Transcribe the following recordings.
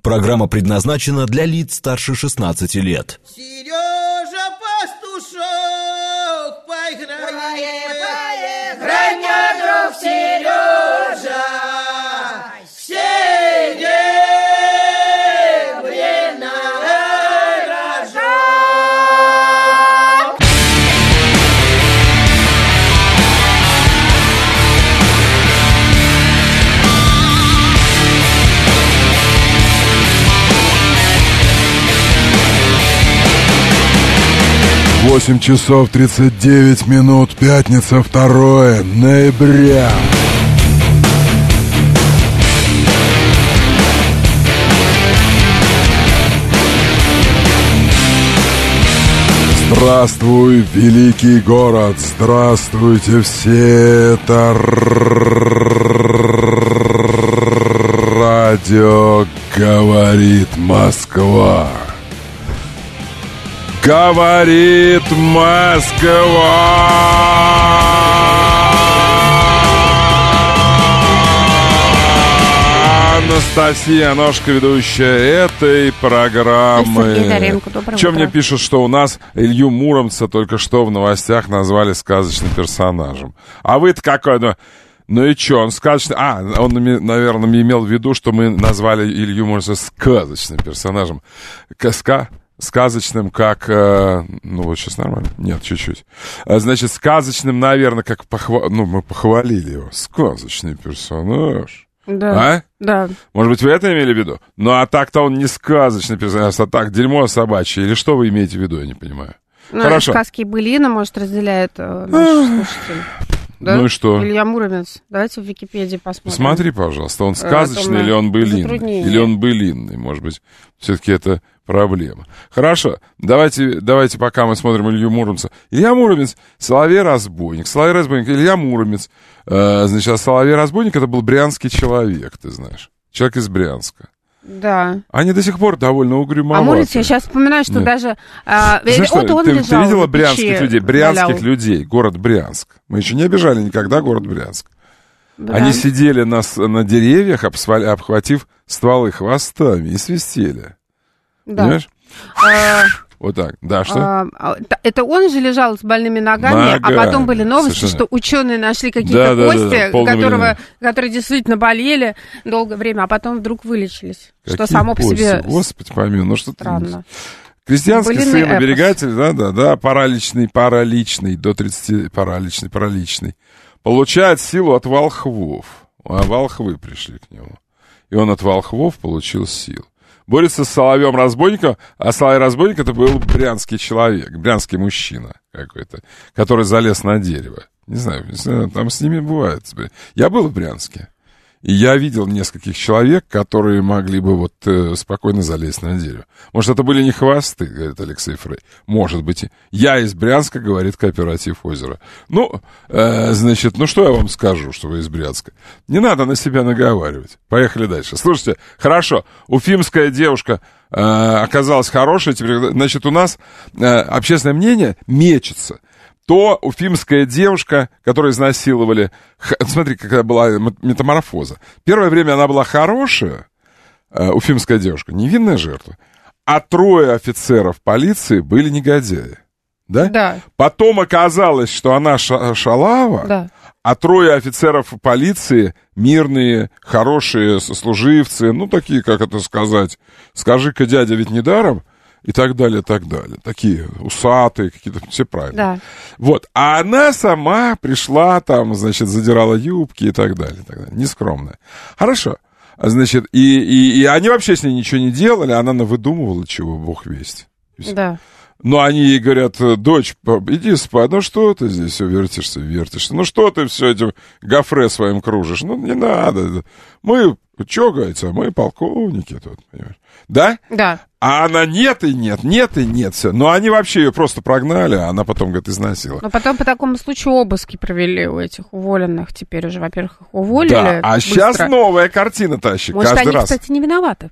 Программа предназначена для лиц старше 16 лет. Сережа Пастушок, поиграй, друг Сережа, Восемь часов 39 минут, пятница, 2 ноября. Здравствуй, великий город, здравствуйте все, это радио «Говорит Москва». Говорит Москва! Анастасия Ножка, ведущая этой программы. Чем мне пишут, что у нас Илью Муромца только что в новостях назвали сказочным персонажем. А вы-то какой? Ну и что, он сказочный... он, наверное, имел в виду, что мы назвали Илью Муромца сказочным персонажем. Сказочным, как... вот сейчас нормально? Нет, чуть-чуть. Значит, сказочным, наверное, как мы похвалили его. Сказочный персонаж. Да. Да. Может быть, вы это имели в виду? Ну, а так-то он не сказочный персонаж, а так дерьмо собачье. Или что вы имеете в виду, я не понимаю. Хорошо. Сказки и былины, может, разделяют наши слушатели. Да? Ну и что? Илья Муромец. Давайте в Википедии посмотрим. Смотри, пожалуйста, он сказочный или он былинный? Или он былинный, может быть. Все-таки это проблема. Хорошо, давайте пока мы смотрим Илью Муромца. Илья Муромец, Соловей-разбойник. Соловей-разбойник, Илья Муромец. Значит, а Соловей-разбойник — это был брянский человек, ты знаешь. Человек из Брянска. Да. Они до сих пор довольно угрюмоваты. А Муромец, я сейчас вспоминаю, что даже... Знаешь, вот он ты лежал видела в печи, брянских людей, город Брянск? Мы еще не обижали никогда город Брянск. Да. Они сидели на деревьях, обхватив стволы хвостами и свистели. Да. Понимаешь? Вот так. Да, что? Это он же лежал с больными ногами, а потом были новости, совершенно. Что ученые нашли какие-то кости, которые действительно болели долгое время, а потом вдруг вылечились. Какие что само кости? По себе Господи помилуй, ну что странно. Крестьянский сын, оберегатель, да, параличный, до 30, параличный. Получает силу от волхвов. А волхвы пришли к нему. И он от волхвов получил силу. Борется с Соловьем-разбойником, а Соловей-разбойник — это был брянский человек, брянский мужчина какой-то, который залез на дерево. Не знаю, там с ними бывает. Я был в Брянске, и я видел нескольких человек, которые могли бы спокойно залезть на дерево. Может, это были не хвосты, говорит Алексей Фрей. Может быть. Я из Брянска, говорит кооператив «Озеро». Значит, что я вам скажу, что вы из Брянска? Не надо на себя наговаривать. Поехали дальше. Слушайте, хорошо, уфимская девушка оказалась хорошей. Теперь, значит, у нас общественное мнение мечется. То уфимская девушка, которую изнасиловали... Смотри, какая была метаморфоза. Первое время она была хорошая, уфимская девушка, невинная жертва, а 3 офицеров полиции были негодяи. Да? Да. Потом оказалось, что она шалава, да. А 3 офицеров полиции мирные, хорошие сослуживцы, такие, как это сказать, скажи-ка, дядя, ведь не даром... И так далее, так далее. Такие усатые какие-то, все правильно. Да. А она сама пришла там, значит, задирала юбки и так далее. Нескромная. Хорошо. Значит, и они вообще с ней ничего не делали, она навыдумывала, чего бог весть. Да. Но они ей говорят: дочь, иди спать, что ты здесь все вертишься, что ты все этим гофре своим кружишь, не надо. Мы, что, говорится, мы полковники тут, понимаешь? Да? Да. А она нет, все. Но они вообще ее просто прогнали, а она потом, говорит, изнасиловала. Но потом по такому случаю обыски провели у этих уволенных. Теперь уже, во-первых, их уволили. Да, а быстро. Сейчас новая картина тащит. Может, каждый они, раз. Кстати, не виноваты.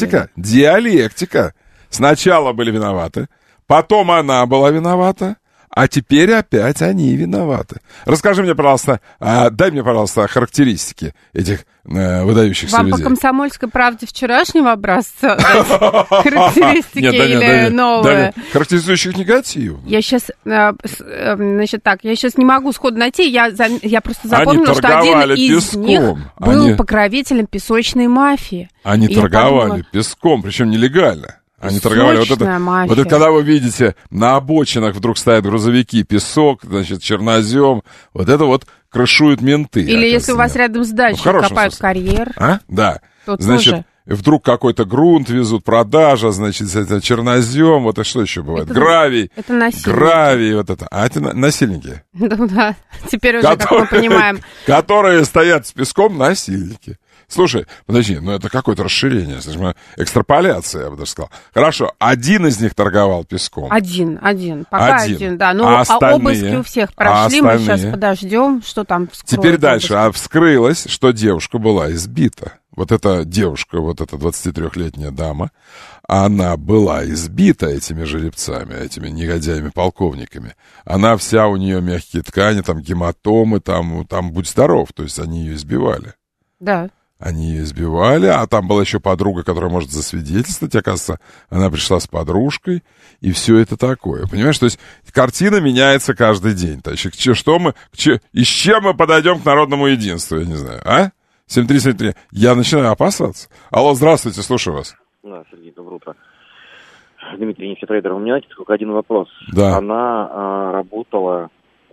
Диалектика. Сначала были виноваты, потом она была виновата, А теперь опять они виноваты. Расскажи мне, пожалуйста, дай мне, пожалуйста, характеристики этих выдающихся людей. Вам по «Комсомольской правде» вчерашнего образца характеристики или новые? Характеризующих негатив. Я сейчас, значит так, я сейчас не могу сходу найти, я просто запомнила, что один из них был покровителем песочной мафии. Они торговали песком, причем нелегально. Они торговали. Вот это когда вы видите, на обочинах вдруг стоят грузовики, песок, значит, чернозем. Вот это вот крышуют менты. Или если у вас рядом с дачей копают карьер. Да. Значит, вдруг какой-то грунт везут, продажа, значит, это чернозем. Вот это что еще бывает? Гравий. Это насильники. Гравий, вот это. А это насильники. Да, теперь уже, как мы понимаем. Которые стоят с песком, насильники. Слушай, подожди, это какое-то расширение, экстраполяция, я бы даже сказал. Хорошо, один из них торговал песком. Один, пока один, да. Ну, обыски у всех прошли, мы сейчас подождем, что там вскроется. Теперь дальше, вскрылось, что девушка была избита. Вот эта девушка, вот эта 23-летняя дама, она была избита этими жеребцами, этими негодяями-полковниками. Она вся, у нее мягкие ткани, там гематомы, там будь здоров, то есть они ее избивали. Да. Они ее избивали, а там была еще подруга, которая может засвидетельствовать. Оказывается, она пришла с подружкой, и все это такое. Понимаешь, то есть картина меняется каждый день. Тащик, и с чем мы подойдем к народному единству, я не знаю, 7373. Я начинаю опасаться. Алло, здравствуйте, слушаю вас. Да, Сергей, доброе утро. Дмитрий, нефтетрейдер. У меня только один вопрос. Да. Она работала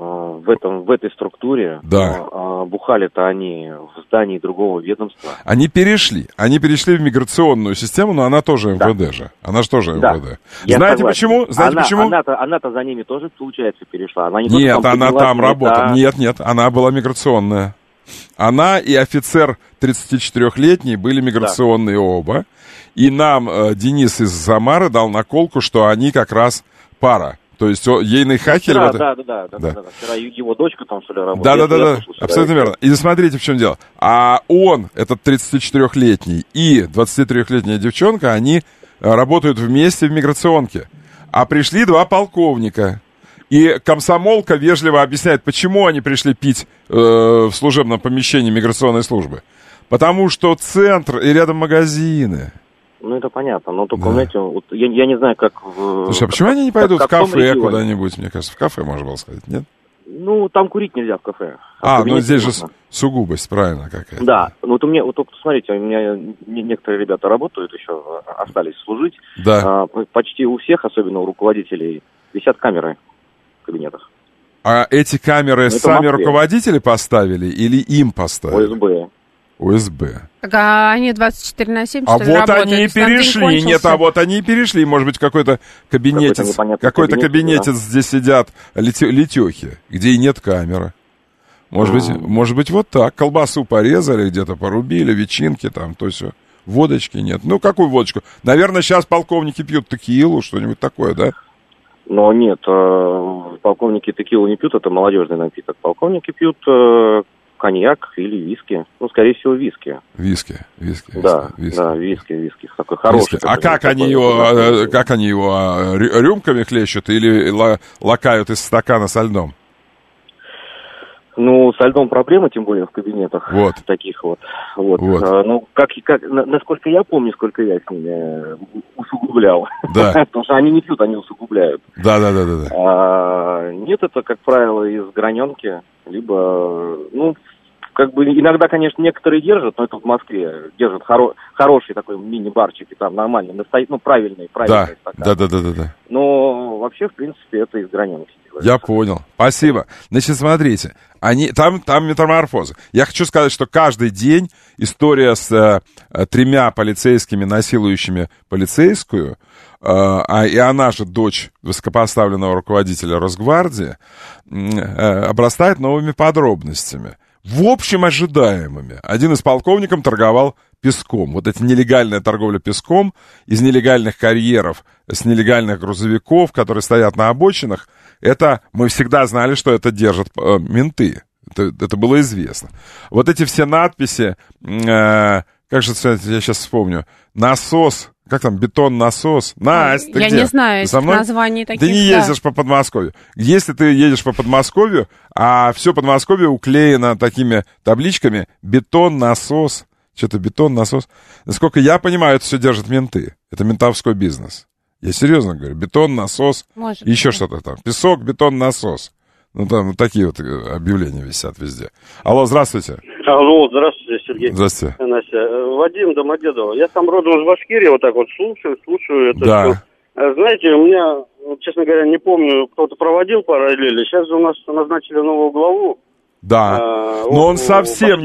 в этой структуре. Да. Бухали-то они в здании другого ведомства. Они перешли в миграционную систему, но она тоже МВД же. Она же тоже МВД. Знаете почему? Она-то за ними тоже, получается, перешла. Она Нет, она там работала. Нет, она была миграционная. Она и офицер 34-летний были миграционные оба. И нам Денис из Самары дал наколку, что они как раз пара. То есть ейный хакель... Да. Вчера его дочка там, что ли, работала. Да. Абсолютно верно. И смотрите, в чем дело. А он, этот 34-летний, и 23-летняя девчонка, они работают вместе в миграционке. А пришли два полковника. И комсомолка вежливо объясняет, почему они пришли пить в служебном помещении миграционной службы. Потому что центр и рядом магазины. Ну, это понятно, но только, знаете, вот, я не знаю, как... Слушай, а почему они не пойдут в кафе куда-нибудь, мне кажется? В кафе, можно было сказать, нет? Ну, там курить нельзя в кафе. Ну здесь же сугубость, правильно, какая-то. Да, вот смотрите, у меня некоторые ребята работают еще, остались служить. Да. Почти у всех, особенно у руководителей, висят камеры в кабинетах. А эти камеры сами руководители поставили или им поставили? ОСБ. Так, а они 24/7, что ли, работают? А вот они и перешли. Нет, они и перешли. Может быть, какой-то кабинетец здесь сидят, летехи, где и нет камеры. Может быть, вот так. Колбасу порезали, где-то порубили, ветчинки там, то все. Водочки нет. Ну, какую водочку? Наверное, сейчас полковники пьют текилу, что-нибудь такое, да? Но нет, полковники текилу не пьют, это молодежный напиток. Полковники пьют... коньяк или виски. Ну, скорее всего, виски. Виски. Да, виски. Такой хороший. А как они его рюмками хлещут или лакают из стакана со льдом? Ну, со льдом проблема, тем более в кабинетах таких вот. Ну, насколько я помню, сколько я с ними усугублял. Да. Потому что они не пьют, они усугубляют. Да. Нет, это, как правило, из граненки, либо, иногда, конечно, некоторые держат, но это в Москве, держат хороший такой мини-барчик, и там нормальный, правильный стакан. Да. Но вообще, в принципе, это из граненки. Я понял. Спасибо. Значит, смотрите, там метаморфоза. Я хочу сказать, что каждый день история с 3 полицейскими, насилующими полицейскую, и она же дочь высокопоставленного руководителя Росгвардии, обрастает новыми подробностями. В общем, ожидаемыми. Один из полковников торговал песком. Вот эта нелегальная торговля песком из нелегальных карьеров, с нелегальных грузовиков, которые стоят на обочинах, это мы всегда знали, что это держат менты. Это было известно. Вот эти все надписи как же, я сейчас вспомню, насос, как там, бетон-насос. Настя, ты я где? не знаю этих названий таких. Ты не ездишь по Подмосковью. Если ты едешь по Подмосковью, а все Подмосковье уклеено такими табличками «бетон-насос», что-то бетон-насос. Насколько я понимаю, это все держат менты. Это ментовской бизнес. Я серьезно говорю. Бетон, насос, еще что-то там. Песок, бетон, насос. Ну, там вот такие вот объявления висят везде. Алло, здравствуйте. Алло, здравствуйте, Сергей. Здравствуйте. Настя. Вадим Домодедово. Я сам родом из Башкирии, вот так вот слушаю это да. все. Знаете, у меня, честно говоря, не помню, кто-то проводил параллели. Сейчас же у нас назначили новую главу. Да, но он совсем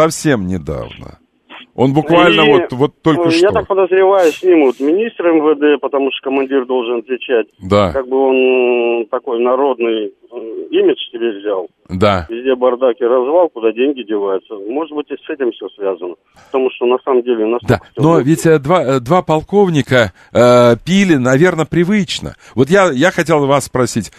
недавно. Он буквально вот только что. Я так подозреваю, снимут министра МВД, потому что командир должен отвечать. Да. Как бы он такой народный имидж себе взял. Да. Везде бардак и развал, куда деньги деваются. Может быть, и с этим все связано. Потому что на самом деле... Да, но ведь два полковника пили, наверное, привычно. Вот я хотел вас спросить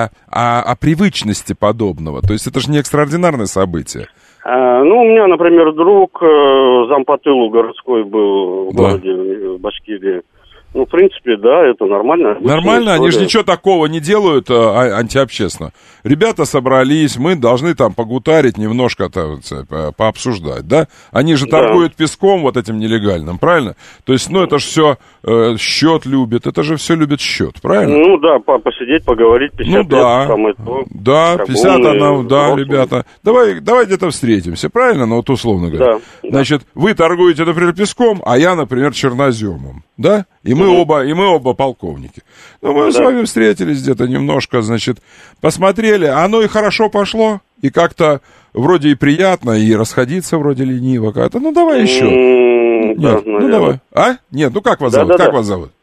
о привычности подобного. То есть это же не экстраординарное событие. Ну, у меня, например, друг зампотылу городской был в городе, в Башкирии. Ну, в принципе, да, это нормально. Нормально, они же ничего такого не делают антиобщественно. Ребята собрались, мы должны там погутарить немножко, пообсуждать, да? Они же торгуют песком вот этим нелегальным, правильно? То есть, ну, это же все счет любит, это же все любит счет, правильно? Ну, да, посидеть, поговорить, 50 лет, самое то. Да, 50 она, да, ребята. Давай где-то встретимся, правильно? Ну, вот условно говоря. Да. Значит, вы торгуете, например, песком, а я, например, черноземом, да? И мы оба полковники. Ну, мы с вами встретились где-то немножко, значит, посмотрели, оно и хорошо пошло, и как-то вроде и приятно, и расходиться вроде лениво как-то. Ну, давай еще. Нет, ну, давай. А? Нет, ну, как вас зовут? Как вас зовут?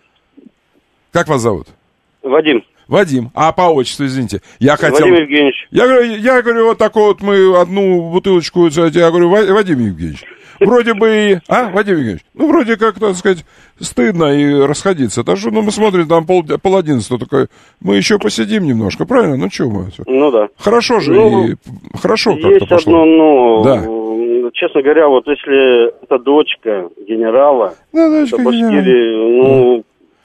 Как вас зовут? Вадим. А по отчеству, извините. Я хотел... Вадим Евгеньевич. Я говорю, вот такой вот мы одну бутылочку, я говорю, Вадим Евгеньевич. Вроде бы Вадим Евгеньевич, ну, вроде как, так сказать, стыдно и расходиться. Так что, ну, мы смотрим, там 10:30, такой, мы еще посидим немножко, правильно? Ну, что мы? Ну, да. Хорошо же, хорошо как-то есть пошло. Одно, честно говоря, вот если это дочка генерала, это Башкирии,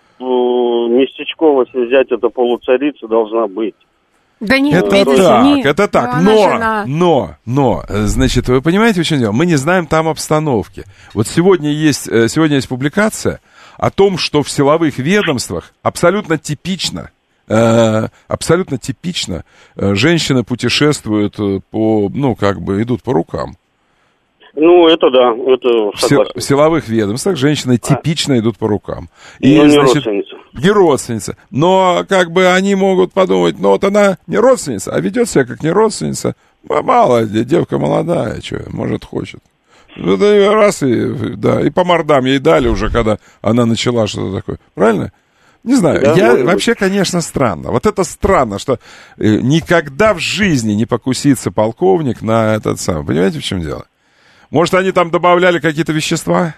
местечково, если взять, это полуцарица должна быть. Да нет, это так, но, значит, вы понимаете, в чем дело? Мы не знаем там обстановки. Вот сегодня есть публикация о том, что в силовых ведомствах абсолютно типично женщины путешествуют идут по рукам. Ну, это да, это согласен. В силовых ведомствах женщины типично идут по рукам. И, не родственница. Не родственница. Но как бы они могут подумать, ну вот она не родственница, а ведет себя как не родственница. Мало, девка молодая, что, может, хочет. Ну, да, раз и по мордам ей дали уже, когда она начала что-то такое. Правильно? Не знаю, вообще, конечно, странно. Вот это странно, что никогда в жизни не покусится полковник на этот самый. Понимаете, в чем дело? Может, они там добавляли какие-то вещества?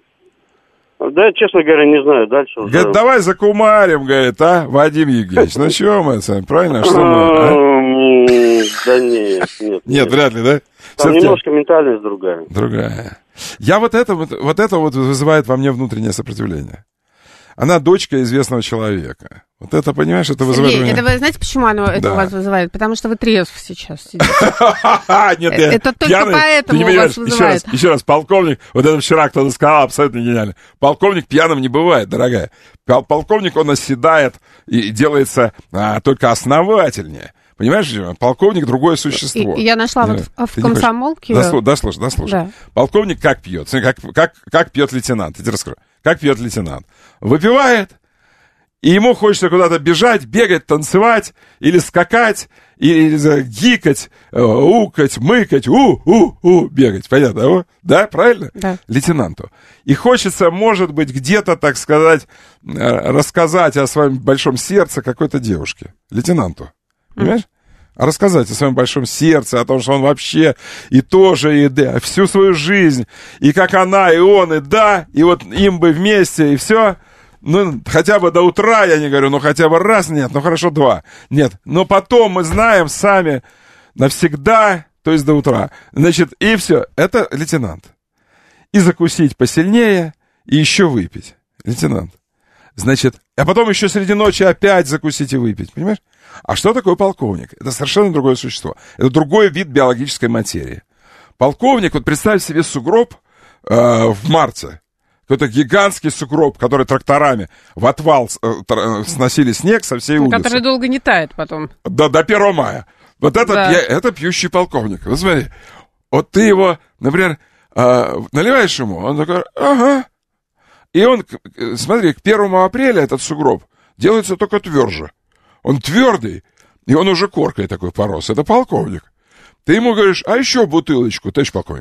Да, честно говоря, не знаю. Дальше уже... Говорит, давай закумарим, говорит, Вадим Евгеньевич. Ну, чего мы, правильно? Что мы, Да нет. Нет, вряд ли, да? Там немножко ментальность другая. Другая. Вот это вызывает во мне внутреннее сопротивление. Она дочка известного человека. Вот это, понимаешь, это вызывает... Сергей, это вы знаете, почему оно это у вас вызывает? Потому что вы трезв сейчас сидите. Нет, это только поэтому у вас вызывает. Еще раз, полковник, вот это вчера кто-то сказал, абсолютно гениально. Полковник пьяным не бывает, дорогая. Полковник, он оседает и делается только основательнее. Понимаешь, полковник другое существо. Я нашла в комсомолке... Дослушай. Да. Полковник как пьет? Как пьет лейтенант? Я тебе расскажу. Как пьет лейтенант? Выпивает, и ему хочется куда-то бежать, бегать, танцевать, или скакать, или гикать, укать, мыкать, бегать. Понятно? Да, правильно? Да. Лейтенанту. И хочется, может быть, где-то, так сказать, рассказать о своем большом сердце какой-то девушке. Лейтенанту. Понимаешь? Рассказать о своем большом сердце, о том, что он вообще и тоже, и всю свою жизнь, и как она, и он, и вот им бы вместе, и все. Ну, хотя бы до утра, я не говорю, хотя бы раз, нет, хорошо, 2. Нет, но потом мы знаем сами навсегда, то есть до утра. Значит, и все, это лейтенант. и закусить посильнее, и еще выпить. Лейтенант. Значит, а потом еще среди ночи опять закусить и выпить, понимаешь? А что такое полковник? Это совершенно другое существо. Это другой вид биологической материи. Полковник, вот представь себе сугроб в марте. Какой-то гигантский сугроб, который тракторами в отвал сносили снег со всей улицы. Который долго не тает потом. Да, до 1 мая. Вот это, да. Это пьющий полковник. Вот смотри, вот ты его, например, наливаешь ему, он такой, ага. И он, смотри, к 1 апреля этот сугроб делается только тверже. Он твердый, и он уже коркой такой порос. Это полковник. Ты ему говоришь, а еще бутылочку, товарищ полковник.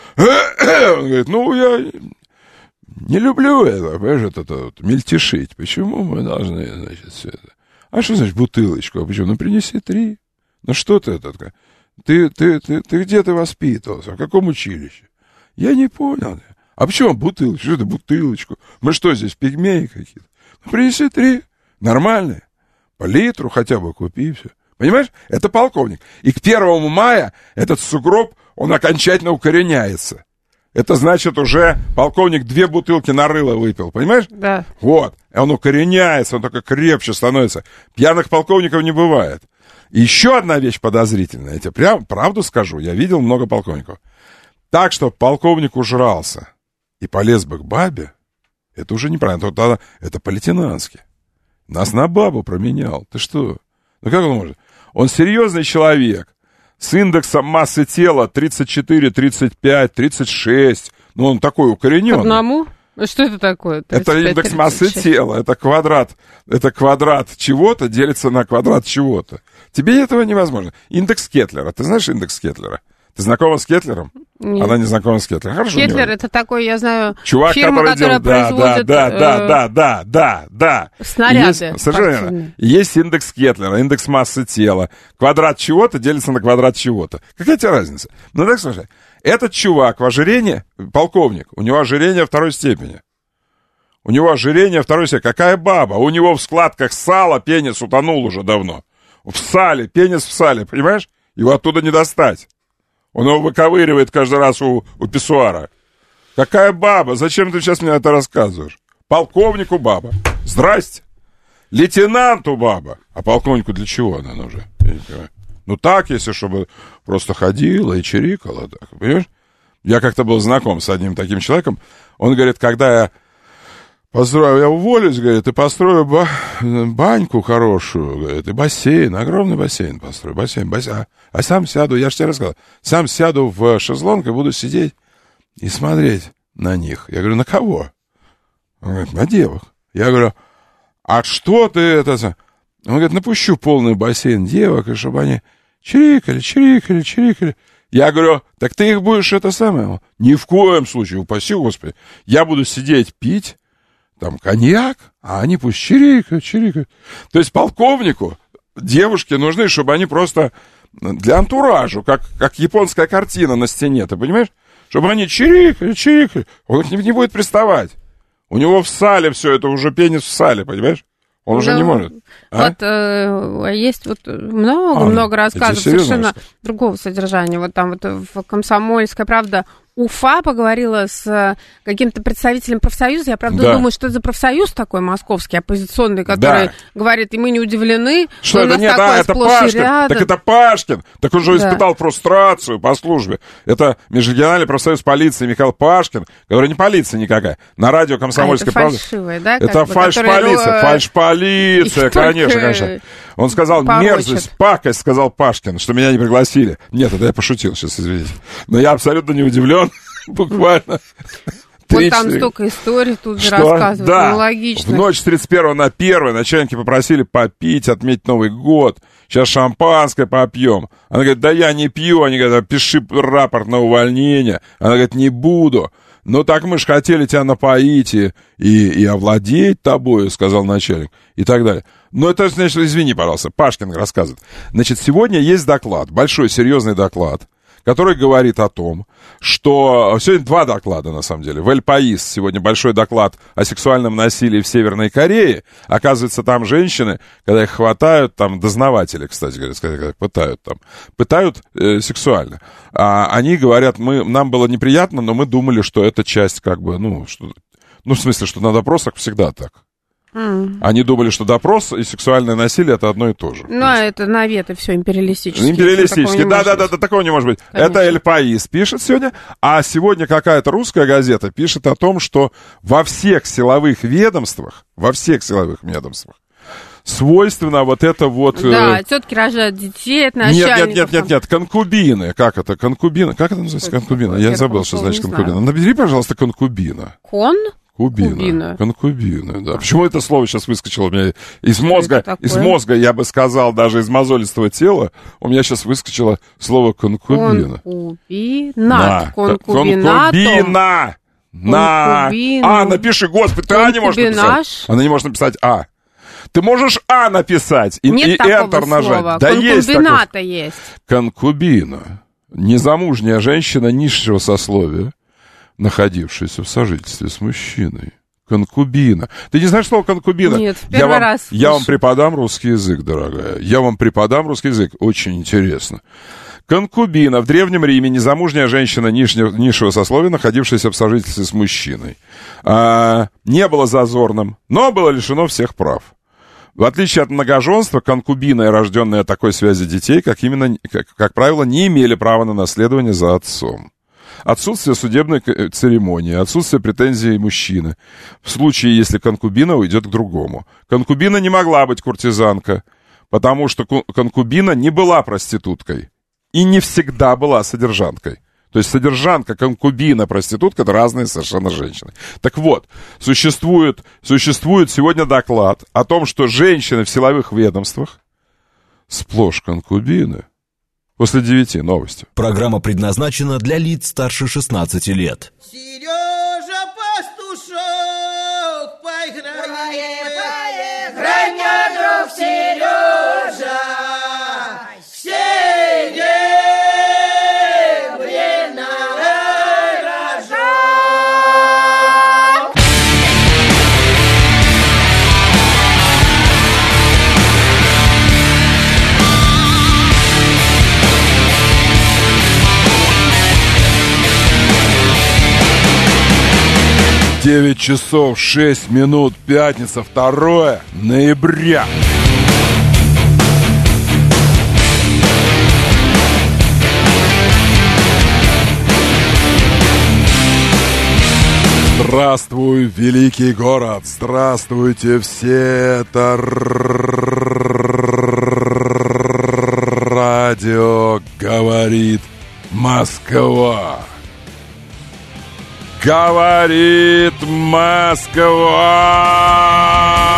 Он говорит, ну, я не люблю это, понимаешь, это вот, мельтешить. Почему мы должны, значит, все это? А что значит бутылочку? А почему? Ну, принеси 3. Ну, что ты это? Ты где ты воспитывался? В каком училище? Я не понял. А почему бутылочку? Что это бутылочку? Мы что здесь, пигмеи какие-то? Ну, принеси 3. Нормальные. По литру хотя бы купи, все. Понимаешь? Это полковник. И к 1 мая этот сугроб, он окончательно укореняется. Это значит, уже полковник 2 бутылки на рыло выпил. Понимаешь? Да. Вот. И он укореняется, он только крепче становится. Пьяных полковников не бывает. И еще одна вещь подозрительная. Я тебе прям правду скажу. Я видел много полковников. Так, что полковник ужрался и полез бы к бабе, это уже неправильно. Это по-лейтенантски. Нас на бабу променял. Ты что? Ну как он может? Он серьезный человек. С индексом массы тела 34, 35, 36. Ну он такой укорененный. Одному? Что это такое? 35, это индекс 36. массы тела. Это квадрат чего-то делится на квадрат чего-то. Тебе этого невозможно. Индекс Кетлера. Ты знаешь индекс Кетлера? Ты знакома с Кетлером? Нет. Она не знакома с Кетлером. Хорошо. Кетлер — это такой, я знаю, чувак, фирма, которая производит... Да. Снаряды. Совершенно верно. Есть индекс Кетлера, индекс массы тела. Квадрат чего-то делится на квадрат чего-то. Какая тебе разница? Ну так слушай. Этот чувак в ожирении, полковник, у него ожирение 2 степени. У него ожирение 2 степени. Какая баба? У него в складках сала пенис утонул уже давно. В сале, пенис в сале, понимаешь? Его оттуда не достать. Он его выковыривает каждый раз у писсуара. Какая баба? Зачем ты сейчас мне это рассказываешь? Полковнику баба. Здрасте. Лейтенанту баба. А полковнику для чего она нужна? Я не понимаю. Ну так, если чтобы просто ходила и чирикала. Так, понимаешь? Я как-то был знаком с одним таким человеком. Он говорит, когда я уволюсь, говорит, и построю баньку хорошую, говорит, и бассейн, огромный бассейн построю, бассейн. А сам сяду, я же тебе рассказал, сам сяду в шезлонг и буду сидеть и смотреть на них. Я говорю, на кого? Он говорит, на девок. Я говорю, а что ты это... Он говорит, напущу полный бассейн девок, и чтобы они чирикали. Я говорю, так ты их будешь это самое? Ни в коем случае, упаси Господи. Я буду сидеть, пить, там, коньяк, а они пусть чирикают. То есть полковнику девушки нужны, чтобы они просто для антуража, как японская картина на стене, ты понимаешь? Чтобы они чирикали. Он к ним не будет приставать. У него в сале все это, уже пенис в сале, понимаешь? Он уже не может. Вот есть вот много рассказов совершенно другого содержания. Вот там вот в «Комсомольской правде» Уфа поговорила с каким-то представителем профсоюза. Я, правда, думаю, что это за профсоюз такой московский, оппозиционный, который говорит, и мы не удивлены. Что это? Нет, это Пашкин. Так это Пашкин. Так он же испытал фрустрацию по службе. Это Межрегиональный профсоюз полиции Михаил Пашкин, который не полиция никакая. На радио «Комсомольская правда». Это фальш-полиция. Фальш-полиция, конечно. Он сказал, мерзость, пакость, сказал Пашкин, что меня не пригласили. Нет, это я пошутил сейчас, извините. Но я абсолютно не удивлен. Буквально. Вот там столько историй тут же рассказывают. Да. Ну, логично. В ночь с 31 на 1 начальники попросили попить, отметить Новый год. Сейчас шампанское попьем. Она говорит, да я не пью. Они говорят, пиши рапорт на увольнение. Она говорит, не буду. Ну так мы же хотели тебя напоить и овладеть тобой, сказал начальник. И так далее. Но это, значит, извини, пожалуйста, Пашкин рассказывает. Значит, сегодня есть доклад, большой серьезный доклад, который говорит о том, что... Сегодня 2 доклада, на самом деле. В «Эль Паис» сегодня большой доклад о сексуальном насилии в Северной Корее. Оказывается, там женщины, когда их хватают, там дознаватели, кстати говоря, пытают сексуально. Они говорят, нам было неприятно, но мы думали, что это часть как бы, в смысле, что на допросах всегда так. Они думали, что допрос и сексуальное насилие это одно и то же. Ну, а это наветы все империалистические. Империалистические, да, такого не может быть. Конечно. Это «Эль Паис» пишет сегодня, а сегодня какая-то русская газета пишет о том, что во всех силовых ведомствах, свойственно вот это вот... Да, тетки рожают детей, это начальников. Нет, конкубины. Как это? Конкубина? Как это называется? Конкубина? Я забыл, что значит конкубина. Набери, пожалуйста, конкубина. Конкубина, да. Почему это слово сейчас выскочило у меня из мозга, я бы сказал, даже из мозолистого тела, у меня сейчас выскочило слово конкубина. Конкубина! Напиши, господи, ты не можешь написать. Она не может написать «а». Ты можешь «а» написать и Enter нажать. Да конкубината есть. Конкубина. Незамужняя женщина низшего сословия, находившаяся в сожительстве с мужчиной. Конкубина. Ты не знаешь слово конкубина? Нет, первый раз. Я вам преподам русский язык, дорогая. Очень интересно. Конкубина. В Древнем Риме незамужняя женщина низшего сословия, находившаяся в сожительстве с мужчиной. Не было зазорным, но было лишено всех прав. В отличие от многоженства, конкубины, рожденные от такой связи детей, как правило, не имели права на наследование за отцом. Отсутствие судебной церемонии, отсутствие претензий мужчины. В случае, если конкубина уйдет к другому. Конкубина не могла быть куртизанка, потому что конкубина не была проституткой и не всегда была содержанкой. То есть содержанка, конкубина, проститутка — это разные совершенно женщины. Так вот, существует сегодня доклад о том, что женщины в силовых ведомствах сплошь конкубины. После 9 новости. Программа предназначена для лиц старше 16 лет. Сережа Пастушок, поиграем, мой друг Сережа, Девять часов 6 минут, пятница, 2 ноября. Здравствуй, великий город! Здравствуйте все! Это радио говорит Москва. Говорит Москва.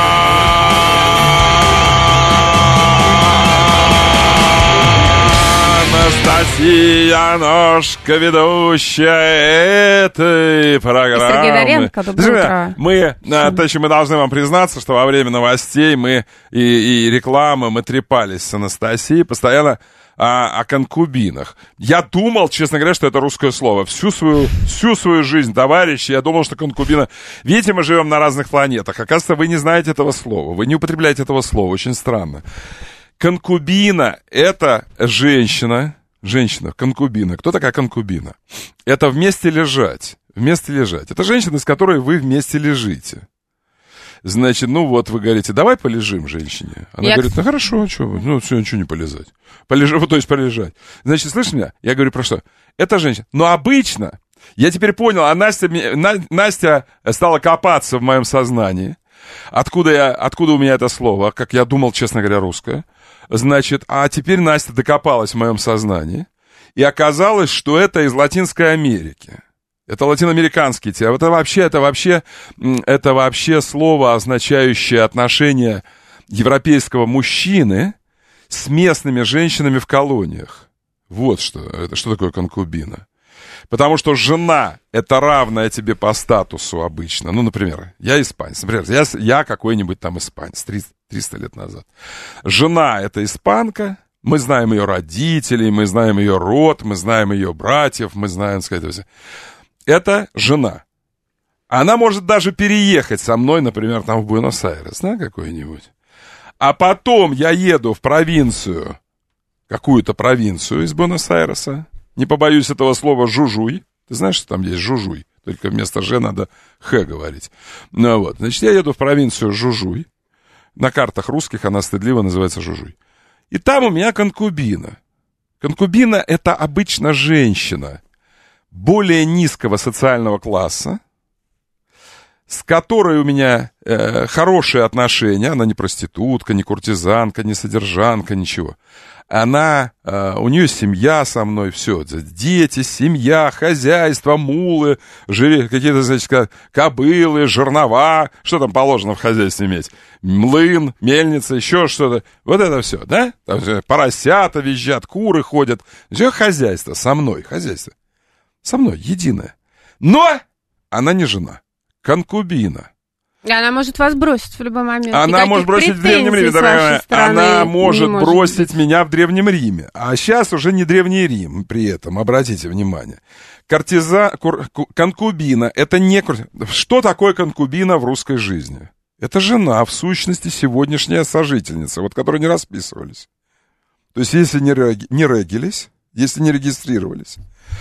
Анастасия Ножка, ведущая этой программы. Сергей Доренко, доброе утро. Мы должны вам признаться, что во время новостей мы и рекламы мы трепались с Анастасией постоянно о конкубинах. Я думал, честно говоря, что это русское слово. Всю свою жизнь, товарищи, я думал, что конкубина... Видите, мы живем на разных планетах. Оказывается, вы не знаете этого слова. Вы не употребляете этого слова. Очень странно. Конкубина — это женщина, конкубина. Кто такая конкубина? Это вместе лежать. Это женщина, с которой вы вместе лежите. Значит, вы говорите, давай полежим женщине. Она говорит, хорошо, а что вы? Ничего не полезать. Полежать. Значит, слышишь меня? Я говорю, про что? Это женщина. Но обычно, я теперь понял, Настя стала копаться в моем сознании. Откуда у меня это слово, как я думал, честно говоря, русское. Значит, а теперь Настя докопалась в моем сознании. И оказалось, что это из Латинской Америки. Это латиноамериканский термин. Это вообще слово, означающее отношение европейского мужчины с местными женщинами в колониях. Вот что. Это что такое конкубина? Потому что жена — это равная тебе по статусу обычно. Например, я испанец. Например, я какой-нибудь там испанец 300 лет назад. Жена — это испанка, Мы знаем ее родителей, мы знаем ее род, мы знаем ее братьев, мы знаем, так сказать, это жена. Она может даже переехать со мной, например, там в Буэнос-Айрес, да, какой-нибудь. А потом я еду в провинцию, какую-то провинцию из Буэнос-Айреса. Не побоюсь этого слова «жужуй». Ты знаешь, что там есть «жужуй»? Только вместо «ж» надо «х» говорить. Ну вот, значит, я еду в провинцию Жужуй. На картах русских она стыдливо называется Жужуй. И там у меня конкубина. Конкубина — это обычно женщина более низкого социального класса, с которой у меня хорошие отношения. Она не проститутка, не куртизанка, не содержанка, ничего. Она, у нее семья со мной, все, дети, семья, хозяйство, мулы, какие-то, значит, кобылы, жернова, что там положено в хозяйстве иметь, млын, мельница, еще что-то, вот это все, да? Там поросята визжат, куры ходят, все хозяйство со мной, хозяйство, со мной, единое. Но она не жена, конкубина. И она может вас бросить в любой момент. Она может бросить в Древнем Риме, дорогая. Она может бросить меня в Древнем Риме. А сейчас уже не Древний Рим при этом, обратите внимание. Конкубина — это не... Что такое конкубина в русской жизни? Это жена, в сущности, сегодняшняя сожительница, вот которые не расписывались. То есть если не регились, если не регистрировались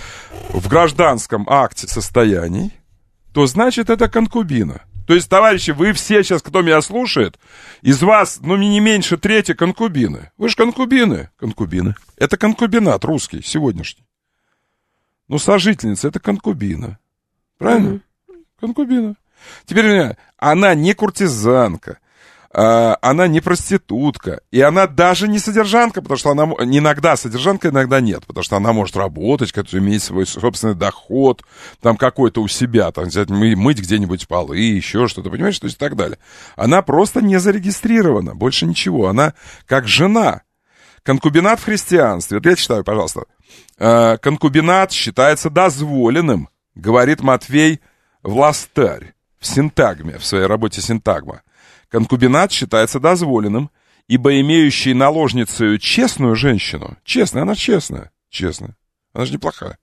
в гражданском акте состояний, то значит это конкубина. То есть, товарищи, вы все сейчас, кто меня слушает, из вас, ну, не меньше трети конкубины. Вы же конкубины. Конкубины. Это конкубинат русский, сегодняшний. Ну, сожительница — это конкубина. Правильно? Конкубина. Теперь, она не куртизанка, она не проститутка, и она даже не содержанка, потому что она иногда содержанка, иногда нет, потому что она может работать, иметь свой собственный доход, там какой-то у себя, там взять, мыть где-нибудь полы, еще что-то, понимаешь, то есть и так далее. Она просто не зарегистрирована, больше ничего, она как жена. Конкубинат в христианстве, вот я читаю, пожалуйста, конкубинат считается дозволенным, говорит Матвей Властарь в синтагме, в своей работе «Синтагма». Конкубинат считается дозволенным, ибо имеющий наложницею честную женщину, честная, она честная, она же неплохая,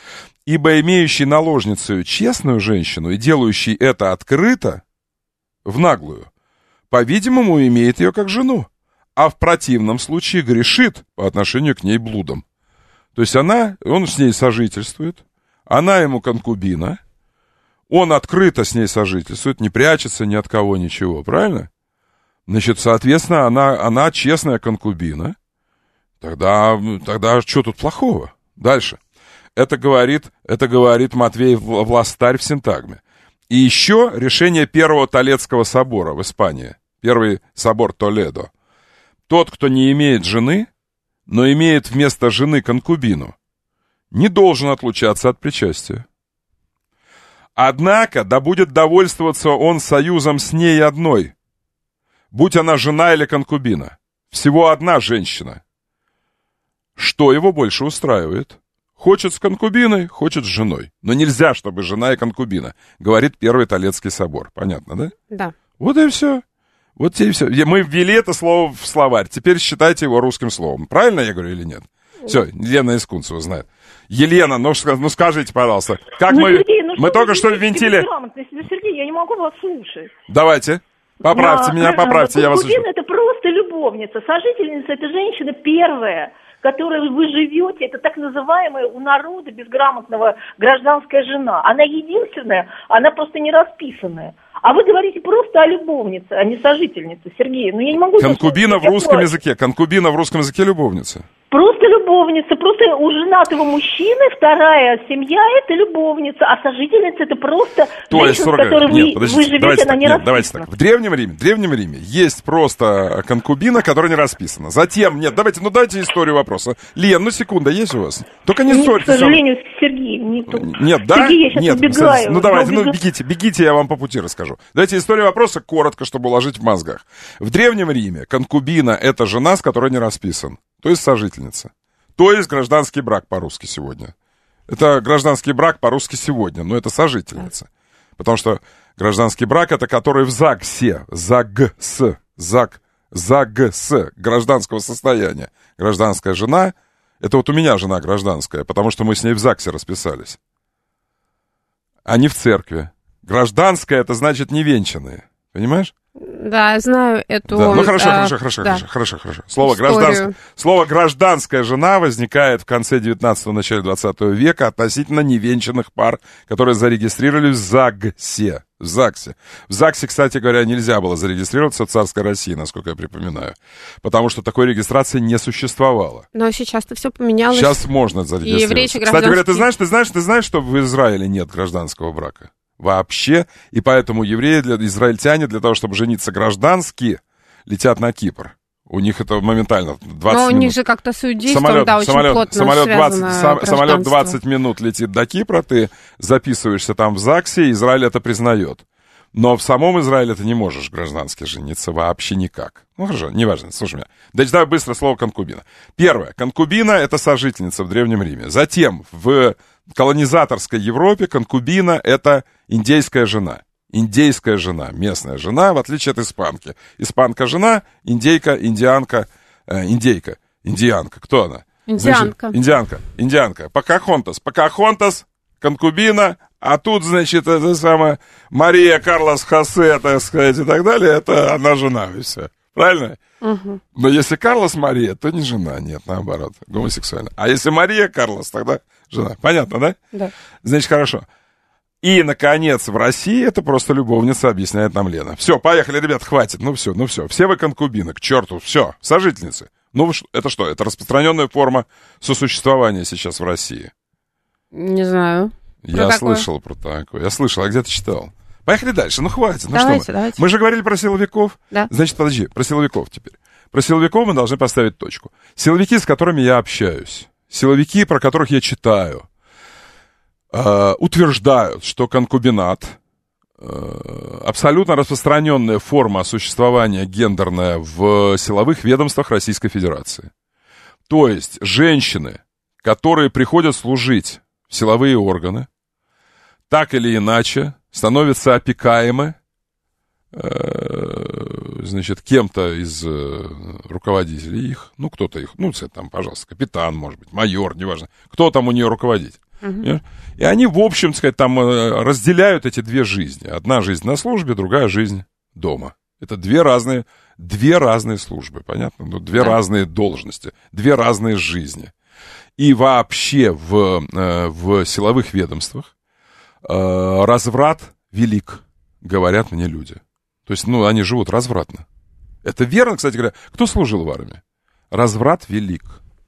ибо имеющий наложницею честную женщину и делающий это открыто, в наглую, по-видимому, имеет ее как жену, а в противном случае грешит по отношению к ней блудом. То есть он с ней сожительствует, она ему конкубина, он открыто с ней сожительствует, не прячется ни от кого, ничего, правильно? Значит, соответственно, она честная конкубина. Тогда что тут плохого? Дальше. Это говорит Матвей Властарь в Синтагме. И еще решение Первого Толедского собора в Испании. Первый собор Толедо. Тот, кто не имеет жены, но имеет вместо жены конкубину, не должен отлучаться от причастия. Однако, да будет довольствоваться он союзом с ней одной, будь она жена или конкубина. Всего одна женщина. Что его больше устраивает? Хочет с конкубиной, хочет с женой. Но нельзя, чтобы жена и конкубина, говорит Первый Толедский собор. Понятно, да? Да. Вот и все. Вот тебе и все. Мы ввели это слово в словарь. Теперь считайте его русским словом. Правильно я говорю или нет? Все, Елена Искунцева знает. Елена, ну скажите, пожалуйста, как Сергей, мы только что ввинтили... Сергей, я не могу вас слушать. Давайте, поправьте меня, я вас слышу. Конкубина — это просто любовница. Сожительница — это женщина первая, которой вы живете. Это так называемая у народа безграмотного гражданская жена. Она единственная, она просто не расписанная. А вы говорите просто о любовнице, а не сожительнице, Сергей. Ну я не могу... Конкубина в русском языке. Конкубина в русском языке любовница. Просто любовница. Просто у женатого мужчины вторая семья — это любовница, а сожительница — это просто женщина, с которой вы живете, она не расписана. Давайте так. В Древнем Риме есть просто конкубина, которая не расписана. Затем, давайте историю вопроса. Лен, секунда, есть у вас? Только не ссорьтесь. К сожалению, Сергей, Нет, да? Сергей, я сейчас убегаю. Давайте, бегите, я вам по пути расскажу. Давайте историю вопроса коротко, чтобы уложить в мозгах. В Древнем Риме конкубина — это жена, с которой не расписан. То есть сожительница. То есть гражданский брак по-русски сегодня. Это гражданский брак по-русски сегодня, но это сожительница. Потому что гражданский брак — это который в ЗАГСе. ЗАГС. ЗАГ ЗАГС, гражданского состояния. Гражданская жена, это вот у меня жена гражданская, потому что мы с ней в ЗАГСе расписались, а не в церкви. Гражданская, это значит невенчанные, понимаешь? Да, я знаю эту... Да. Ну, хорошо. Слово «гражданская жена» возникает в конце 19-го, начале 20 века относительно невенчанных пар, которые зарегистрировались в ЗАГСе. В ЗАГСе, кстати говоря, нельзя было зарегистрироваться в царской России, насколько я припоминаю, потому что такой регистрации не существовало. Но сейчас-то все поменялось. Сейчас можно зарегистрироваться. Кстати говоря, ты знаешь, что в Израиле нет гражданского брака? Вообще, и поэтому евреи, израильтяне, для того, чтобы жениться граждански, летят на Кипр. У них это моментально 20 минут. Но у них же как-то с иудейством, очень плотно самолет 20 минут летит до Кипра, ты записываешься там в ЗАГСе, Израиль это признает. Но в самом Израиле ты не можешь граждански жениться вообще никак. Ну хорошо, неважно, слушай меня. Дальше давай быстро слово конкубина. Первое. Конкубина — это сожительница в Древнем Риме. Затем в колонизаторской Европе конкубина — это индейская жена. Индейская жена, местная жена, в отличие от испанки. Испанка жена, индейка, индианка, индианка. Кто она? Индианка. Значит, индианка. Покахонтас, конкубина, а тут, значит, это самая Мария Карлос Хосе, так сказать, и так далее, это она жена, и все. Правильно? Угу. Но если Карлос Мария, то не жена, нет, наоборот, гомосексуальна. А если Мария Карлос, тогда жена. Понятно, да? Да. Значит, хорошо. И, наконец, в России это просто любовница, объясняет нам Лена. Все, поехали, ребят, хватит, ну все. Все вы конкубины, к черту, все, сожительницы. Ну, это что? Это распространенная форма сосуществования сейчас в России? Не знаю. Я слышал про такое. Я слышал, а где ты читал? Поехали дальше, ну хватит. Давайте. Мы же говорили про силовиков. Да. Значит, подожди, про силовиков теперь. Про силовиков мы должны поставить точку. Силовики, с которыми я общаюсь, силовики, про которых я читаю, утверждают, что конкубинат абсолютно распространенная форма существования гендерная в силовых ведомствах Российской Федерации. То есть женщины, которые приходят служить в силовые органы, так или иначе становятся опекаемы, значит, кем-то из руководителей их, ну, кто-то их, ну, там, пожалуйста, капитан, может быть, майор, неважно, кто там у нее руководитель. Uh-huh. И они, в общем, сказать, там разделяют эти две жизни. Одна жизнь на службе, другая жизнь дома. Это две разные службы, понятно? Ну, две разные должности, две разные жизни. И вообще в силовых ведомствах разврат велик, говорят мне люди. То есть, ну, они живут развратно. Это верно, кстати говоря. Кто служил в армии? Разврат велик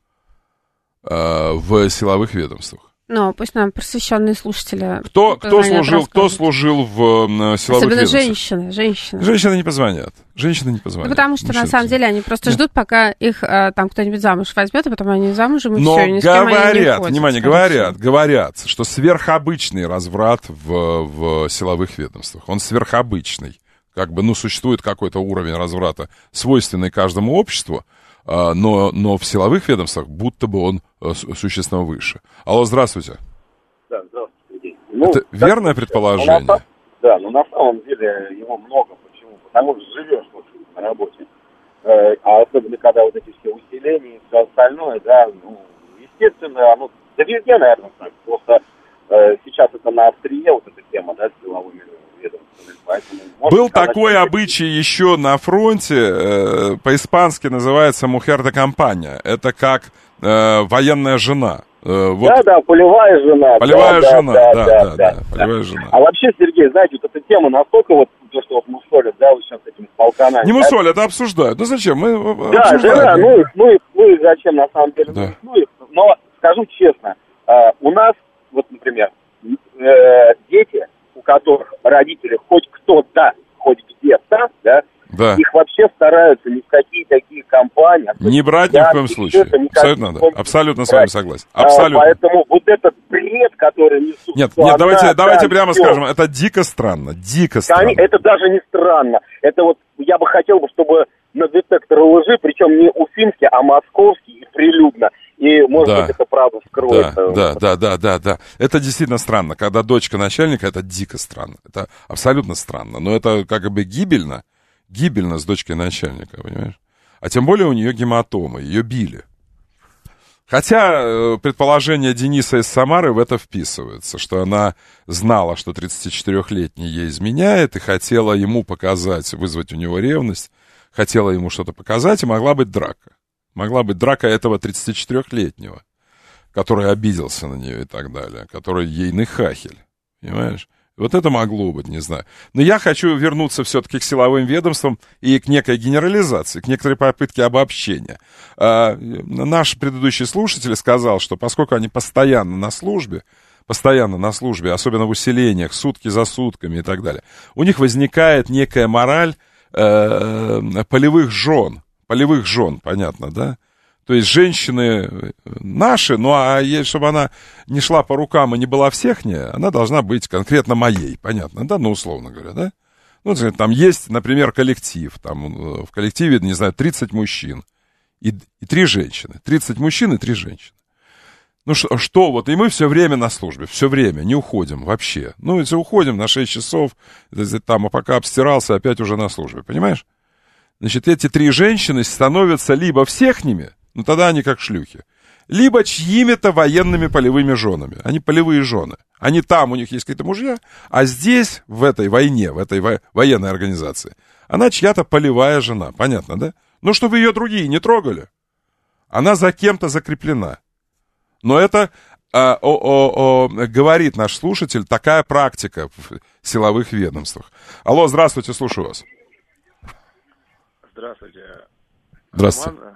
в силовых ведомствах. Ну, пусть нам просвещенные слушатели... Кто служил в силовых Особенно ведомствах? женщины. Женщины не позвонят. Ну, потому что, на самом деле, они просто ждут, пока их там кто-нибудь замуж возьмет, а потом они замужем, и все, и ни с кем они не ходят. Внимание, говорят, что сверхобычный разврат в силовых ведомствах. Он сверхобычный. Как бы, ну, существует какой-то уровень разврата, свойственный каждому обществу, но в силовых ведомствах будто бы он существенно выше. Алло, здравствуйте. Да, здравствуйте. Это верное предположение? Но на самом деле его много. Почему? Потому что живешь вот на работе. А особенно, когда вот эти все усиления и все остальное, да, ну, естественно, оно, да везде, наверное, так. Просто сейчас это на острие, вот эта тема, да, с силовыми ведомствами. Поэтому, был такой обычай еще на фронте, по-испански называется «мухер де кампанья». Это как военная жена. Вот. Да, полевая жена. Полевая жена. А вообще, Сергей, знаете, вот эта тема настолько вот, то, что вот мусолят, да, вот сейчас с этими полканами. Не мусолят, а обсуждают. Ну зачем? Мы обсуждаем. Ну и зачем, на самом деле. Да. Но скажу честно, у нас, вот, например, дети, у которых родители хоть кто-то, хоть где-то, да, их вообще стараются ни в какие такие компании. Не брать ни в коем случае. Абсолютно с вами согласен. Абсолютно. Поэтому вот этот бред, который несут... Нет, давайте прямо скажем, это дико странно. Это даже не странно. Это вот, я бы хотел, чтобы на детектор лжи, причем не уфимский, а московский, и прилюдно. И, может быть, это правда вскроется. Да. Это действительно странно. Когда дочка начальника, это дико странно. Это абсолютно странно. Но это как бы гибельно. гибельно с дочкой начальника, понимаешь? А тем более у нее гематомы, ее били. Хотя предположение Дениса из Самары в это вписывается, что она знала, что 34-летний ей изменяет, и хотела ему показать, вызвать у него ревность, хотела ему что-то показать, и могла быть драка. Могла быть драка этого 34-летнего, который обиделся на нее и так далее, который ейный хахель, понимаешь? Вот это могло быть, не знаю. Но я хочу вернуться все-таки к силовым ведомствам и к некой генерализации, к некоторой попытке обобщения. Наш предыдущий слушатель сказал, что поскольку они постоянно на службе, особенно в усилениях, сутки за сутками и так далее, у них возникает некая мораль полевых жен, понятно, да? То есть женщины наши, ну а чтобы она не шла по рукам и не была всехняя, она должна быть конкретно моей, понятно, да, ну условно говоря, да? Ну, там есть, например, коллектив, там в коллективе, не знаю, 30 мужчин и 3 женщины, 30 мужчин и 3 женщины. Ну что вот, и мы все время на службе, все время, не уходим вообще. Ну, если уходим на 6 часов, там, а пока обстирался, опять уже на службе, понимаешь? Значит, эти 3 женщины становятся либо всехними, ну, тогда они как шлюхи. Либо чьими-то военными полевыми женами. Они полевые жены. Они там, у них есть какие-то мужья, а здесь, в этой войне, в этой военной организации, она чья-то полевая жена. Понятно, да? Ну, чтобы ее другие не трогали. Она за кем-то закреплена. Но это, говорит наш слушатель, такая практика в силовых ведомствах. Алло, здравствуйте, слушаю вас. Здравствуйте. Здравствуйте. Роман.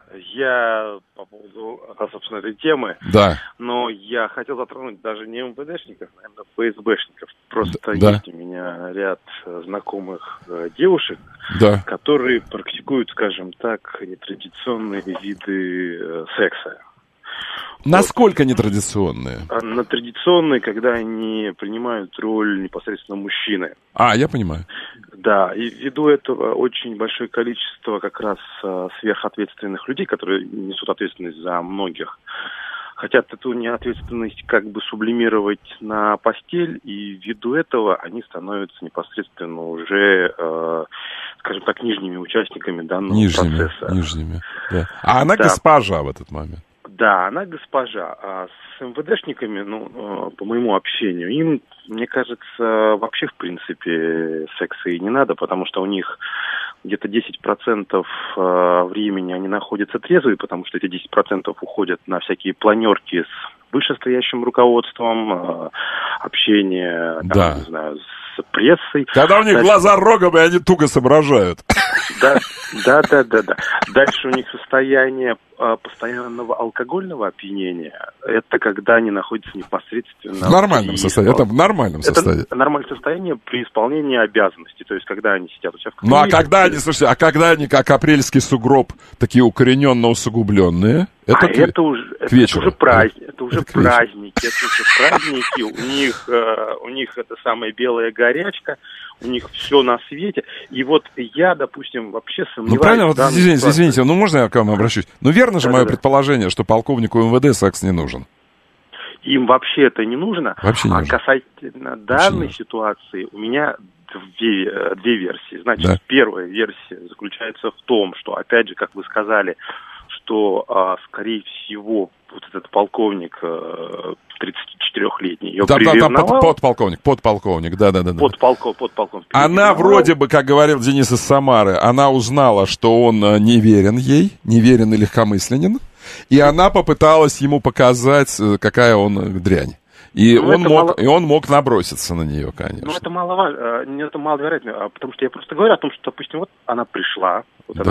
Я по поводу, собственно, этой темы, да. Но я хотел затронуть даже не МВДшников, наверное, ФСБшников. Просто да. Есть у меня ряд знакомых девушек, да. которые практикуют, скажем так, нетрадиционные виды секса. Насколько нетрадиционные? На традиционные, когда они принимают роль непосредственно мужчины. Я понимаю. Да, и ввиду этого очень большое количество как раз сверхответственных людей, которые несут ответственность за многих, хотят эту неответственность как бы сублимировать на постель, и ввиду этого они становятся непосредственно уже, скажем так, нижними участниками данного процесса. Нижними, да. А она госпожа в этот момент? Да, она госпожа. А с МВДшниками, по моему общению, им, мне кажется, вообще, в принципе, секса и не надо, потому что у них где-то 10% времени они находятся трезвые, потому что эти 10% уходят на всякие планерки с вышестоящим руководством, общение, да. Не знаю, с прессой. Когда у них глаза рогом, и они туго соображают. Да. Дальше у них состояние постоянного алкогольного опьянения. Это когда они находятся непосредственно... В нормальном состоянии. Это в нормальном состоянии. Это нормальное состояние при исполнении обязанностей. То есть, когда они сидят у себя в кабинете... Ну, а когда они, слушайте, как апрельский сугруп, такие укорененно усугубленные, это уже праздники. Это уже праздники. У них это самая белая горячка. У них все на свете. И вот я, допустим, вообще сомневаюсь... Ну, правильно, вот, извините, можно я к вам обращусь? Ну, верно же мое предположение, что полковнику МВД секс не нужен? Им вообще это не нужно. Вообще не нужно. Касательно данной ситуации, у меня две версии. Значит, первая версия заключается в том, что, опять же, как вы сказали, что, скорее всего, вот этот полковник 34-летний ее приревновал. Подполковник, да. Подполковник. Она вроде бы, как говорил Денис из Самары, она узнала, что он неверен и легкомысленен, и она попыталась ему показать, какая он дрянь. И он мог наброситься на нее, конечно. Ну, это маловероятно, потому что я просто говорю о том, что, допустим, вот она пришла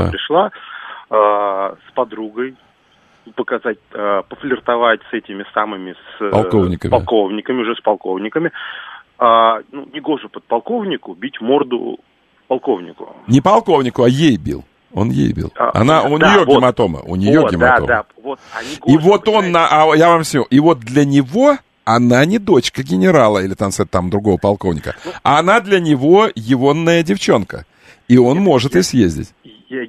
с подругой, показать, пофлиртовать с этими самыми полковниками, уже с полковниками. Негоже подполковнику бить морду полковнику. Не полковнику, а ей бил. Он ей бил. У нее гематома. Да. Вот, и вот я вам все. И вот для него она не дочка генерала или там другого полковника. Она для него егонная девчонка. И он может и съездить.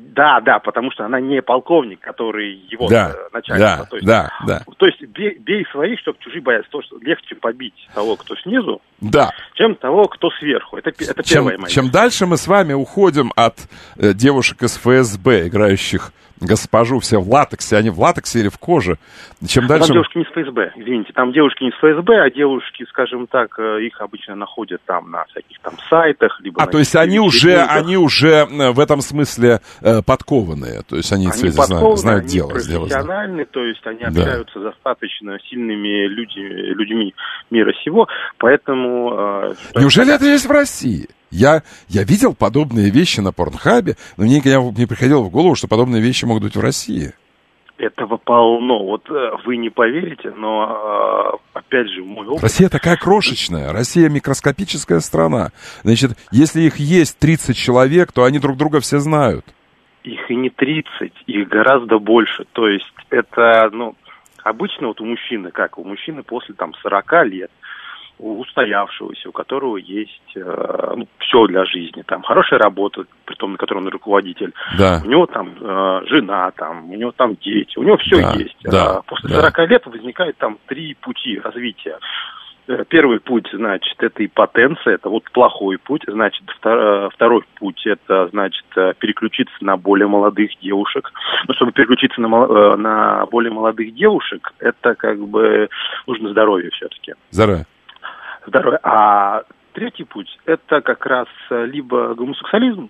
Да, потому что она не полковник, который его начальник. То есть бей своих, чтобы чужие боялись. То, что легче побить того, кто снизу, чем того, кто сверху. Это первое мое. Чем дальше мы с вами уходим от девушек из ФСБ, играющих госпожу все в латексе, они в латексе или в коже. Чем дальше... Там девушки не с ФСБ, извините. Там девушки не с ФСБ, а девушки, скажем так, их обычно находят там на всяких там сайтах. Либо то есть они уже в этом смысле подкованные. То есть они знают дело. Они профессиональны, то есть они общаются с достаточно сильными людьми мира сего. Поэтому... Неужели это есть в России? Я видел подобные вещи на Порнхабе, но мне никогда не приходило в голову, что подобные вещи могут быть в России. Этого полно. Вот вы не поверите, но опять же мой опыт... Россия такая крошечная, Россия микроскопическая страна. Значит, если их есть 30 человек, то они друг друга все знают. Их и не 30, их гораздо больше. То есть это, обычно вот у мужчины после 40 лет, у устоявшегося, у которого есть все для жизни, там хорошая работа, при том, на которой он руководитель, у него там жена, у него там дети, у него все есть. После 40 лет возникает там 3 пути развития. Первый путь, значит, это импотенция, это вот плохой путь, значит, второй путь, это, значит, переключиться на более молодых девушек. Но чтобы переключиться на более молодых девушек, это нужно здоровье все-таки. Здоровье. А третий путь – это как раз либо гомосексуализм,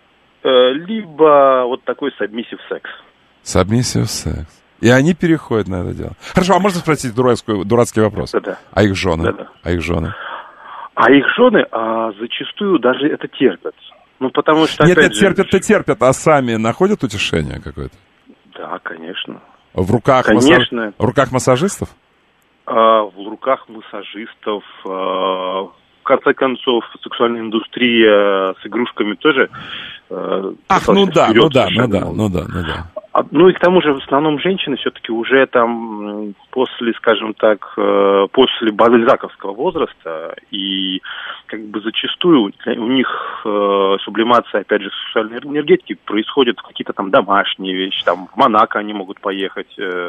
либо вот такой submissive секс. Submissive секс. И они переходят на это дело. Хорошо, а можно спросить дурацкий вопрос? Да. А их жены? Да. А их жены зачастую даже это терпят. Потому что, Нет, терпят, а сами находят утешение какое-то? Да, конечно. В руках массажистов? В руках массажистов, в конце концов, сексуальная индустрия с игрушками тоже. И к тому же, в основном, женщины все-таки уже там после, скажем так, после бальзаковского возраста, и зачастую у них сублимация, опять же, сексуальной энергетики происходит какие-то там домашние вещи, там в Монако они могут поехать,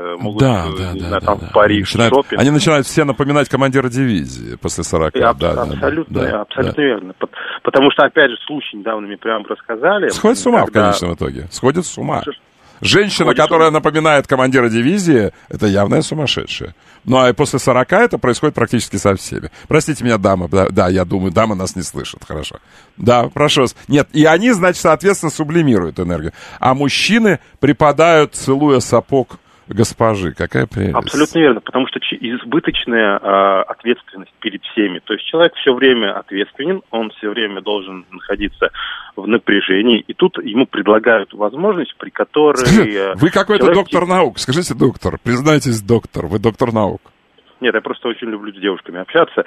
в Париж, шопинг. Они начинают все напоминать командира дивизии после 40. Абсолютно верно. Потому что, опять же, случай недавно мне прямо рассказали. Сходит с ума в конечном итоге. Сходит с ума. Женщина, которая напоминает командира дивизии, это явная сумасшедшая. А после 40 это происходит практически со всеми. Простите меня, дамы. Да, я думаю, дамы нас не слышат. Хорошо. Да, прошу вас. Нет, и они, значит, соответственно, сублимируют энергию. А мужчины припадают, целуя сапог госпожи. Какая прелесть. Абсолютно верно, потому что избыточная ответственность перед всеми. То есть человек все время ответственен, он все время должен находиться в напряжении, и тут ему предлагают возможность, при которой... Вы какой-то доктор наук. Скажите, доктор, признайтесь, доктор, вы доктор наук. Нет, я просто очень люблю с девушками общаться.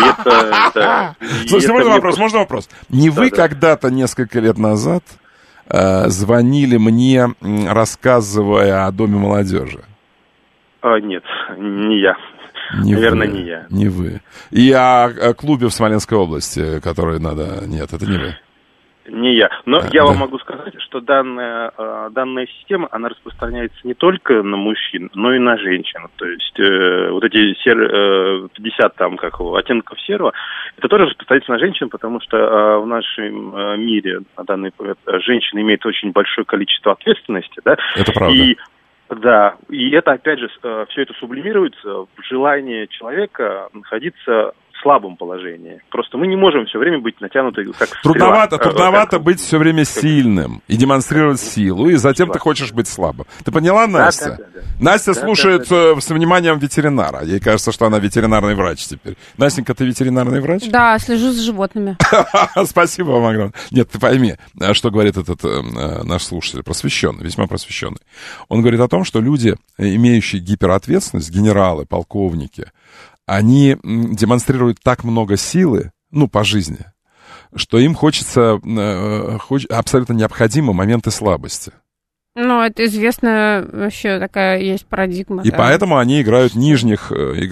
Слушайте, можно вопрос? Не вы когда-то, несколько лет назад, звонили мне, рассказывая о Доме молодежи? Нет, не я. Наверное, не я. Не вы. И о клубе в Смоленской области, который надо... Нет, это не вы. Не я. Но я вам могу сказать, что данная система, она распространяется не только на мужчин, но и на женщин. То есть вот эти 50 оттенков серого, это тоже распространяется на женщин, потому что в нашем мире на данный момент женщина имеет очень большое количество ответственности. Да? Это правда. И это, опять же, все это сублимируется в желание человека находиться в слабом положении. Просто мы не можем все время быть натянуты как стрела. Трудновато быть все время сильным и демонстрировать силу, и затем ты хочешь быть слабым. Ты поняла, Настя? Да. Настя слушает с вниманием ветеринара. Ей кажется, что она ветеринарный врач теперь. Настенька, ты ветеринарный врач? Да, слежу за животными. Спасибо вам огромное. Нет, ты пойми, что говорит этот наш слушатель, просвещенный, весьма просвещенный. Он говорит о том, что люди, имеющие гиперответственность, генералы, полковники, они демонстрируют так много силы, по жизни, что им хочется абсолютно необходимы моменты слабости. Ну, это известная вообще такая есть парадигма. И поэтому они играют нижних,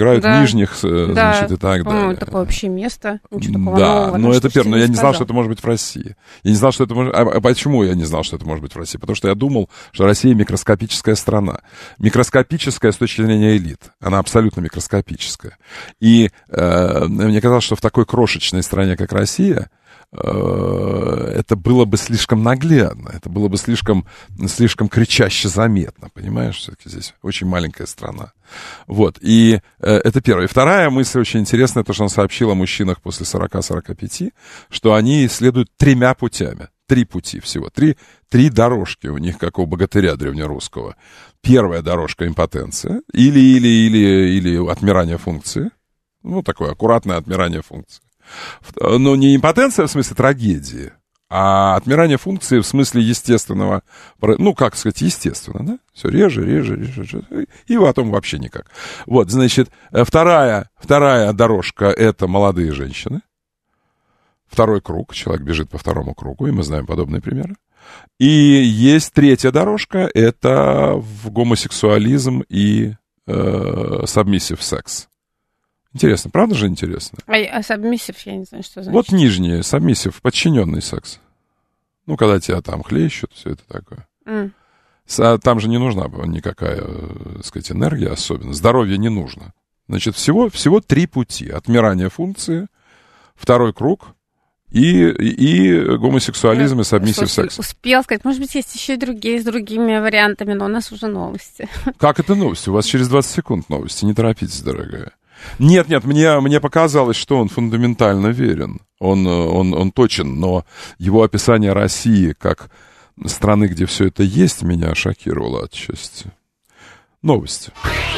значит, и так далее. Такое общее место. Да, но это первое. Но я не знал, что это может быть в России. Я не знал, что это может... А почему я не знал, что это может быть в России? Потому что я думал, что Россия микроскопическая страна. Микроскопическая с точки зрения элит. Она абсолютно микроскопическая. И мне казалось, что в такой крошечной стране, как Россия, это было бы слишком наглядно, это было бы слишком кричаще заметно, понимаешь, все-таки здесь очень маленькая страна. Вот, и это первое. И вторая мысль очень интересная, то, что он сообщил о мужчинах после 40-45, что они исследуют 3 путями. 3 пути всего, 3 дорожки у них, как у богатыря древнерусского. Первая дорожка — импотенция, или отмирание функции, ну, такое аккуратное отмирание функции. Но не импотенция в смысле трагедии, а отмирание функции в смысле естественного, ну, как сказать, естественно, да? Все реже, и потом вообще никак. Вот, значит, вторая дорожка — это молодые женщины. Второй круг, человек бежит по второму кругу, и мы знаем подобные примеры. И есть третья дорожка — это гомосексуализм и submissive секс. Интересно, правда же интересно? А сабмиссив, я не знаю, что значит. Вот нижний, сабмиссив, подчиненный секс. Ну, когда тебя там хлещут, все это такое. Там же не нужна никакая, так сказать, энергия особенно. Здоровье не нужно. Значит, всего 3 пути. Отмирание функции, второй круг и гомосексуализм и сабмиссив секс. Успел сказать. Может быть, есть еще и другие с другими вариантами, но у нас уже новости. Как это новости? У вас через 20 секунд новости. Не торопитесь, дорогая. Нет, мне показалось, что он фундаментально верен. Он точен, но его описание России как страны, где все это есть, меня шокировало отчасти. Новости.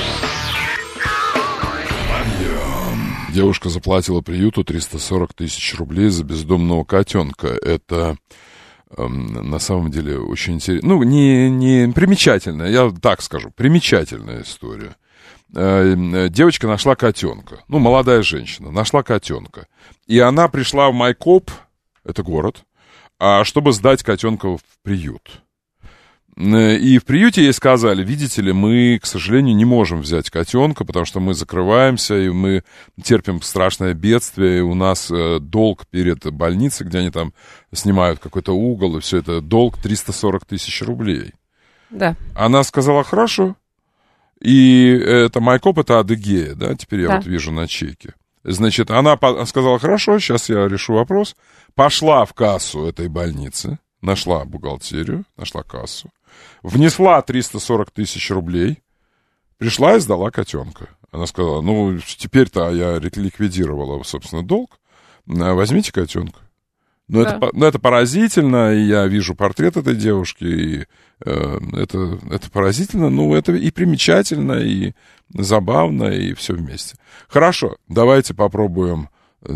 Девушка заплатила приюту 340 тысяч рублей за бездомного котенка. Это на самом деле очень интересно. Ну, не примечательная, я так скажу, примечательная история. Девочка нашла котенка, ну, молодая женщина, нашла котенка. И она пришла в Майкоп, это город, чтобы сдать котенка в приют. И в приюте ей сказали: видите ли, мы, к сожалению, не можем взять котенка, потому что мы закрываемся, и мы терпим страшное бедствие, и у нас долг перед больницей, где они там снимают какой-то угол, и все это, долг 340 тысяч рублей. Да. Она сказала: хорошо. И это Майкоп, это Адыгея, да, теперь я вот вижу на чеке. Значит, она сказала: хорошо, сейчас я решу вопрос. Пошла в кассу этой больницы, нашла бухгалтерию, нашла кассу, внесла 340 тысяч рублей, пришла и сдала котенка. Она сказала: ну, теперь-то я ликвидировала, собственно, долг, возьмите котенка. Но это поразительно, и я вижу портрет этой девушки, и это поразительно, ну, это и примечательно, и забавно, и все вместе. Хорошо, давайте попробуем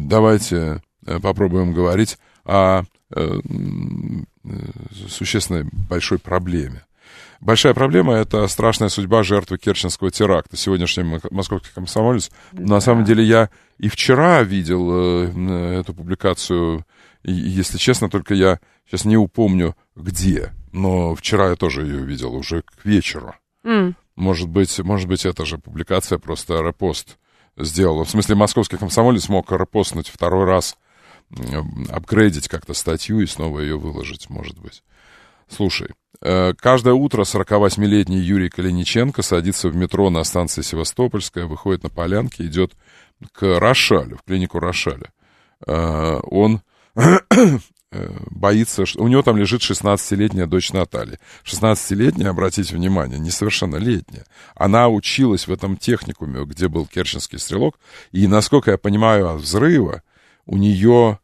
говорить о существенной большой проблеме. Большая проблема — это страшная судьба жертвы Керченского теракта. Сегодняшний московский комсомолец. На самом деле я и вчера видел эту публикацию, и, если честно, только я сейчас не упомню где, но вчера я тоже ее видел уже к вечеру. Может быть, эта же публикация просто репост сделала. В смысле, московский комсомолец мог репостнуть второй раз, апгрейдить как-то статью и снова ее выложить, может быть. Слушай, каждое утро 48-летний Юрий Калиниченко садится в метро на станции Севастопольская, выходит на Полянки, идет к Рошалю, в клинику Рошаля. Он боится, что у него там лежит 16-летняя дочь Наталья. 16-летняя, обратите внимание, несовершеннолетняя. Она училась в этом техникуме, где был керченский стрелок, и, насколько я понимаю, от взрыва у нее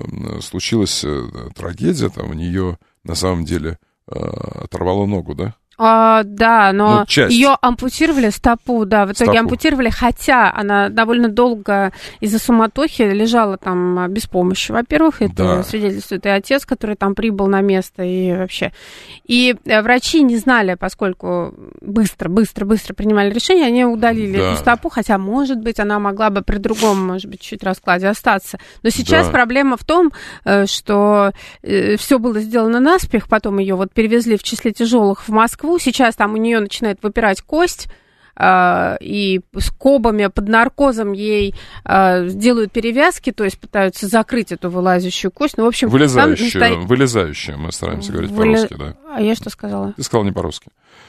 случилась трагедия, там у нее на самом деле оторвало ногу, да? Да, но ее ампутировали стопу, да, в итоге ампутировали, хотя она довольно долго из-за суматохи лежала там без помощи, во-первых, это свидетельствует и отец, который там прибыл на место, и вообще. И врачи не знали, поскольку быстро принимали решение, они удалили эту стопу, хотя, может быть, она могла бы при другом, может быть, чуть раскладе остаться. Но сейчас проблема в том, что все было сделано наспех, потом ее вот перевезли в числе тяжелых в Москву. Сейчас там у нее начинает выпирать кость, и скобами под наркозом ей делают перевязки, то есть пытаются закрыть эту вылазящую кость. Ну, в общем, вылезающую, мы стараемся говорить по-русски, да. А я что сказала? Ты сказала не по-русски.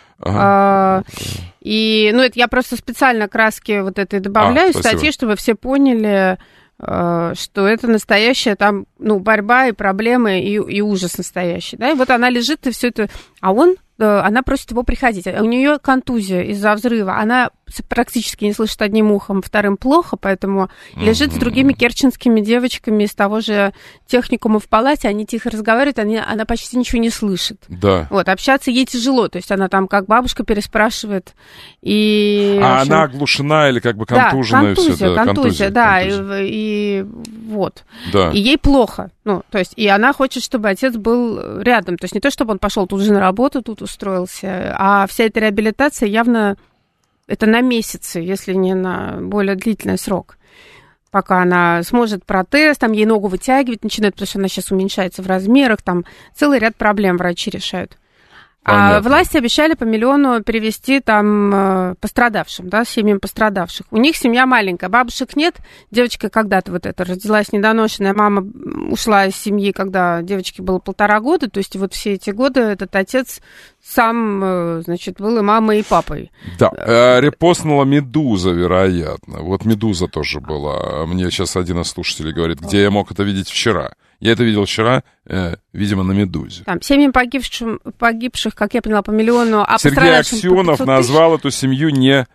И, это я просто специально краски вот этой добавляю в статье, чтобы все поняли, что это настоящая там, борьба и проблемы, и ужас настоящий, да, и вот она лежит, и все это, она просит его приходить. У нее контузия из-за взрыва. Она практически не слышит одним ухом, вторым плохо, поэтому лежит с другими керченскими девочками из того же техникума в палате. Они тихо разговаривают, она почти ничего не слышит. Да. Вот, общаться ей тяжело. То есть она там как бабушка переспрашивает. И, она оглушена или как бы контужена? Контузия, да. И вот. Да. И ей плохо. То есть, и она хочет, чтобы отец был рядом. То есть не то, чтобы он пошел тут же на работу, тут устроился, а вся эта реабилитация явно это на месяцы, если не на более длительный срок. Пока она сможет протез, там ей ногу вытягивать начинает, потому что она сейчас уменьшается в размерах, там целый ряд проблем врачи решают. Понятно. А власти обещали по 1 миллиону перевести там пострадавшим, да, семьям пострадавших. У них семья маленькая, бабушек нет. Девочка когда-то вот эта родилась недоношенная, мама ушла из семьи, когда девочке было 1,5 года. То есть вот все эти годы этот отец сам, значит, был и мамой, и папой. Да, репостнула «Медуза», вероятно. Вот «Медуза» тоже была. Мне сейчас один из слушателей говорит, где я мог это видеть вчера. Я это видел вчера, видимо, на «Медузе». Там семьям погибших, как я поняла, по 1 миллиону, а Сергей Аксенов назвал эту семью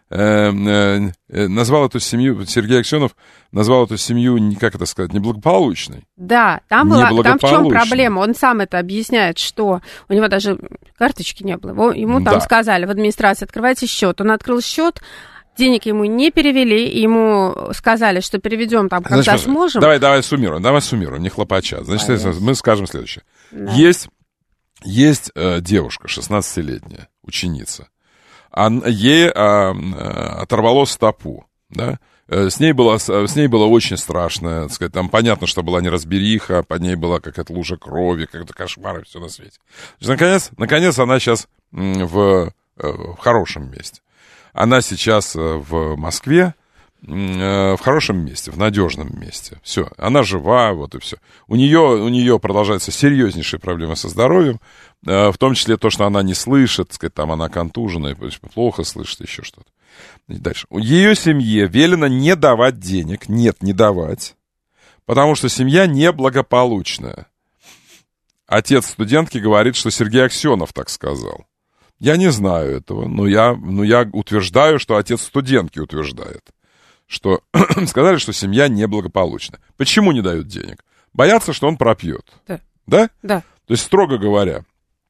Сергей Аксенов назвал эту семью, как это сказать, неблагополучной. Да, там в чем проблема? Он сам это объясняет, что у него даже карточки не было. Ему там сказали в администрации, открывайте счет. Он открыл счет, денег ему не перевели, ему сказали, что переведем там, когда сможем. Давай суммируем, не хлопача. Значит, мы скажем следующее. Да. Есть девушка, 16-летняя, ученица. Ей оторвало стопу, да? С ней было очень страшно, так сказать, там понятно, что была неразбериха, под ней была какая-то лужа крови, какой-то кошмар и все на свете. Наконец она сейчас в хорошем месте. Она сейчас в Москве, в хорошем месте, в надежном месте. Все, она жива, вот и все. У нее продолжаются серьезнейшие проблемы со здоровьем, в том числе то, что она не слышит, так сказать, там она контужена, плохо слышит, еще что-то. Дальше. Ее семье велено не давать денег, не давать, потому что семья неблагополучная. Отец студентки говорит, что Сергей Аксенов так сказал. Я не знаю этого, но я утверждаю, что отец студентки утверждает, что сказали, что семья неблагополучна. Почему не дают денег? Боятся, что он пропьет. Да? Да. То есть, строго говоря,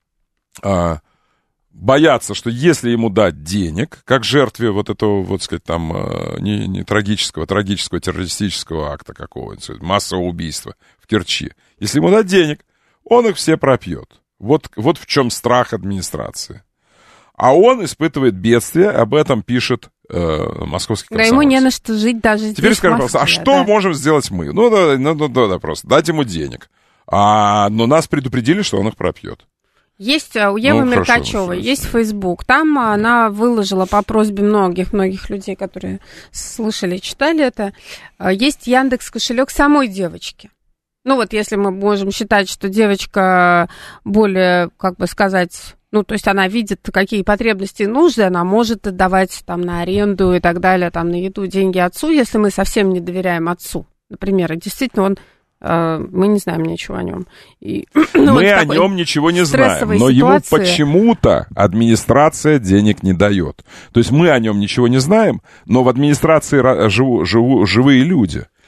боятся, что если ему дать денег, как жертве вот этого, вот сказать, там, не трагического террористического акта какого-нибудь, массового убийства в Керчи, если ему дать денег, он их все пропьет. Вот в чем страх администрации. А он испытывает бедствие, об этом пишет московский комсомолец. Да, ему не на что жить даже здесь. Теперь скажи, пожалуйста, а что можем сделать мы? Да, просто дать ему денег. Но нас предупредили, что он их пропьет. Есть у Евы Меркачевой, есть Facebook. Там она выложила по просьбе многих людей, которые слышали и читали это. Есть Яндекс.Кошелек самой девочки. Если мы можем считать, что девочка более, как бы сказать... то есть она видит, какие потребности и нужды, она может отдавать там на аренду и так далее, там на еду деньги отцу, если мы совсем не доверяем отцу, например, и действительно мы не знаем ничего о нем. Мы о нем ничего не знаем, но ему почему-то администрация денег не дает. То есть мы о нем ничего не знаем, но в администрации живые люди.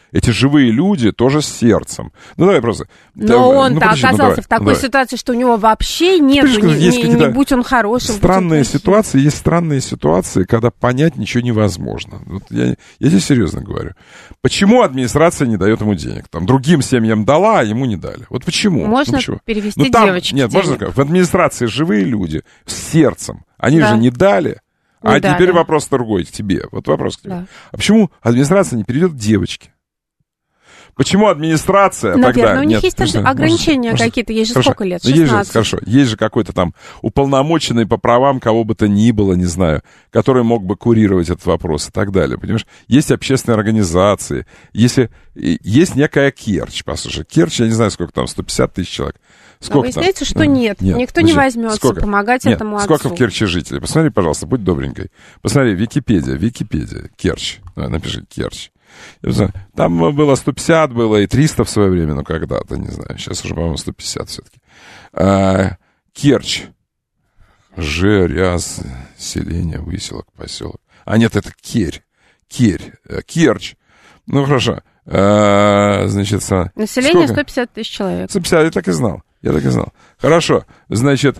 Эти живые люди тоже с сердцем. Ну, давай просто... Но он-то оказался в такой ситуации, что у него вообще нет, не будь он хорошим. Странные ситуации, есть странные ситуации, когда понять ничего невозможно. Вот я тебе серьезно говорю. Почему администрация не дает ему денег? Там другим семьям дала, а ему не дали. Вот почему? Можно перевести девочек. Нет, можно сказать, в администрации живые люди с сердцем. Они же не дали. Теперь вопрос другой к тебе. Вот вопрос к тебе. Да. А почему администрация не перейдет к девочке? Почему администрация тогда... Наверное, у них есть ограничения какие-то. Ей же сколько лет? 16. Есть же какой-то там уполномоченный по правам кого бы то ни было, не знаю, который мог бы курировать этот вопрос и так далее. Понимаешь? Есть общественные организации. Есть некая Керчь, послушай. Керчь, я не знаю, сколько там, 150 тысяч человек. Сколько выясняется, что нет. Никто не возьмется помогать этому отцу. Сколько в Керчи жителей? Посмотри, пожалуйста, будь добренькой. Посмотри, Википедия, Керчь. Напиши Керчь. Там было 150, было и 300 в свое время, но когда-то, не знаю. Сейчас уже, по-моему, 150 все-таки. Керчь. Ряз, селение, выселок, поселок. Нет, это Керчь. Ну, хорошо. Значит, население 150 тысяч человек. 150, я так и знал. Хорошо. Значит,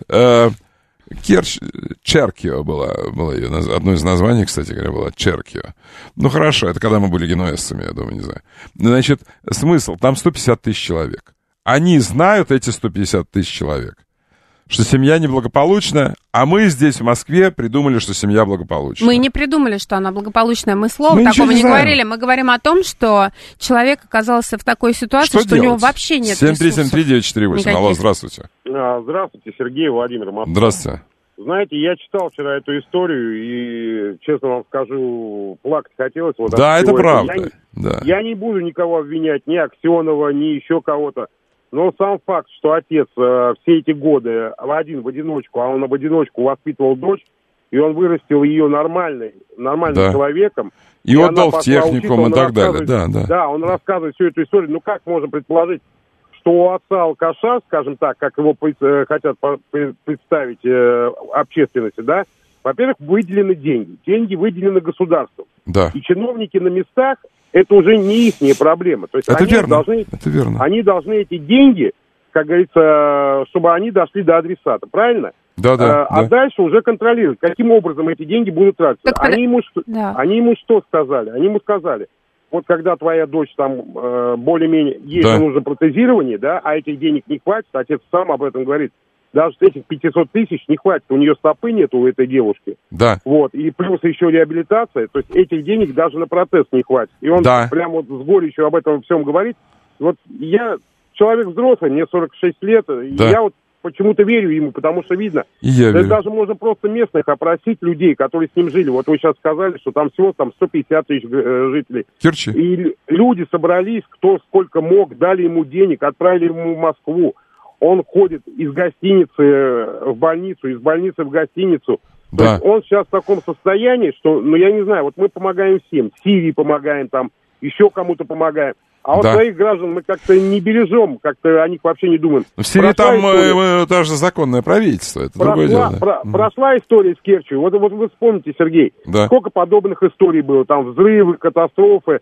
Керчь, Черкио было ее, одно из названий, кстати говоря, было Черкио. Ну, хорошо, это когда мы были генуэзцами, я думаю, не знаю. Значит, смысл, там 150 тысяч человек. Они знают, эти 150 тысяч человек, что семья неблагополучная, а мы здесь, в Москве, придумали, что семья благополучная. Мы не придумали, что она благополучная. Мы слова такого не говорили. Мы говорим о том, что человек оказался в такой ситуации, что у него вообще нет ресурсов. 7373948. Алло, здравствуйте. Здравствуйте, Сергей, Владимир, Москва. Здравствуйте. Знаете, я читал вчера эту историю, и, честно вам скажу, плакать хотелось. Вот да, это правда. Я не буду никого обвинять, ни Аксенова, ни еще кого-то. Но сам факт, что отец все эти годы один в одиночку, а он в одиночку воспитывал дочь, и он вырастил ее нормальным человеком. И отдал в техникум и так далее. Да, он рассказывает всю эту историю. Ну как можно предположить, что у отца алкаша, скажем так, как его хотят представить общественности, да, во-первых, выделены деньги. Деньги выделены государством. Да. И чиновники на местах, это уже не их проблема. То есть это верно. Они должны эти деньги, как говорится, чтобы они дошли до адресата, правильно? Да. Дальше уже контролировать, каким образом эти деньги будут тратиться. Они ему что сказали? Они ему сказали, вот когда твоя дочь там более-менее, ей нужно протезирование, да, а этих денег не хватит, отец сам об этом говорит, даже этих 500 тысяч не хватит, у нее стопы нет у этой девушки. Да. Вот, и плюс еще реабилитация, то есть этих денег даже на протез не хватит. И он прям вот с горечью об этом всем говорит. Вот я человек взрослый, мне 46 лет, и я вот почему-то верю ему, потому что видно. Даже можно просто местных опросить людей, которые с ним жили. Вот вы сейчас сказали, что там всего 150 тысяч жителей. Керчи. И люди собрались, кто сколько мог, дали ему денег, отправили ему в Москву. Он ходит из гостиницы в больницу, из больницы в гостиницу. То есть он сейчас в таком состоянии, что, я не знаю, вот мы помогаем всем. Сирии помогаем, там, еще кому-то помогаем. А вот своих граждан мы как-то не бережем, как-то о них вообще не думаем. В Сирии там даже законное правительство, это другое дело. Прошла история с Керчью. Вот вы вспомните, Сергей, сколько подобных историй было. Там взрывы, катастрофы.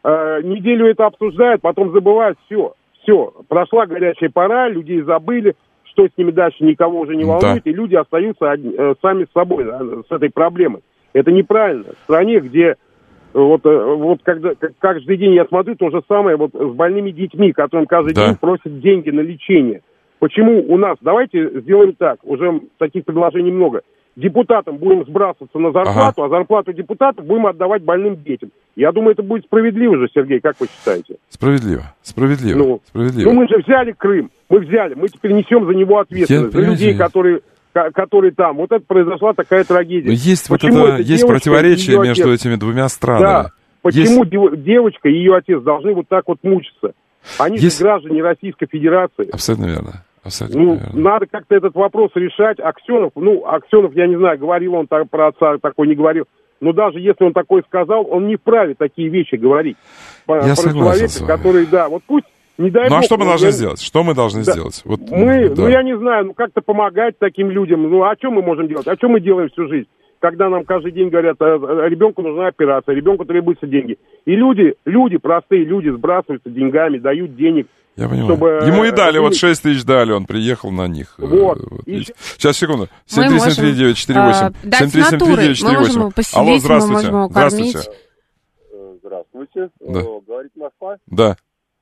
Неделю это обсуждают, потом забывают, все. Прошла горячая пора, людей забыли, что с ними дальше никого уже не волнует, и люди остаются сами с собой, с этой проблемой. Это неправильно. В стране, где вот когда каждый день я смотрю, то же самое вот с больными детьми, которым каждый день просят деньги на лечение. Почему у нас? Давайте сделаем так, уже таких предложений много. Депутатам будем сбрасываться на зарплату, а зарплату депутатов будем отдавать больным детям. Я думаю, это будет справедливо же, Сергей, как вы считаете? Справедливо. Ну, мы же взяли Крым, мы теперь несем за него ответственность, за людей, которые там. Вот это произошла такая трагедия. Но есть есть противоречие между этими двумя странами. Да, почему девочка и ее отец должны вот так вот мучиться? Они же граждане Российской Федерации. Абсолютно верно. Надо как-то этот вопрос решать. Аксенов, я не знаю, говорил он про отца, такой не говорил. Но даже если он такой сказал, он не вправе такие вещи говорить. Я согласен с вами. Который, вот пусть, не дай бог. А что мы должны сделать? Что мы должны сделать? Я не знаю, как-то помогать таким людям. А что мы можем делать? А что мы делаем всю жизнь? когда нам каждый день говорят, ребенку нужна операция, ребенку требуются деньги. И люди, простые люди сбрасываются деньгами, дают денег. Я понимаю. Чтобы, ему и дали, вот 6 тысяч дали, он приехал на них. Вот. Сейчас, секунду. 7373948. 7373948. Алло, здравствуйте. Здравствуйте. Здравствуйте. Да. Говорит Москва? Да.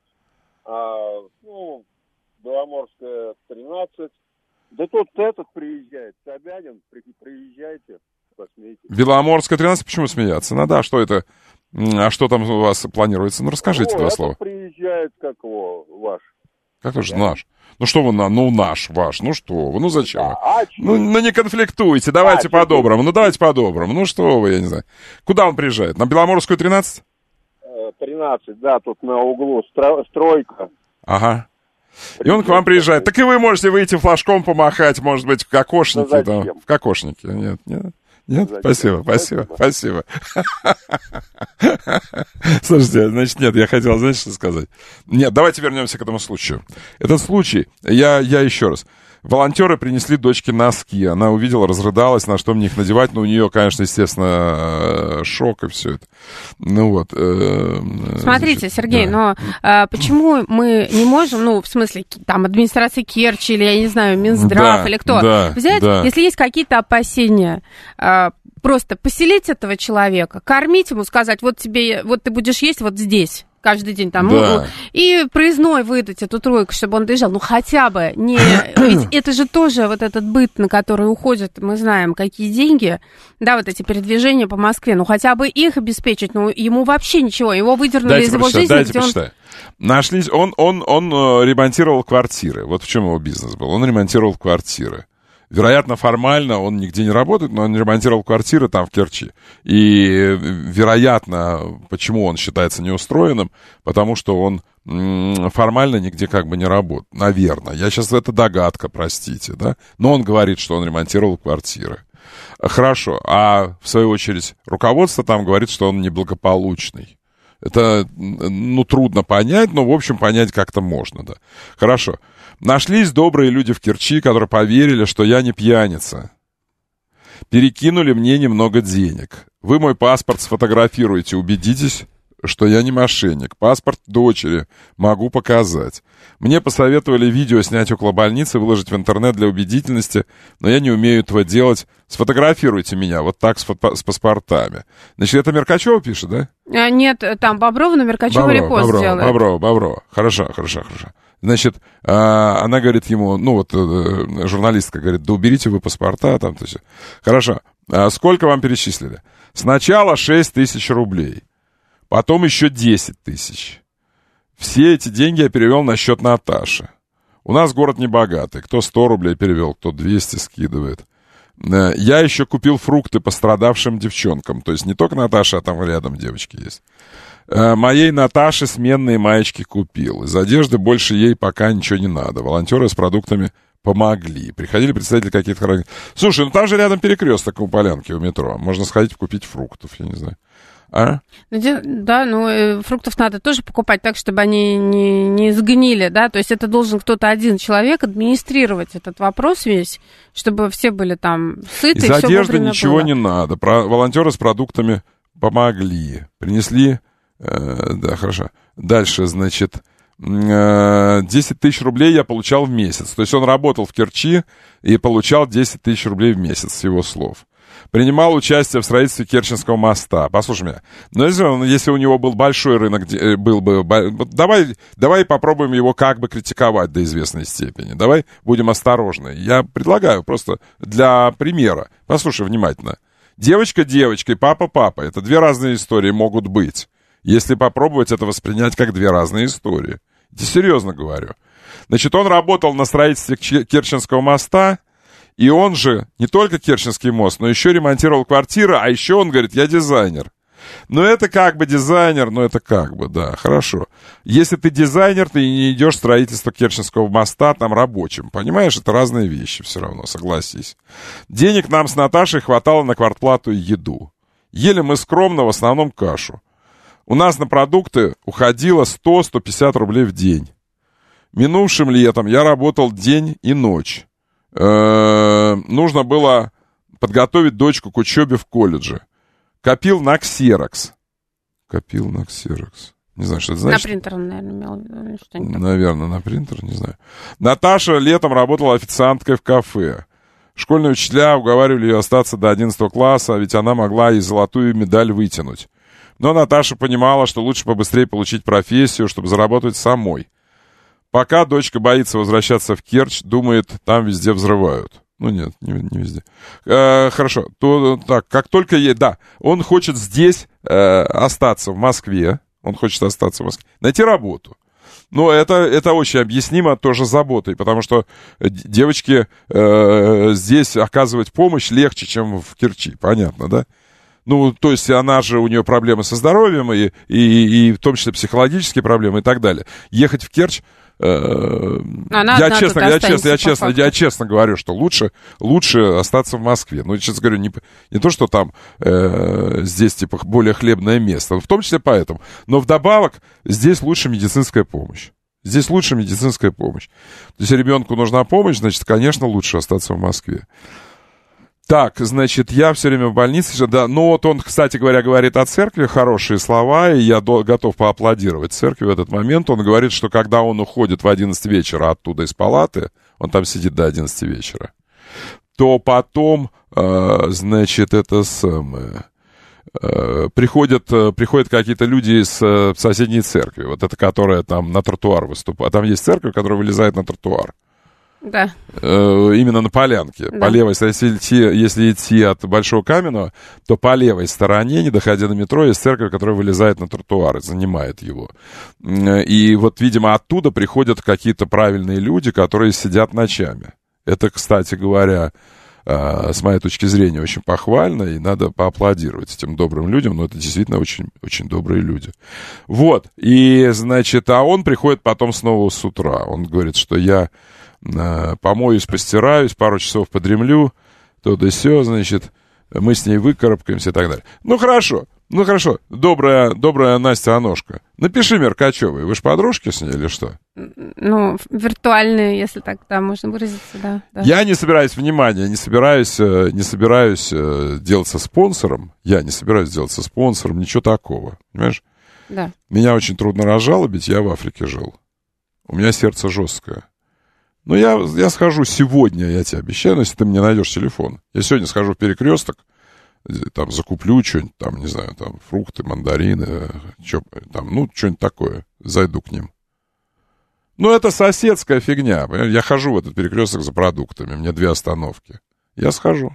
Беломорская, 13. Да тут этот приезжает, Собянин, приезжайте, посмейтесь. Беломорская, 13, почему смеяться? Ну да, что это? А что там у вас планируется? Ну, расскажите два слова. Приезжает, как его, ваш. Как же наш? Ну, что вы, наш, ваш, ну что вы, ну зачем? Ну, не конфликтуйте, давайте по-доброму, давайте по-доброму, ну что вы, я не знаю. Куда он приезжает? На Беломорскую, 13? 13, да, тут на углу, стройка. Ага. И он к вам приезжает. Так и вы можете выйти флажком помахать, может быть, в кокошнике. Да, в кокошнике. Нет? Спасибо. Слушайте, значит, нет, я хотел, знаете, что сказать? Нет, давайте вернемся к этому случаю. Этот случай, я еще раз. Волонтеры принесли дочке носки. Она увидела, разрыдалась, на что мне их надевать. Ну, у нее, конечно, естественно, шок и все это. Ну вот. Смотрите, значит, Сергей, да. Но почему мы не можем, ну, в смысле, там, администрация Керчи или, я не знаю, Минздрав или кто, взять, если есть какие-то опасения, просто поселить этого человека, кормить ему, сказать, вот тебе, вот ты будешь есть вот здесь. Каждый день там, и проездной выдать эту тройку, чтобы он доезжал, ну хотя бы не, ведь это же тоже вот этот быт, на который уходят, мы знаем, какие деньги, да, вот эти передвижения по Москве, ну хотя бы их обеспечить, ну ему вообще ничего, его выдернули из его жизни. Дайте почитаю. Нашлись, он ремонтировал квартиры, вот в чем его бизнес был, он ремонтировал квартиры. Вероятно, формально он нигде не работает, но он ремонтировал квартиры там в Керчи. И, вероятно, почему он считается неустроенным, потому что он формально нигде как бы не работает. Наверное. Я сейчас, это догадка, простите, да? Но он говорит, что он ремонтировал квартиры. Хорошо. А, в свою очередь, руководство там говорит, что он неблагополучный. Это, ну, трудно понять, но, в общем, понять как-то можно, да. Хорошо. Нашлись добрые люди в Керчи, которые поверили, что я не пьяница. Перекинули мне немного денег. Вы мой паспорт сфотографируете, убедитесь, что я не мошенник. Паспорт дочери могу показать. Мне посоветовали видео снять около больницы, выложить в интернет для убедительности, но я не умею этого делать. Сфотографируйте меня вот так с паспортами. Значит, это Меркачева пишет, да? Нет, там Боброва, но Меркачева репост делает. Боброва. Хорошо. Значит, она говорит ему, ну вот журналистка говорит, да уберите вы паспорта там, то есть. Хорошо. Сколько вам перечислили? Сначала 6 тысяч рублей, потом еще 10 тысяч. Все эти деньги я перевел на счет Наташи. У нас город небогатый. Кто 100 рублей перевел, кто 200 скидывает. Я еще купил фрукты пострадавшим девчонкам. То есть не только Наташа, а там рядом девочки есть. Моей Наташе сменные маечки купил. Из одежды больше ей пока ничего не надо. Волонтеры с продуктами помогли. Приходили представители каких-то хранителей. Слушай, ну там же рядом перекресток у Полянки, у метро. Можно сходить купить фруктов, я не знаю. Да, ну фруктов надо тоже покупать так, чтобы они не сгнили, да, то есть это должен кто-то один человек администрировать этот вопрос весь, чтобы все были там сыты. Из одежды ничего было. Не надо. Волонтеры с продуктами помогли. Принесли, да, хорошо. Дальше, значит, 10 тысяч рублей я получал в месяц. То есть он работал в Керчи и получал 10 тысяч рублей в месяц, с его слов. Принимал участие в строительстве Керченского моста. Послушай меня. Но если у него был большой рынок, был бы... Давай попробуем его как бы критиковать до известной степени. Давай будем осторожны. Я предлагаю просто для примера. Послушай внимательно. Девочка девочкой, папа папа. Это две разные истории могут быть. Если попробовать это воспринять как две разные истории. Я серьезно говорю. Значит, он работал на строительстве Керченского моста. И он же не только Керченский мост, но еще ремонтировал квартиры, а еще он говорит, я дизайнер. Ну, это как бы дизайнер, но это как бы, да, хорошо. Если ты дизайнер, ты не идешь в строительство Керченского моста там рабочим. Понимаешь, это разные вещи все равно, согласись. Денег нам с Наташей хватало на квартплату и еду. Ели мы скромно, в основном кашу. У нас на продукты уходило 100-150 рублей в день. Минувшим летом я работал день и ночь. Нужно было подготовить дочку к учебе в колледже. Копил на ксерокс. Не знаю, что это значит. На принтер, наверное, имел в виду. Наверное, на принтер, не знаю. Наташа летом работала официанткой в кафе. Школьные учителя уговаривали ее остаться до 11 класса, ведь она могла и золотую медаль вытянуть. Но Наташа понимала, что лучше побыстрее получить профессию, чтобы заработать самой. Пока дочка боится возвращаться в Керчь, думает, там везде взрывают. Ну нет, не везде. Хорошо, так, как только он хочет здесь остаться в Москве, найти работу. Но это очень объяснимо тоже заботой, потому что девочке здесь оказывать помощь легче, чем в Керчи, понятно, да? Ну, то есть у нее проблемы со здоровьем, и в том числе психологические проблемы и так далее. Ехать в Керчь, я честно говорю, что лучше остаться в Москве. Ну, честно говорю, не то, что там здесь, типа, более хлебное место, в том числе поэтому. Но вдобавок здесь лучше медицинская помощь. То есть ребенку нужна помощь, значит, конечно, лучше остаться в Москве. Так, значит, я все время в больнице, да, но вот он, кстати говоря, говорит о церкви хорошие слова, и я готов поаплодировать церкви в этот момент. Он говорит, что когда он уходит в 11 вечера оттуда из палаты, он там сидит до 11 вечера, то потом, значит, приходят какие-то люди из соседней церкви, вот это, которая там на тротуар выступает. Там есть церковь, которая вылезает на тротуар. Да. Именно на полянке. Да. По левой, если идти от Большого Каменного, то по левой стороне, не доходя до метро, есть церковь, которая вылезает на тротуар и занимает его. И вот, видимо, оттуда приходят какие-то правильные люди, которые сидят ночами. Это, кстати говоря, с моей точки зрения, очень похвально, и надо поаплодировать этим добрым людям, но это действительно очень, очень добрые люди. Вот, и, значит, он приходит потом снова с утра. Он говорит, что я помоюсь, постираюсь, пару часов подремлю, то да сё, значит, мы с ней выкарабкаемся и так далее. Ну, хорошо, добрая Настя Аношка. Напиши Меркачевой, вы же подружки с ней или что? Ну, виртуальные, если так, да, можно выразиться, да. Я не собираюсь, не собираюсь делаться спонсором, ничего такого, понимаешь? Да. Меня очень трудно разжалобить, я в Африке жил. У меня сердце жесткое. Ну, я схожу сегодня, я тебе обещаю, если ты мне найдешь телефон. Я сегодня схожу в Перекресток, там закуплю что-нибудь, там, не знаю, там, фрукты, мандарины, что-нибудь такое, зайду к ним. Ну, это соседская фигня, понимаешь? Я хожу в этот Перекресток за продуктами, мне 2 остановки. Я схожу.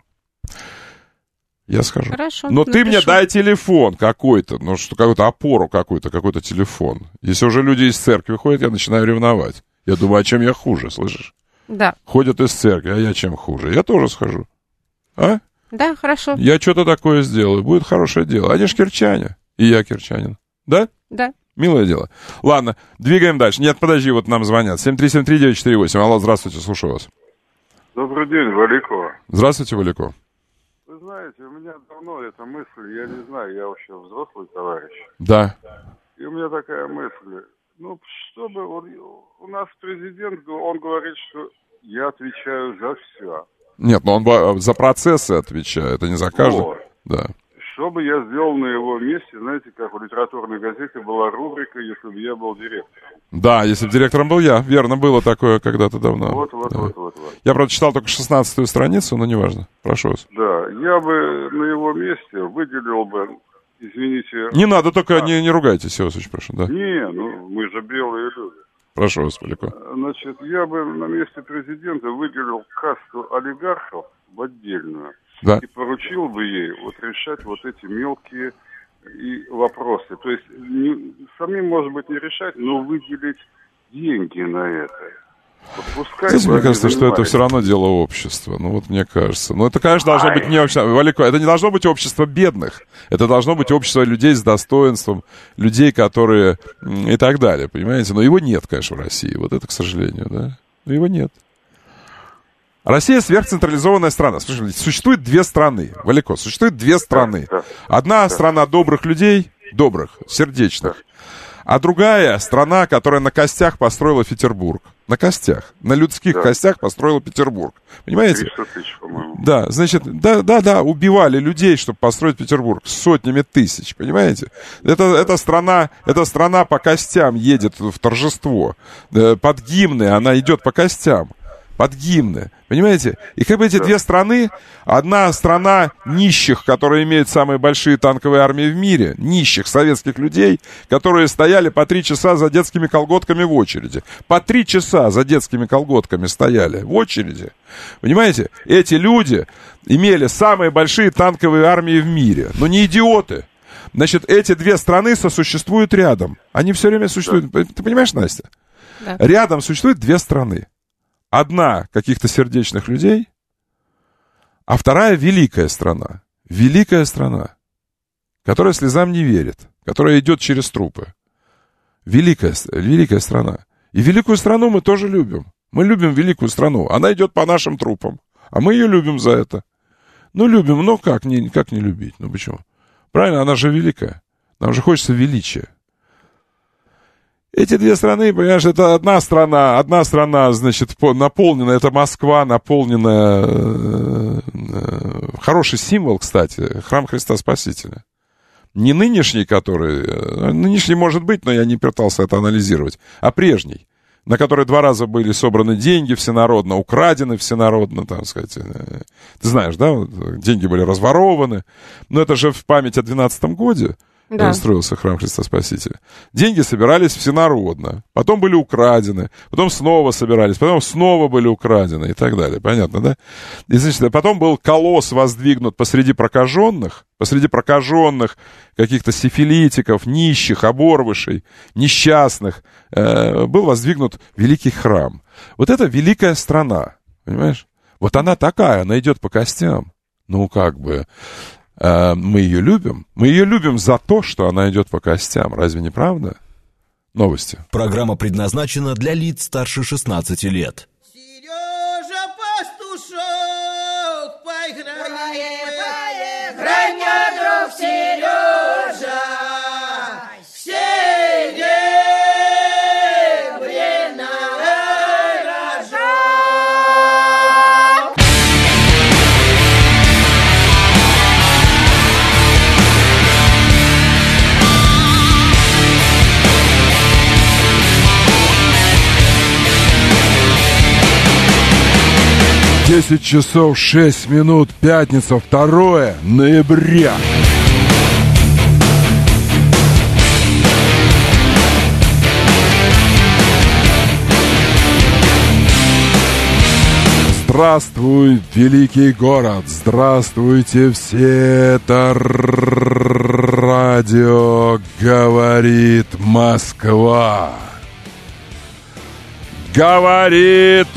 Хорошо. Но ты мне дай телефон какой-то, какую-то опору какой-то телефон. Если уже люди из церкви ходят, я начинаю ревновать. Я думаю, а чем я хуже, слышишь? Да. Ходят из церкви, а я чем хуже? Я тоже схожу. А? Да, хорошо. Я что-то такое сделаю, будет хорошее дело. Они ж кирчане, и я кирчанин. Да? Да. Милое дело. Ладно, двигаем дальше. Нет, подожди, вот нам звонят. 7373948. Алло, здравствуйте, слушаю вас. Добрый день, Валико. Здравствуйте, Валико. Вы знаете, у меня давно эта мысль, я не знаю, я вообще взрослый товарищ. Да. И у меня такая мысль. Ну, чтобы... У нас президент, он говорит, что я отвечаю за все. Нет, но он за процессы отвечает, а не за каждого. Вот. Да. Что бы я сделал на его месте, знаете, как в литературной газете была рубрика «Если бы я был директором». Да, если бы директором был я. Верно, было такое когда-то давно. Вот. Я, правда, читал только 16-ю страницу, но неважно. Прошу вас. Да, я бы на его месте выделил бы... Извините. Не надо, только не ругайтесь, я вас очень прошу, да. Не, мы же белые люди. Прошу вас, Валико. Значит, я бы на месте президента выделил касту олигархов в отдельную. Да. И поручил бы ей решать эти мелкие вопросы. То есть, самим, может быть, не решать, но выделить деньги на это. Знаете, мне кажется, что это все равно дело общества. Мне кажется. Это, конечно, должно быть не общество. Валико, это не должно быть общество бедных. Это должно быть общество людей с достоинством, людей, которые... и так далее, понимаете? Но его нет, конечно, в России. Вот это, к сожалению, да. Но его нет. Россия сверхцентрализованная страна. Слушайте, существует 2 страны. Валико, существует 2 страны. Одна страна добрых людей, добрых, сердечных. А другая страна, которая на костях построила Петербург. На костях. На людских костях построила Петербург. Понимаете? 300 тысяч, по-моему. Да, значит, да, убивали людей, чтобы построить Петербург. Сотнями тысяч, понимаете? Эта страна по костям едет в торжество. Под гимны она идет по костям. Под гимны. Понимаете? И как бы эти две страны, одна страна нищих, которая имеет самые большие танковые армии в мире, нищих советских людей, которые стояли по 3 часа за детскими колготками в очереди. По 3 часа за детскими колготками стояли в очереди. Понимаете? Эти люди имели самые большие танковые армии в мире. Но не идиоты. Значит, эти две страны сосуществуют рядом. Они все время существуют. Ты понимаешь, Настя? Да. Рядом существуют две страны. Одна каких-то сердечных людей, а вторая великая страна. Великая страна, которая слезам не верит, которая идет через трупы. Великая страна. И великую страну мы тоже любим. Мы любим великую страну. Она идет по нашим трупам. А мы ее любим за это. Ну, любим, но как не любить? Ну, почему? Правильно, она же великая. Нам же хочется величия. Эти две страны, понимаешь, это одна страна, значит, наполненная, это Москва, наполненная, хороший символ, кстати, храм Христа Спасителя. Не нынешний, нынешний может быть, но я не пытался это анализировать, а прежний, на который 2 раза были собраны деньги всенародно, украдены всенародно, там сказать. Ты знаешь, да, деньги были разворованы, но это же в память о 12 годе. Да. Строился храм Христа Спасителя. Деньги собирались всенародно, потом были украдены, потом снова собирались, потом снова были украдены и так далее. Понятно, да? И, значит, потом был колосс воздвигнут посреди прокаженных каких-то сифилитиков, нищих, оборвышей, несчастных, был воздвигнут великий храм. Вот это великая страна, понимаешь? Вот она такая, она идет по костям. Ну, как бы... Мы ее любим. Мы ее любим за то, что она идет по костям. Разве не правда? Новости. Программа предназначена для лиц старше 16 лет. Сережа Пастушок, поиграй мне, друг Сережа, Десять часов 6 минут, пятница, 2 ноября. Здравствуй, великий город, здравствуйте все, это радио говорит Москва. Говорит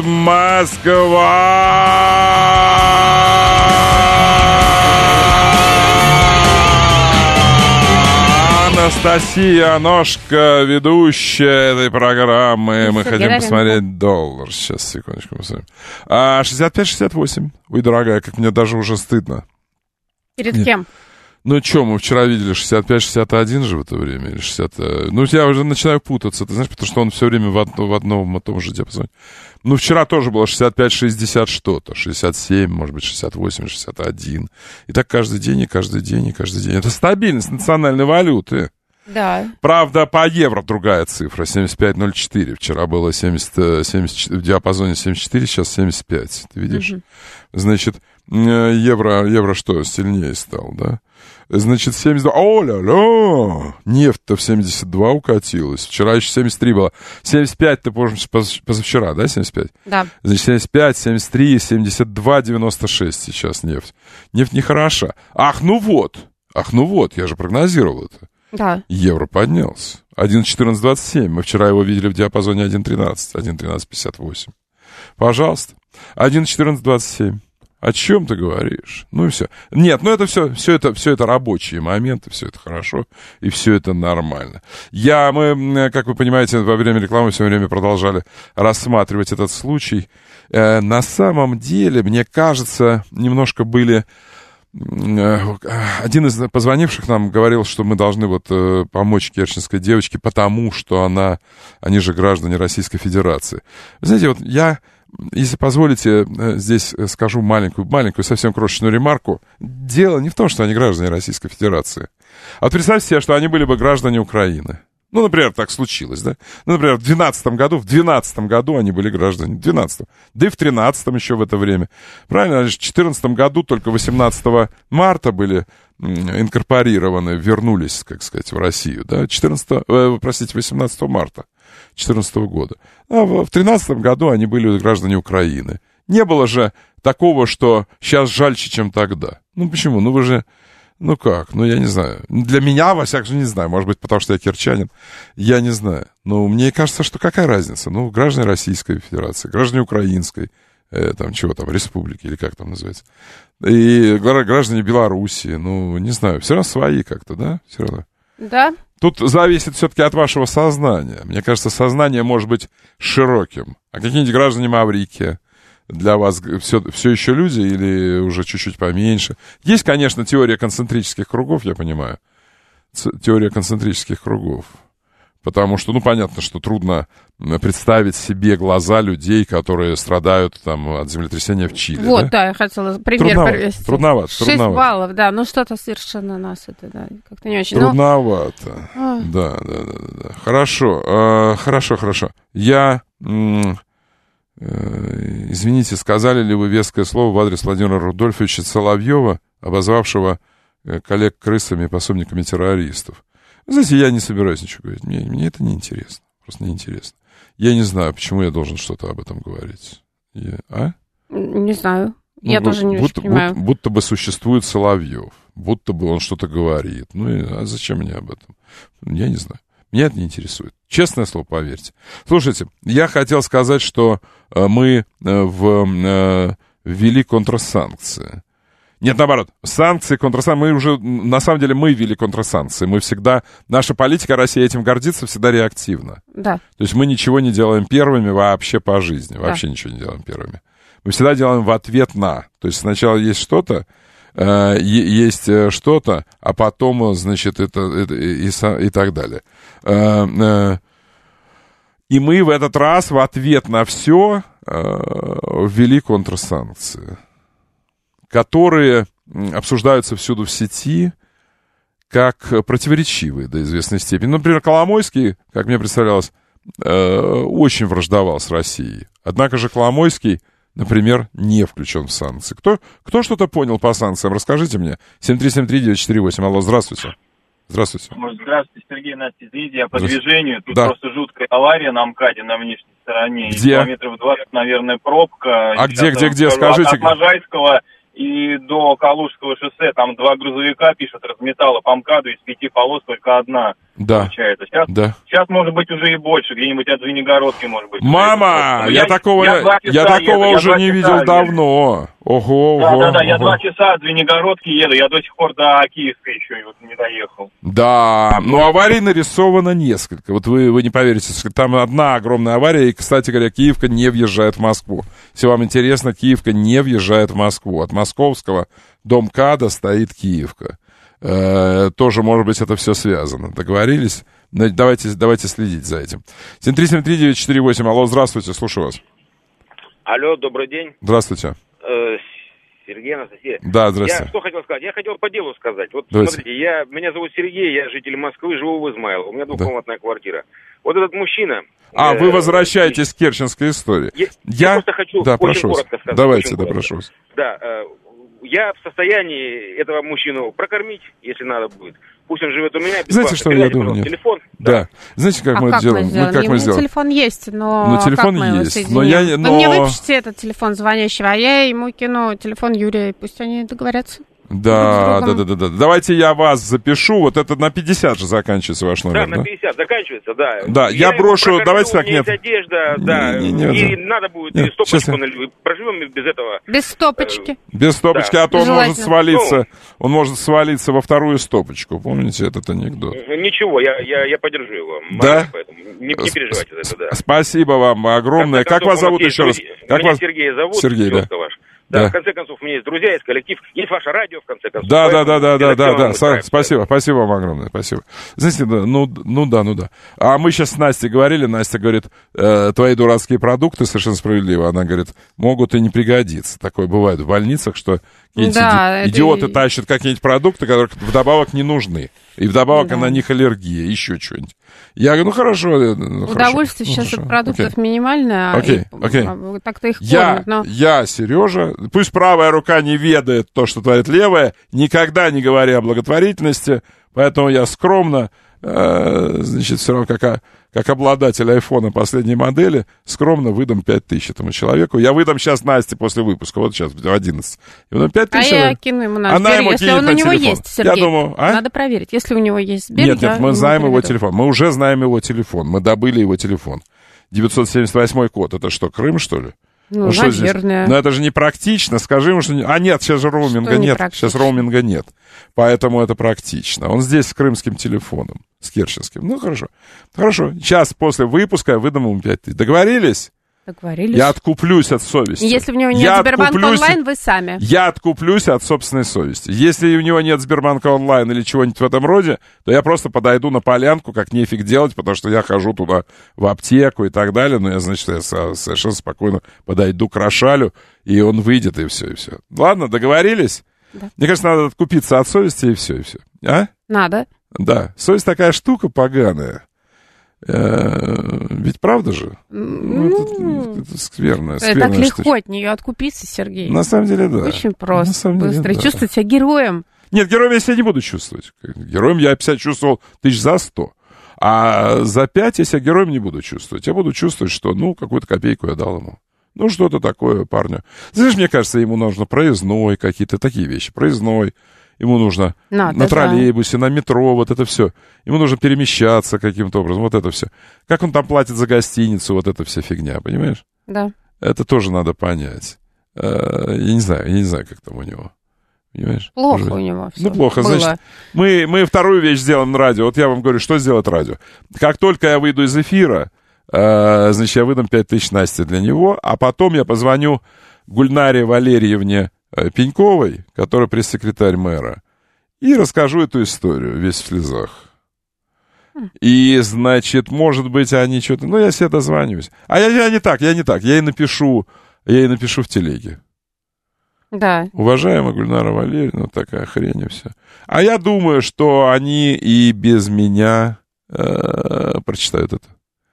Москва! Анастасия Ножка, ведущая этой программы. Мы хотим посмотреть доллар. Сейчас, секундочку, посмотрим. 65-68. Ой, дорогая, как мне даже уже стыдно. Перед кем? Ну, что, мы вчера видели 65-61 же в это время, или 60... Ну, я уже начинаю путаться, ты знаешь, потому что он все время в одном и том же диапазоне. Ну, вчера тоже было 65-60 что-то, 67, может быть, 68, 61. И так каждый день, и каждый день, и каждый день. Это стабильность национальной валюты. Да. Правда, по евро другая цифра, 75.04. Вчера было 70, в диапазоне 74, сейчас 75. Ты видишь? Угу. Значит, евро что, сильнее стал, да? Значит, 72... О-ля-ля! Нефть-то в 72 укатилась. Вчера еще 73 было. 75, ты помнишь, позавчера, да, 75? Да. Значит, 75, 73, 72, 96 сейчас нефть. Нефть нехороша. Ах, ну вот, я же прогнозировал это. Да. Евро поднялся. 1.1427. Мы вчера его видели в диапазоне 1.13. 1.1358. Пожалуйста. 1.1427. О чем ты говоришь? Ну и все. Нет, ну это все это рабочие моменты, все это хорошо, и все это нормально. Мы, как вы понимаете, во время рекламы все время продолжали рассматривать этот случай. На самом деле, мне кажется, немножко были один из позвонивших нам говорил, что мы должны вот помочь керченской девочке, потому что они же граждане Российской Федерации. Вы знаете, вот я, если позволите, здесь скажу маленькую, совсем крошечную ремарку. Дело не в том, что они граждане Российской Федерации. А вот представьте себе, что они были бы граждане Украины. Ну, например, так случилось, да? Ну, например, в 2012 году они были граждане, в 12-м. Да и в 13-м еще в это время. Правильно, в 2014 году только 18 марта были инкорпорированы, вернулись, как сказать, в Россию, да? 18 марта 2014 года. А в 2013 году они были граждане Украины. Не было же такого, что сейчас жальче, чем тогда. Ну, почему? Ну, вы же... Ну как? Ну, я не знаю. Для меня, во всяком случае, не знаю. Может быть, потому что я керчанин. Я не знаю. Но мне кажется, что какая разница? Ну, граждане Российской Федерации, граждане Украинской, республики, или как там называется. И граждане Белоруссии. Ну, не знаю. Все равно свои как-то, да? Все равно. Да. Тут зависит все-таки от вашего сознания. Мне кажется, сознание может быть широким. А какие-нибудь граждане Маврикия для вас все еще люди или уже чуть-чуть поменьше? Есть, конечно, теория концентрических кругов, я понимаю. Теория концентрических кругов. Потому что, ну, понятно, что трудно представить себе глаза людей, которые страдают там от землетрясения в Чили. Вот, да, я хотела пример привести. Трудновато. 6 баллов, да, ну что-то совершенно нас это, да, как-то не очень. Трудновато. Да. Хорошо. Я... Извините, сказали ли вы веское слово в адрес Владимира Рудольфовича Соловьева, обозвавшего коллег крысами и пособниками террористов? Вы знаете, я не собираюсь ничего говорить. Мне это неинтересно. Просто неинтересно. Я не знаю, почему я должен что-то об этом говорить. Не знаю. Я тоже не очень понимаю. Будто бы существует Соловьев. Будто бы он что-то говорит. А зачем мне об этом? Я не знаю. Меня это не интересует. Честное слово, поверьте. Слушайте, я хотел сказать, что мы ввели контрсанкции. Нет, наоборот, санкции, контрсанкции. На самом деле, мы ввели контрсанкции. Мы всегда, наша политика, Россия этим гордится, всегда реактивна. Да. То есть мы ничего не делаем первыми вообще по жизни. Вообще ничего не делаем первыми. Мы всегда делаем в ответ на. То есть сначала есть что-то, а потом, значит, и так далее. И мы в этот раз в ответ на все ввели контрсанкции, которые обсуждаются всюду в сети как противоречивые до известной степени. Например, Коломойский, как мне представлялось, очень враждовал с Россией. Однако же Коломойский, например, не включен в санкции. Кто что-то понял по санкциям? Расскажите мне. 7373948. Алло, здравствуйте. Здравствуйте. Здравствуйте, Сергей, Настя, извините, я по движению. Тут просто жуткая авария на МКАДе на внешней стороне. Где? Километров 20, наверное, пробка. А где? Скажите. От Можайского и до Калужского шоссе. Там 2 грузовика, пишут, разметало по МКАДу. Из 5 полос только одна. Да. Получается. Сейчас, может быть, уже и больше. Где-нибудь от Звенигородки, может быть. Мама! Я такого уже не видел давно. Ого. Да. Я 2 часа от Звенигородки еду. Я до сих пор до Киевской еще не доехал. Да. Но аварий нарисовано несколько. Вот вы не поверите. Там одна огромная авария. И, кстати говоря, Киевка не въезжает в Москву. Если вам интересно, Киевка не въезжает в Москву. От Московского до МКАДа стоит Киевка. Тоже, может быть, это все связано. Договорились? Давайте следить за этим. 7373948. Алло, здравствуйте, слушаю вас. Алло, добрый день. Здравствуйте. Сергей, Анастасия. Да, здравствуйте. Я что хотел сказать? Я хотел по делу сказать. Вот, давайте. Смотрите, меня зовут Сергей, я житель Москвы, живу в Измайлово. У меня двухкомнатная квартира. Вот этот мужчина... вы возвращаетесь к керченской истории. Я просто хочу очень коротко сказать. Давайте, прошу вас. Да, я в состоянии этого мужчину прокормить, если надо будет. Пусть он живет у меня. Знаете, что я думаю? Телефон. Да. Знаете, как мы это делаем? У него телефон есть, но телефон как мы его есть. соединим? Вы мне выпишите этот телефон звонящего, а я ему кину телефон Юрия, пусть они договорятся. Да. Давайте я вас запишу. Вот это на 50 же заканчивается ваш номер, да? На 50 заканчивается, да. Да, я брошу, давайте так, нет. Одежда, да. И надо будет стопочку налить. Проживем без этого. Без стопочки. Без стопочки, а то он может свалиться. Он может свалиться во вторую стопочку. Помните этот анекдот? Ничего, я поддержу его. Да? Не переживайте за это, да. Спасибо вам огромное. Как вас зовут еще раз? Меня Сергей зовут. Сергей, да. Да, в конце концов, у меня есть друзья, есть коллектив, есть ваше радио, в конце концов. Да. Спасибо вам огромное, спасибо. Знаете, ну да. А мы сейчас с Настей говорили, Настя говорит, твои дурацкие продукты, совершенно справедливо, она говорит, могут и не пригодиться. Такое бывает в больницах, что идиоты тащат какие-нибудь продукты, которые вдобавок не нужны. И вдобавок на них аллергия, еще что-нибудь. Я говорю, хорошо. Удовольствие сейчас от продуктов минимальное, окей. Так-то их кормят. Я, Сережа, пусть правая рука не ведает то, что творит левая, никогда не говоря о благотворительности, поэтому я скромно, значит, все равно как обладатель айфона последней модели, скромно выдам 5000 этому человеку. Я выдам сейчас Насте после выпуска, вот сейчас в 11. Я выдам 5000. Я кину ему на Сбер, если он у него есть, Сергей. Я думаю, надо проверить, если у него есть Сбер. Нет, мы знаем его телефон. Мы уже знаем его телефон. Мы добыли его телефон. 978 код. Это что, Крым, что ли? Ну, наверное. Но это же не практично. Скажи ему, что... нет, сейчас же роуминга нет. Сейчас роуминга нет. Поэтому это практично. Он здесь с крымским телефоном, с керченским. Ну, хорошо. Сейчас после выпуска я выдам ему 5000. Договорились? Договорились. Я откуплюсь от совести. Если у него нет Сбербанк онлайн, вы сами. Я откуплюсь от собственной совести. Если у него нет Сбербанка онлайн или чего-нибудь в этом роде, то я просто подойду на полянку, как нефиг делать, потому что я хожу туда в аптеку и так далее. Но я, значит, я совершенно спокойно подойду к Рошалю, и он выйдет, и все. Ладно, договорились? Да. Мне кажется, надо откупиться от совести, и все. А? Надо. Да, совесть такая штука поганая. Ведь правда же? Это скверная так легко от нее откупиться, Сергей. На самом деле, да. Очень просто, быстро. Да. Чувствовать себя героем. Нет, героем я себя не буду чувствовать. Героем я себя чувствовал 100. А за 5 я себя героем не буду чувствовать. Я буду чувствовать, что, какую-то копейку я дал ему. Что-то такое парню. Знаешь, мне кажется, ему нужно проездной, какие-то такие вещи. Проездной. Ему нужно на троллейбусе, на метро, вот это все. Ему нужно перемещаться каким-то образом, вот это все. Как он там платит за гостиницу, вот эта вся фигня, понимаешь? Да. Это тоже надо понять. Я не знаю, как там у него. Понимаешь? Плохо у него все. Плохо. Было. Значит, мы вторую вещь сделаем на радио. Вот я вам говорю, что сделает радио. Как только я выйду из эфира, значит, я выдам 5000 Насте для него, а потом я позвоню Гульнаре Валерьевне Пеньковой, которая пресс-секретарь мэра, и расскажу эту историю, весь в слезах. И, значит, может быть, они что-то... я себе дозвонюсь. А я не так. Я ей напишу в телеге. Да. Уважаемая Гульнара Валерьевна, такая хрень и все. А я думаю, что они и без меня прочитают это.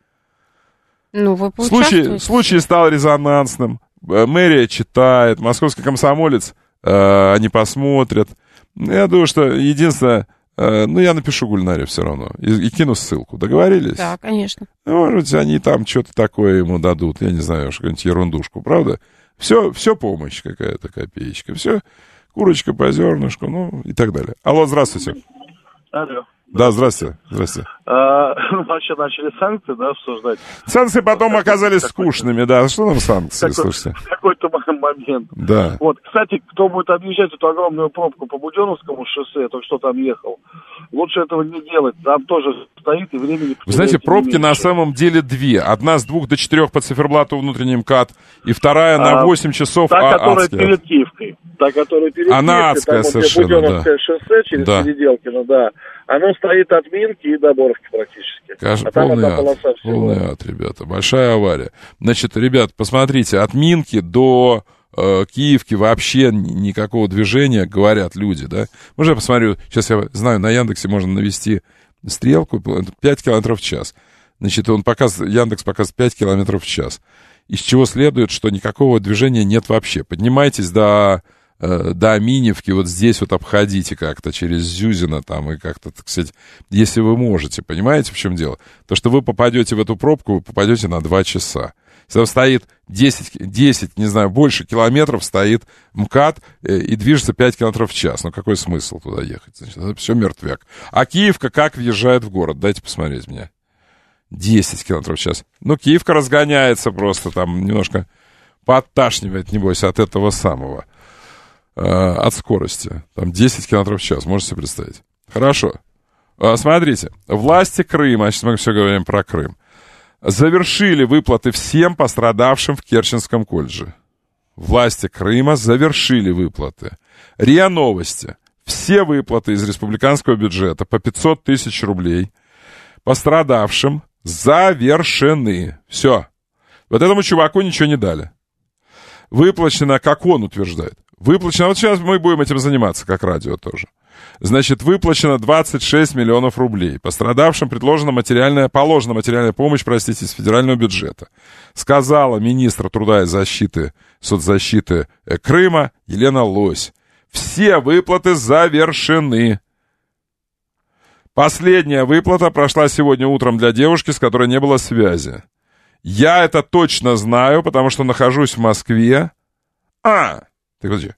Вы поучаствуете. Случай стал резонансным. Мэрия читает, московский комсомолец, они посмотрят. Я думаю, что единственное, я напишу Гульнаре все равно и кину ссылку. Договорились? Да, конечно. Может быть, они там что-то такое ему дадут, я не знаю, какую-нибудь ерундушку, правда? Все помощь какая-то, копеечка, все, курочка по зернышку, и так далее. Алло, здравствуйте. Алло. Да, здравствуйте. Вообще начали санкции, обсуждать. Санкции потом оказались скучными, да. Что нам санкции, слушайте? В какой-то момент. Да. Вот, кстати, кто будет объезжать эту огромную пробку по Буденновскому шоссе, только что там ехал, лучше этого не делать. Там тоже стоит и времени... Вы знаете, пробки на самом деле две. Одна с 2 до 4 по циферблату внутренний МКАД, и вторая на 8 часов которая перед Киевкой. Она адская совершенно, Буденновское шоссе через Переделкино, да. Оно стоит от Минки и до Боровки практически. Полный ад, ребята. Большая авария. Значит, ребят, посмотрите, от Минки до Киевки вообще никакого движения, говорят люди, да. Можно я посмотрю, сейчас я знаю, на Яндексе можно навести стрелку, 5 километров в час. Значит, Яндекс показывает 5 километров в час. Из чего следует, что никакого движения нет вообще. Поднимайтесь до Миневки, вот здесь вот обходите как-то через Зюзино там и как-то, так сказать, если вы можете, понимаете, в чем дело? То, что вы попадете в эту пробку, вы попадете на 2 часа. Если там стоит 10, не знаю, больше километров стоит МКАД и движется 5 километров в час. Какой смысл туда ехать? Значит, это все мертвяк. А Киевка как въезжает в город? Дайте посмотреть мне. 10 километров в час. Киевка разгоняется просто, там немножко подташнивает, небось, от этого самого. От скорости. Там 10 километров в час, можете себе представить. Хорошо. Смотрите, власти Крыма, сейчас мы все говорим про Крым, завершили выплаты всем пострадавшим в Керченском колледже. власти Крыма завершили выплаты. РИА Новости. Все выплаты из республиканского бюджета по 500 тысяч рублей пострадавшим завершены. Все. Вот этому чуваку ничего не дали. Выплачено, как он утверждает. Выплачено, вот сейчас мы будем этим заниматься, как радио тоже. Значит, выплачено 26 миллионов рублей. Пострадавшим положена материальная помощь, из федерального бюджета. Сказала министр труда и соцзащиты Крыма Елена Лось. Все выплаты завершены. Последняя выплата прошла сегодня утром для девушки, с которой не было связи. Я это точно знаю, потому что нахожусь в Москве. Ты подожди.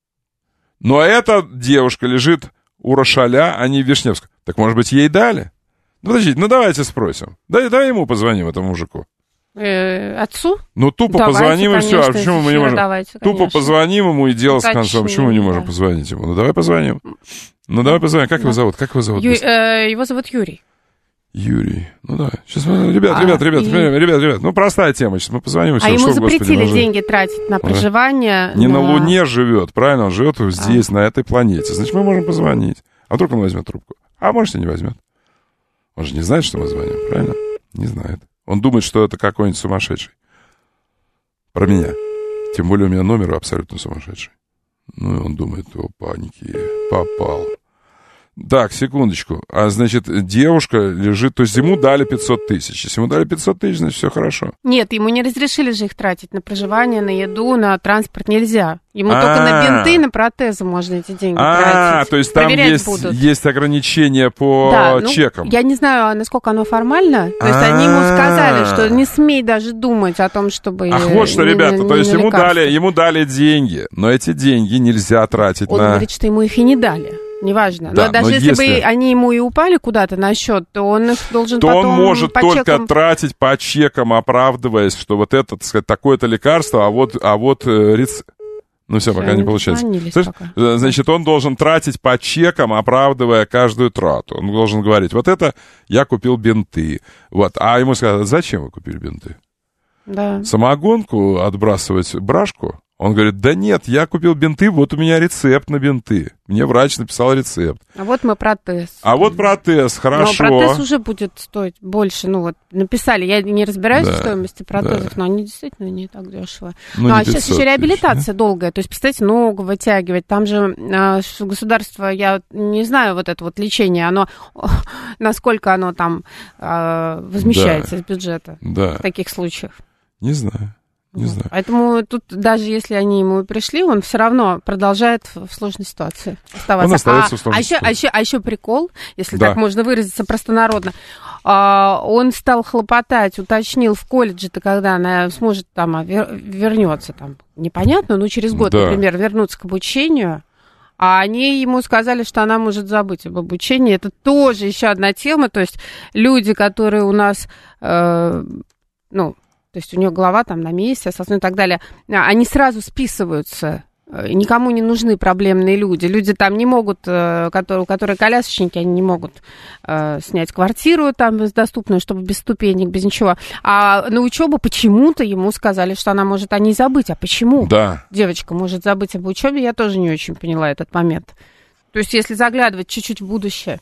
Но эта девушка лежит у Рошаля, а не в Вишневском. Так, может быть, ей дали? Подождите, давайте спросим. Давай ему позвоним, этому мужику. Отцу? Тупо давайте, позвоним, конечно, и все. А почему мы не можем? Давайте, тупо позвоним ему и дело с концом. Почему мы не можем позвонить ему? Давай позвоним. Давай позвоним. Как его зовут? Его зовут Юрий. Юрий. Давай. Сейчас, ребят. Простая тема. Сейчас мы позвоним. А ему запретили деньги тратить на проживание. Не на Луне живет, правильно? Он живет здесь, на этой планете. Значит, мы можем позвонить. А вдруг он возьмет трубку? А может, и не возьмет. Он же не знает, что мы звоним, правильно? Не знает. Он думает, что это какой-нибудь сумасшедший. Про меня. Тем более у меня номер абсолютно сумасшедший. И он думает, паники, попал. Так, секундочку. Значит, девушка лежит, то есть ему дали 500 тысяч. Если ему дали 500 тысяч, значит, все хорошо. Нет, ему не разрешили же их тратить на проживание, на еду, на транспорт нельзя. Ему только на бинты, на протезы можно эти деньги тратить. То есть там есть ограничения по чекам. Я не знаю, насколько оно формально. То есть они ему сказали, что не смей даже думать о том, чтобы... вот что, ребята, то есть ему дали деньги, но эти деньги нельзя тратить Он говорит, что ему их и не дали. Неважно. Да, но даже если бы они ему и упали куда-то на счет, то он их должен то потом он может по только чекам... тратить по чекам, оправдываясь, что вот это, так сказать, такое-то лекарство, а вот все, пока не получается. Пока. Значит, он должен тратить по чекам, оправдывая каждую трату. Он должен говорить, вот это я купил бинты. А ему сказать, зачем вы купили бинты? Да. Самогонку отбрасывать брашку? Он говорит, да нет, я купил бинты, вот у меня рецепт на бинты. Мне врач написал рецепт. А вот мой протез. Протез, хорошо. Но протез уже будет стоить больше. Написали, я не разбираюсь в стоимости протезов, но они действительно не так дешево. А сейчас еще реабилитация долгая. То есть, представьте, ногу вытягивать. Там же государство, я не знаю, это лечение, оно, насколько оно там возмещается из бюджета в таких случаях. Не знаю. Не знаю. Поэтому тут, даже если они ему и пришли, он все равно продолжает в сложной ситуации оставаться. Он остается в сложной ситуации. А еще прикол, если так можно выразиться простонародно, он стал хлопотать, уточнил в колледже-то, когда она сможет вернется непонятно, через год, например, вернуться к обучению. А они ему сказали, что она может забыть об обучении. Это тоже еще одна тема. То есть люди, которые у нас, то есть у нее голова на месте, и так далее, они сразу списываются. Никому не нужны проблемные люди. Люди не могут, которые колясочники, они не могут снять квартиру доступную, чтобы без ступенек, без ничего. А на учебу почему-то ему сказали, что она может о ней забыть. А почему девочка может забыть об учебе, я тоже не очень поняла этот момент. То есть если заглядывать чуть-чуть в будущее,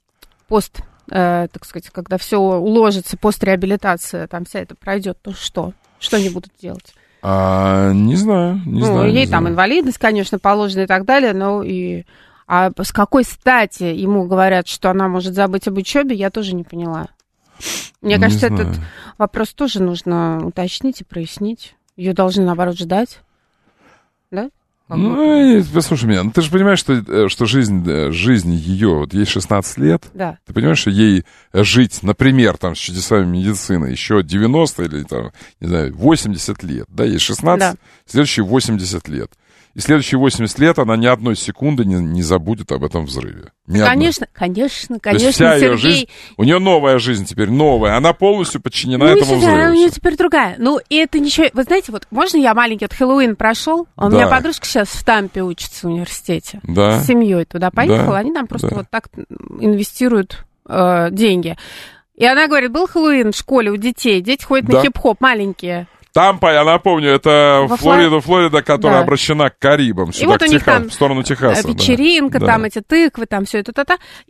так сказать, когда все уложится, постреабилитация, вся это пройдет, то что? Что они будут делать? Не знаю. Ей инвалидность, конечно, положена и так далее, А с какой стати ему говорят, что она может забыть об учебе, я тоже не поняла. Мне кажется, этот вопрос тоже нужно уточнить и прояснить. Ее должны, наоборот, ждать. Да? Послушай меня, ты же понимаешь, что жизнь ее, ей 16 лет, ты понимаешь, что ей жить, например, с чудесами медицины еще 90 или, 80 лет, ей 16, следующие 80 лет. И следующие 80 лет она ни одной секунды не забудет об этом взрыве. Конечно, вся ее жизнь, у нее новая жизнь теперь, новая, она полностью подчинена этому взрыву. У нее теперь другая. И это ничего, вы знаете, можно я маленький, Хэллоуин прошел, у меня подружка сейчас в Тампе учится в университете, с семьей туда поехала, они там просто так инвестируют деньги. И она говорит, был Хэллоуин в школе у детей, дети ходят на хип-хоп, маленькие. Тампа, я напомню, это Флорида, которая обращена к Карибам, сюда, к Техасу, в сторону Техаса. Вечеринка, там эти тыквы, там все это,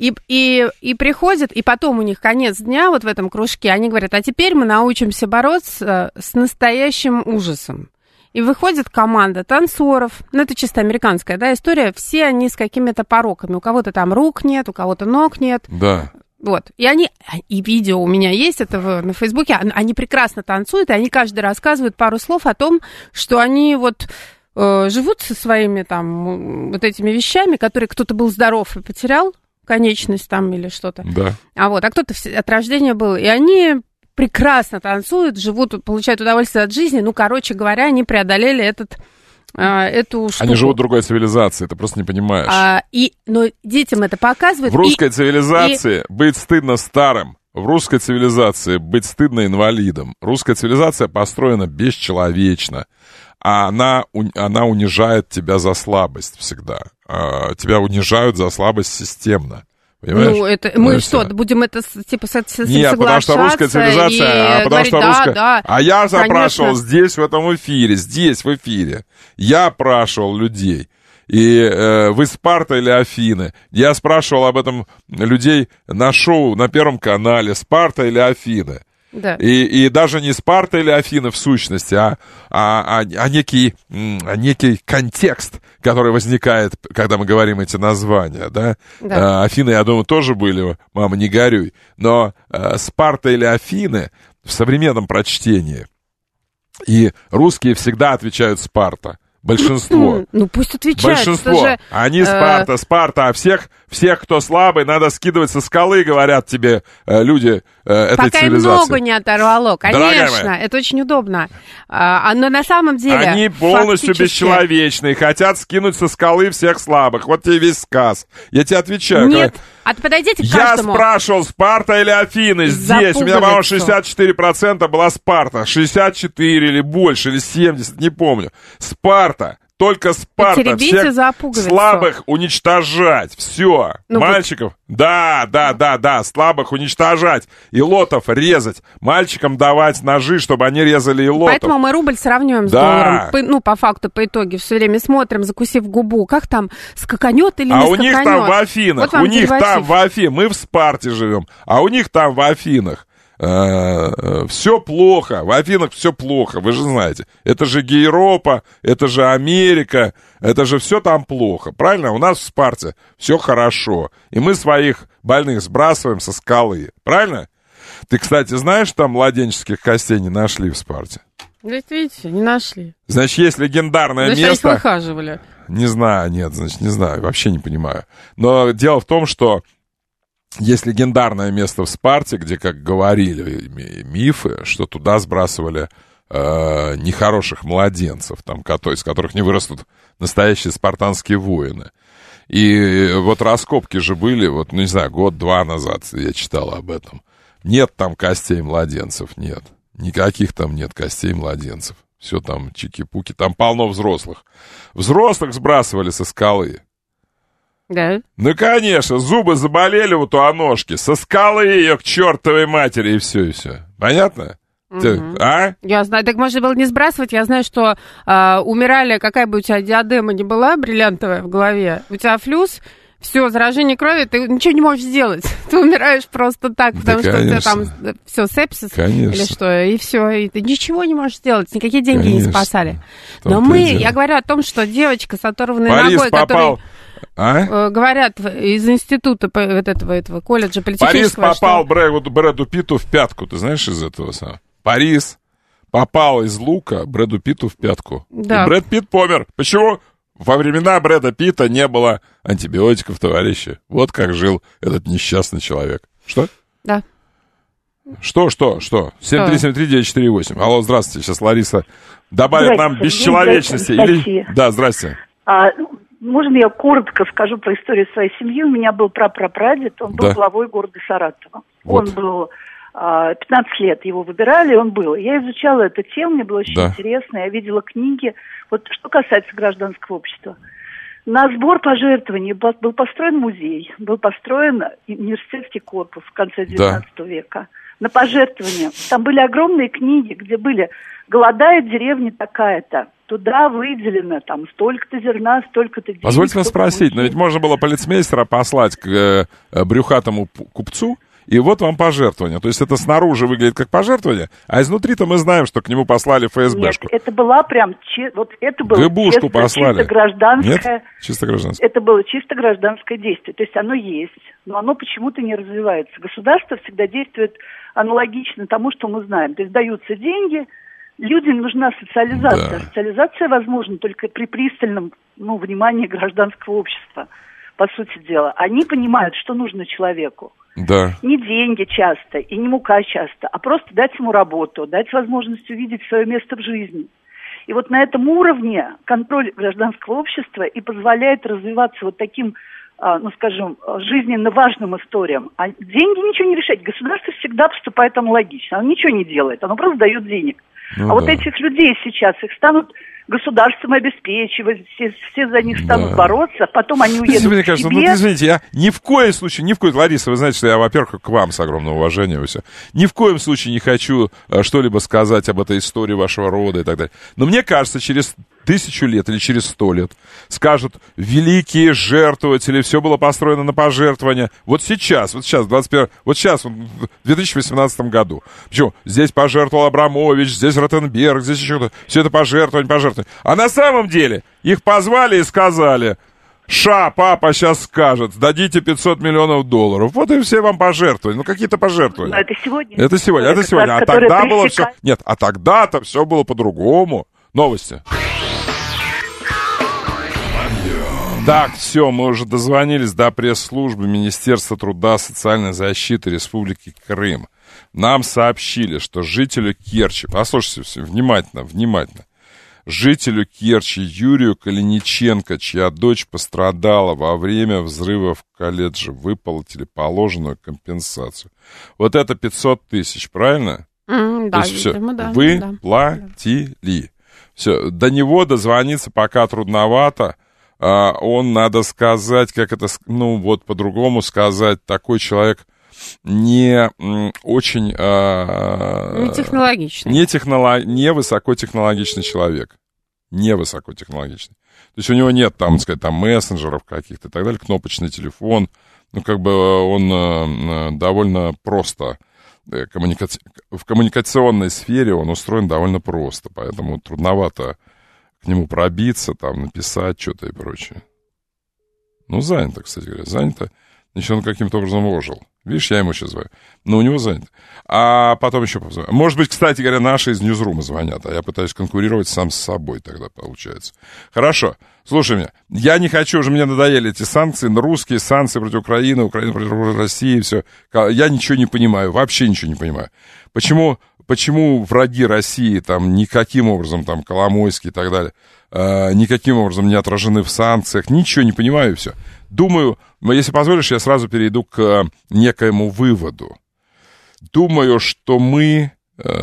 и приходят, и потом у них конец дня вот в этом кружке, они говорят, а теперь мы научимся бороться с настоящим ужасом. И выходит команда танцоров, ну, это чисто американская, да, история, все они с какими-то пороками, у кого-то там рук нет, у кого-то ног нет. Да. Вот, и видео у меня есть, это на Фейсбуке, они прекрасно танцуют, и они каждый рассказывают пару слов о том, что они вот живут со своими там вот этими вещами, которые кто-то был здоров и потерял конечность там или что-то. Да. А кто-то от рождения был, и они прекрасно танцуют, живут, получают удовольствие от жизни. Ну, короче говоря, они преодолели эту штуку. Они живут в другой цивилизации, ты просто не понимаешь. Но детям это показывают. В русской цивилизации быть стыдно старым. В русской цивилизации быть стыдно инвалидом. Русская цивилизация построена бесчеловечно. А она унижает тебя за слабость всегда. Тебя унижают за слабость системно. Понимаешь? Ну, это мы что, будем это типа соглашаться? Нет, потому что русская цивилизация, да. А я запрашивал здесь, в этом эфире, здесь, в эфире. Я спрашивал людей. И вы Спарта или Афины? Я спрашивал об этом людей на шоу на Первом канале. Спарта или Афины? Да. И даже не Спарта или Афины в сущности, а некий контекст, который возникает, когда мы говорим эти названия, да? Да. Афины, я думаю, тоже были, мама, не горюй. Но Спарта или Афины в современном прочтении, и русские всегда отвечают Спарта. Большинство. Ну, пусть отвечают. Большинство. Они Спарта, а всех, кто слабый, надо скидывать со скалы, говорят тебе люди этой пока цивилизации. Пока им ногу не оторвало, конечно, это очень удобно. Но на самом деле... Они полностью бесчеловечные, хотят скинуть со скалы всех слабых. Вот тебе весь сказ. Я тебе отвечаю. Нет, подойдите к каждому. Я спрашивал, Спарта или Афины здесь. У меня, по-моему, 64% была Спарта. 64 или больше, или 70, не помню. Спарта. Только Спарта. Всех слабых уничтожать. Все. Мальчиков. Да. Слабых уничтожать. Илотов резать. Мальчикам давать ножи, чтобы они резали илотов. Поэтому мы рубль сравниваем с долларом. Ну, по факту, по итоге. Все время смотрим, закусив губу. Как там, скаканет или не скаканет? А у них там в Афинах. У них там в Афинах. Мы в Спарте живем. А у них там в Афинах. Все плохо, в Афинах все плохо, вы же знаете. Это же Европа, это же Америка, это же все там плохо, правильно? У нас в Спарте все хорошо, и мы своих больных сбрасываем со скалы, правильно? Ты, кстати, знаешь, там младенческих костей не нашли в Спарте? Видите, не нашли. Значит, есть легендарное место... Значит, выхаживали. Не знаю, не знаю, вообще не понимаю. Но дело в том, что есть легендарное место в Спарте, где, как говорили мифы, что туда сбрасывали нехороших младенцев, там, из которых не вырастут настоящие спартанские воины. И вот раскопки же были, вот, ну, не знаю, год-два назад я читал об этом. Нет там костей младенцев, нет. Никаких там нет костей младенцев. Все там чики-пуки, там полно взрослых. Взрослых сбрасывали со скалы. Да. Ну, конечно, зубы заболели вот у Аношки. Со скалы ее к чертовой матери, и все. Понятно? А? Я знаю, так можно было не сбрасывать. Я знаю, что умирали, какая бы у тебя диадема ни была бриллиантовая в голове, у тебя флюс, все, заражение крови, ты ничего не можешь сделать. Ты умираешь просто так, потому что у тебя там все, сепсис или что, и все, и ты ничего не можешь сделать, никакие деньги не спасали. Но я говорю о том, что девочка с оторванной ногой, которая... Говорят из института этого колледжа политехнического. Парис попал Брэду Питту в пятку, ты знаешь из этого самого? Парис попал из лука Брэду Питту в пятку. Да. И Брэд Питт помер. Почему? Во времена Брэда Питта не было антибиотиков, товарищи. Вот как жил этот несчастный человек. Что? Да. Что? 7373948. Алло, здравствуйте. Сейчас Лариса добавит нам бесчеловечности. Да, здрасте. Можно я коротко скажу про историю своей семьи? У меня был прапрапрадед, он был главой города Саратова. Вот. Он был 15 лет, его выбирали, он был. Я изучала эту тему, мне было очень интересно, я видела книги. Вот что касается гражданского общества. На сбор пожертвований был построен музей, был построен университетский корпус в конце XIX века. на пожертвования. Там были огромные книги, где были «Голодает деревня такая-то». Туда выделено там столько-то зерна, столько-то денег. Позвольте вас спросить, но ведь можно было полицмейстера послать к брюхатому купцу, и вот вам пожертвование. То есть это снаружи выглядит как пожертвование, а изнутри-то мы знаем, что к нему послали ФСБшку. Нет, это была прям... Вот это было ГБушку послали. Чисто гражданское... Нет? Чисто гражданское. Это было чисто гражданское действие. То есть оно есть, но оно почему-то не развивается. Государство всегда действует аналогично тому, что мы знаем. То есть даются деньги... Людям нужна социализация. Да. Социализация возможна только при пристальном внимании гражданского общества, по сути дела. Они понимают, что нужно человеку. Да. Не деньги часто и не мука часто, а просто дать ему работу, дать возможность увидеть свое место в жизни. И вот на этом уровне контроль гражданского общества и позволяет развиваться вот таким, жизненно важным историям. А деньги ничего не решают. Государство всегда поступает аналогично. Оно ничего не делает, оно просто дает денег. Вот этих людей сейчас, их станут государством обеспечивать, все за них станут бороться, потом они уедут мне к кажется, себе. Извините, я ни в коем случае, Лариса, вы знаете, что я, во-первых, к вам с огромным уважением, все. Ни в коем случае не хочу что-либо сказать об этой истории вашего рода и так далее. Но мне кажется, через 1000 лет или через 100 лет скажут: великие жертвователи, все было построено на пожертвования. Вот сейчас, в 2018 году. Почему? Здесь пожертвовал Абрамович, здесь Ротенберг, здесь еще кто-то. Все это пожертвование. А на самом деле их позвали и сказали: папа сейчас скажет, дадите $500 миллионов. Вот и все вам пожертвования. Ну, какие-то пожертвования. Но это сегодня. Это сегодня. А тогда было все... Нет, а тогда-то все было по-другому. Новости. Так, все, мы уже дозвонились до пресс-службы Министерства труда и социальной защиты Республики Крым. Нам сообщили, что жителю Керчи, послушайте все внимательно, жителю Керчи Юрию Калиниченко, чья дочь пострадала во время взрыва в колледже, выплатили положенную компенсацию. Вот это 500 тысяч, правильно? Да, то есть все, да. Выплатили. Все, до него дозвониться пока трудновато. Он, надо сказать, как это, по-другому сказать, такой человек не очень... не технологичный. Не высокотехнологичный человек. Не высокотехнологичный. То есть у него нет, там мессенджеров каких-то и так далее, кнопочный телефон. Он довольно просто... В коммуникационной сфере он устроен довольно просто, поэтому трудновато к нему пробиться, написать что-то и прочее. Занято, кстати говоря, занято. Значит, он каким-то образом ожил. Видишь, я ему сейчас звоню. Но у него занято. А потом еще позвоню. Может быть, кстати говоря, наши из Ньюзрума звонят, а я пытаюсь конкурировать сам с собой тогда, получается. Хорошо. Слушай меня, я не хочу, уже мне надоели эти санкции, русские санкции против Украины, Украина против России, все. Я ничего не понимаю, вообще ничего не понимаю. Почему враги России никаким образом, Коломойский и так далее, никаким образом не отражены в санкциях, ничего не понимаю и все. Думаю, если позволишь, я сразу перейду к некоему выводу. Думаю, что мы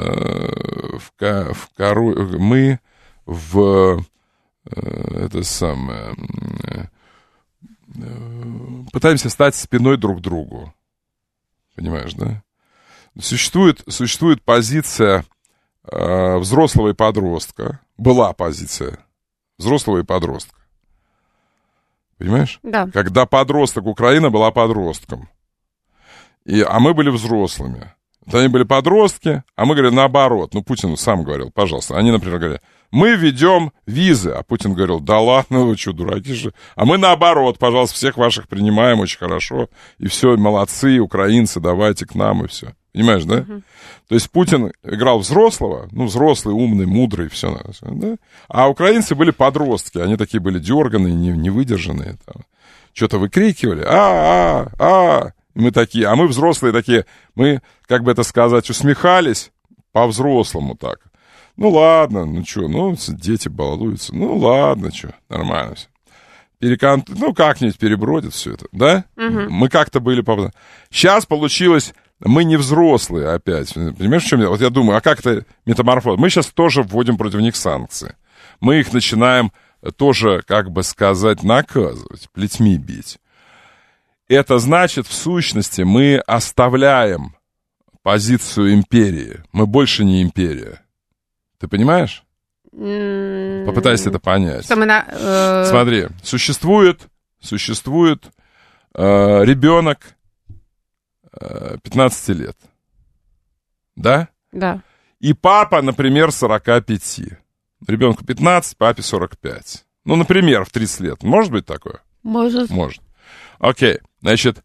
пытаемся стать спиной друг к другу. Понимаешь, да? Существует позиция взрослого и подростка. Была позиция взрослого и подростка. Понимаешь? Да. Когда подросток, Украина была подростком. А мы были взрослыми. Вот они были подростки, а мы говорили наоборот. Путин сам говорил, пожалуйста. Они, например, говорили: мы ведем визы. А Путин говорил: да ладно, вы что, дураки же? А мы наоборот, пожалуйста, всех ваших принимаем очень хорошо. И все, молодцы, украинцы, давайте к нам, и все. Понимаешь, да? То есть Путин играл взрослого, взрослый, умный, мудрый, все, да? А украинцы были подростки, они такие были дерганые, невыдержанные, что-то выкрикивали, мы такие, а мы взрослые такие, мы, как бы это сказать, усмехались по-взрослому так. Ладно, дети балуются, ладно, нормально все. Как-нибудь перебродит все это, да? Мы как-то были... Сейчас получилось... Мы не взрослые опять. Понимаешь, в чем я? Вот я думаю, а как это метаморфоз? Мы сейчас тоже вводим против них санкции. Мы их начинаем тоже, как бы сказать, наказывать, плетьми бить. Это значит, в сущности, мы оставляем позицию империи. Мы больше не империя. Ты понимаешь? Попытайся это понять. Смотри, существует ребенок 15 лет. Да? Да. И папа, например, 45. Ребенку 15, папе 45. Ну, например, в 30 лет. Может быть такое? Может. Окей. Значит,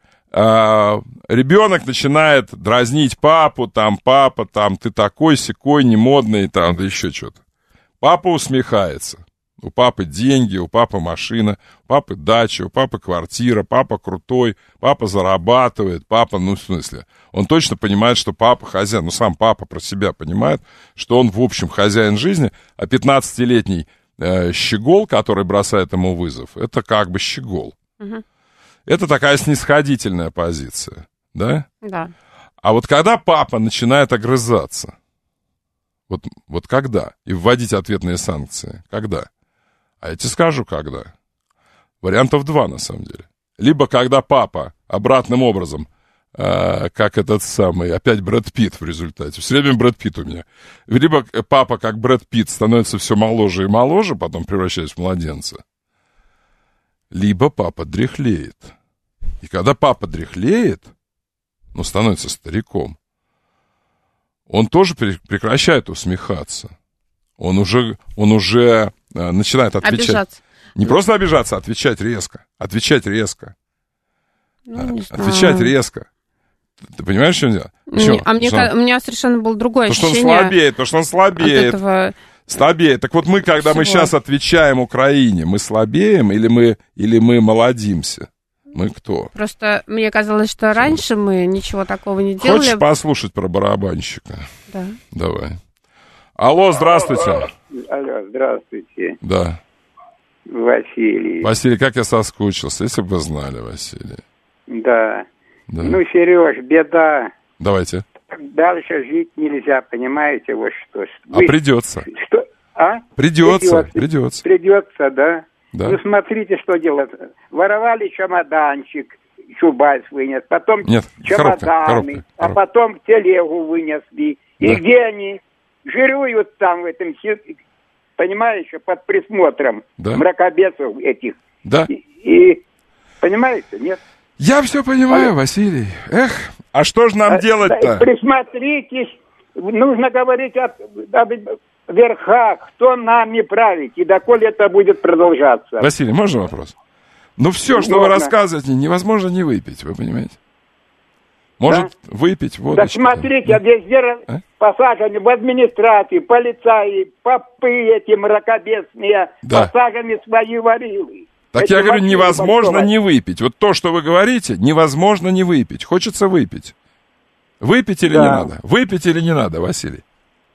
ребенок начинает дразнить папу, папа, ты такой-сякой, немодный, да еще что-то. Папа усмехается. У папы деньги, у папы машина, у папы дача, у папы квартира, папа крутой, папа зарабатывает, папа, в смысле, он точно понимает, что папа хозяин, сам папа про себя понимает, что он, в общем, хозяин жизни, а 15-летний щегол, который бросает ему вызов, это как бы щегол. Угу. Это такая снисходительная позиция, да? Да. А вот когда папа начинает огрызаться, вот когда? И вводить ответные санкции, когда? А я тебе скажу, когда. Вариантов 2, на самом деле. Либо когда папа обратным образом, как этот самый, опять Брэд Питт в результате. Все время Брэд Питт у меня. Либо папа, как Брэд Питт, становится все моложе и моложе, потом превращаясь в младенца. Либо папа дряхлеет. И когда папа дряхлеет, становится стариком, он тоже прекращает усмехаться. Он уже начинает отвечать. Обижаться. Не просто обижаться, а отвечать резко. Отвечать резко. Отвечать резко. Ты понимаешь, что дело? У меня совершенно было другое ощущение. Потому что он слабеет. Слабеет. Так вот когда мы сейчас отвечаем Украине, мы слабеем или мы молодимся? Мы кто? Просто мне казалось, что раньше мы ничего такого не делали. Хочешь послушать про барабанщика? Да. Давай. Алло, здравствуйте. Алло, здравствуйте. Да. Василий. Василий, как я соскучился, если бы вы знали, Василий. Да. Сереж, беда. Давайте. Дальше жить нельзя, понимаете, вот что. А придется. Что? А? Придется, да? Да. Смотрите, что делают. Воровали чемоданчик, Чубайс вынес, потом чемоданы, коробка. Потом телегу вынесли. Да. И где они? Жируют там в этом, понимаешь, под присмотром мракобесов этих. Да. И понимаете, нет? Я все понимаю, Василий. А что же нам делать-то? Присмотритесь, нужно говорить о верхах, кто нами правит, и доколе это будет продолжаться. Василий, можно вопрос? Все, что вы рассказываете, невозможно не выпить, вы понимаете? Может выпить водочку? Да смотрите, везде посажены в администрации, полицаи, попы эти мракобесные, посажены свои варилы. Так я говорю, невозможно не выпить. Вот то, что вы говорите, невозможно не выпить. Хочется выпить. Выпить или не надо? Выпить или не надо, Василий?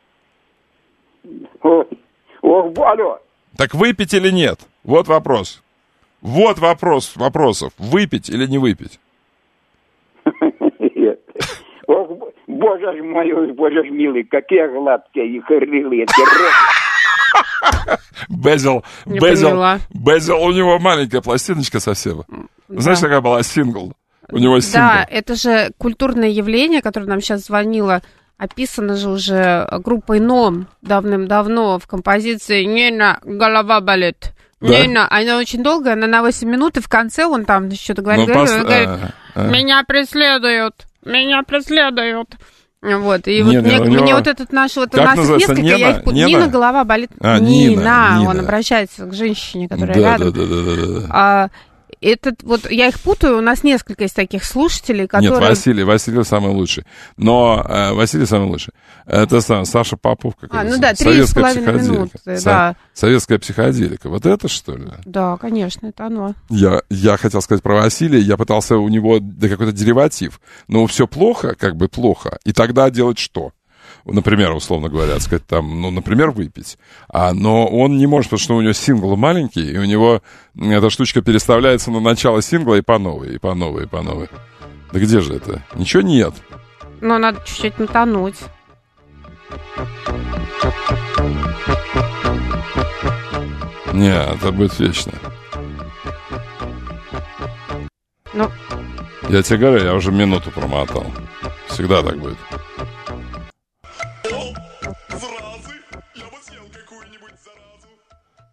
Алло. Так выпить или нет? Вот вопрос. Вот вопрос вопросов. Выпить или не выпить? Боже ж мой, боже ж милый, какие гладкие и хрилые эти Безил, у него маленькая пластиночка совсем. Да. Знаешь, какая была сингл? У него сингл. Да, это же культурное явление, которое нам сейчас звонило, описано же уже группой НОМ давным-давно в композиции «Нина, голова болит». Да? Нина, она очень долгая, она на 8 минут, и в конце он там что-то говорит, «Меня преследуют». Вот, и мне вот этот наш, вот у нас несколько, я их путаю. Нина, голова болит. Нина, он обращается к женщине, которая рядом. Да. Этот, вот я их путаю, у нас несколько из таких слушателей, которые... Нет, Василий самый лучший. Но Василий самый лучший. Это Саша Попов, как да, 3,5 минуты, да. Советская психоделика. Вот это, что ли? Да, конечно, это оно. Я хотел сказать про Василия, я пытался у него какой-то дериватив. Но все плохо, как бы плохо. И тогда делать что? Например, условно говоря, сказать, например, выпить. Но он не может, потому что у него сингл маленький, и у него эта штучка переставляется на начало сингла и по новой, и по новой, и по новой. Да где же это? Ничего нет. Но надо чуть-чуть натонуть. Не, это будет вечно. Я тебе говорю, я уже минуту промотал. Всегда так будет.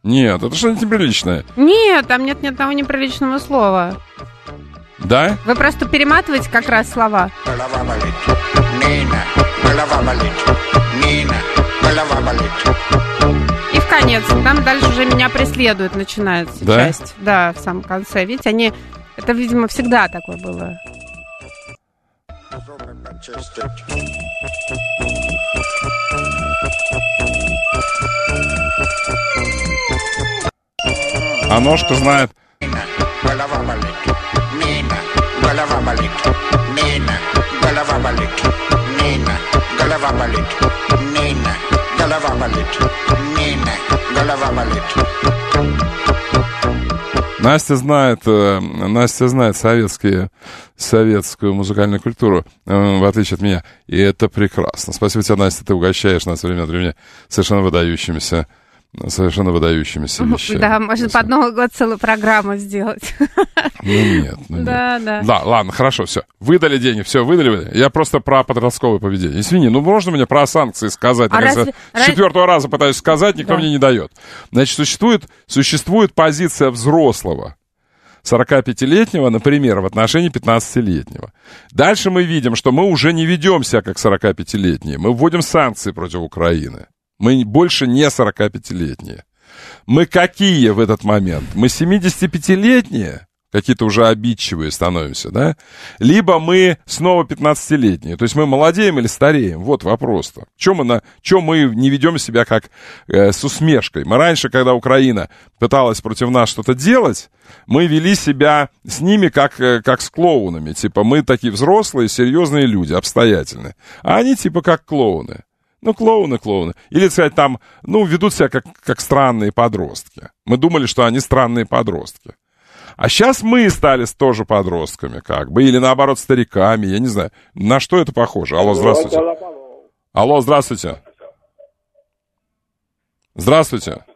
Нет, это что-нибудь неприличное. Нет, там нет ни одного неприличного слова. Да? Вы просто перематываете как раз слова. И в конец. Там дальше уже меня преследует, начинается часть. Да, в самом конце. Видите, они... Это, видимо, всегда такое было. А ножка знает. Настя знает советскую музыкальную культуру, в отличие от меня. И это прекрасно. Спасибо тебе, Настя, ты угощаешь нас время от времени совершенно выдающимися вещами. Да, можно под Новый год целую программу сделать. Нет. Да, ладно, хорошо, все. Выдали деньги, все, выдали. Я просто про подростковое поведение. Извини, можно мне про санкции сказать? С четвертого раза пытаюсь сказать, никто мне не дает. Значит, существует позиция взрослого 45-летнего, например, в отношении 15-летнего. Дальше мы видим, что мы уже не ведем себя как 45-летние. Мы вводим санкции против Украины. Мы больше не 45-летние. Мы какие в этот момент? Мы 75-летние, какие-то уже обидчивые становимся, да? Либо мы снова 15-летние. То есть мы молодеем или стареем? Вот вопрос-то. Чем мы не ведем себя как с усмешкой? Мы раньше, когда Украина пыталась против нас что-то делать, мы вели себя с ними как с клоунами. Типа мы такие взрослые, серьезные люди, обстоятельные. А они типа как клоуны. Клоуны. Или, сказать, там, ведут себя как странные подростки. Мы думали, что они странные подростки. А сейчас мы стали тоже подростками, как бы. Или, наоборот, стариками. Я не знаю. На что это похоже? Алло, здравствуйте. Алло, здравствуйте. Здравствуйте.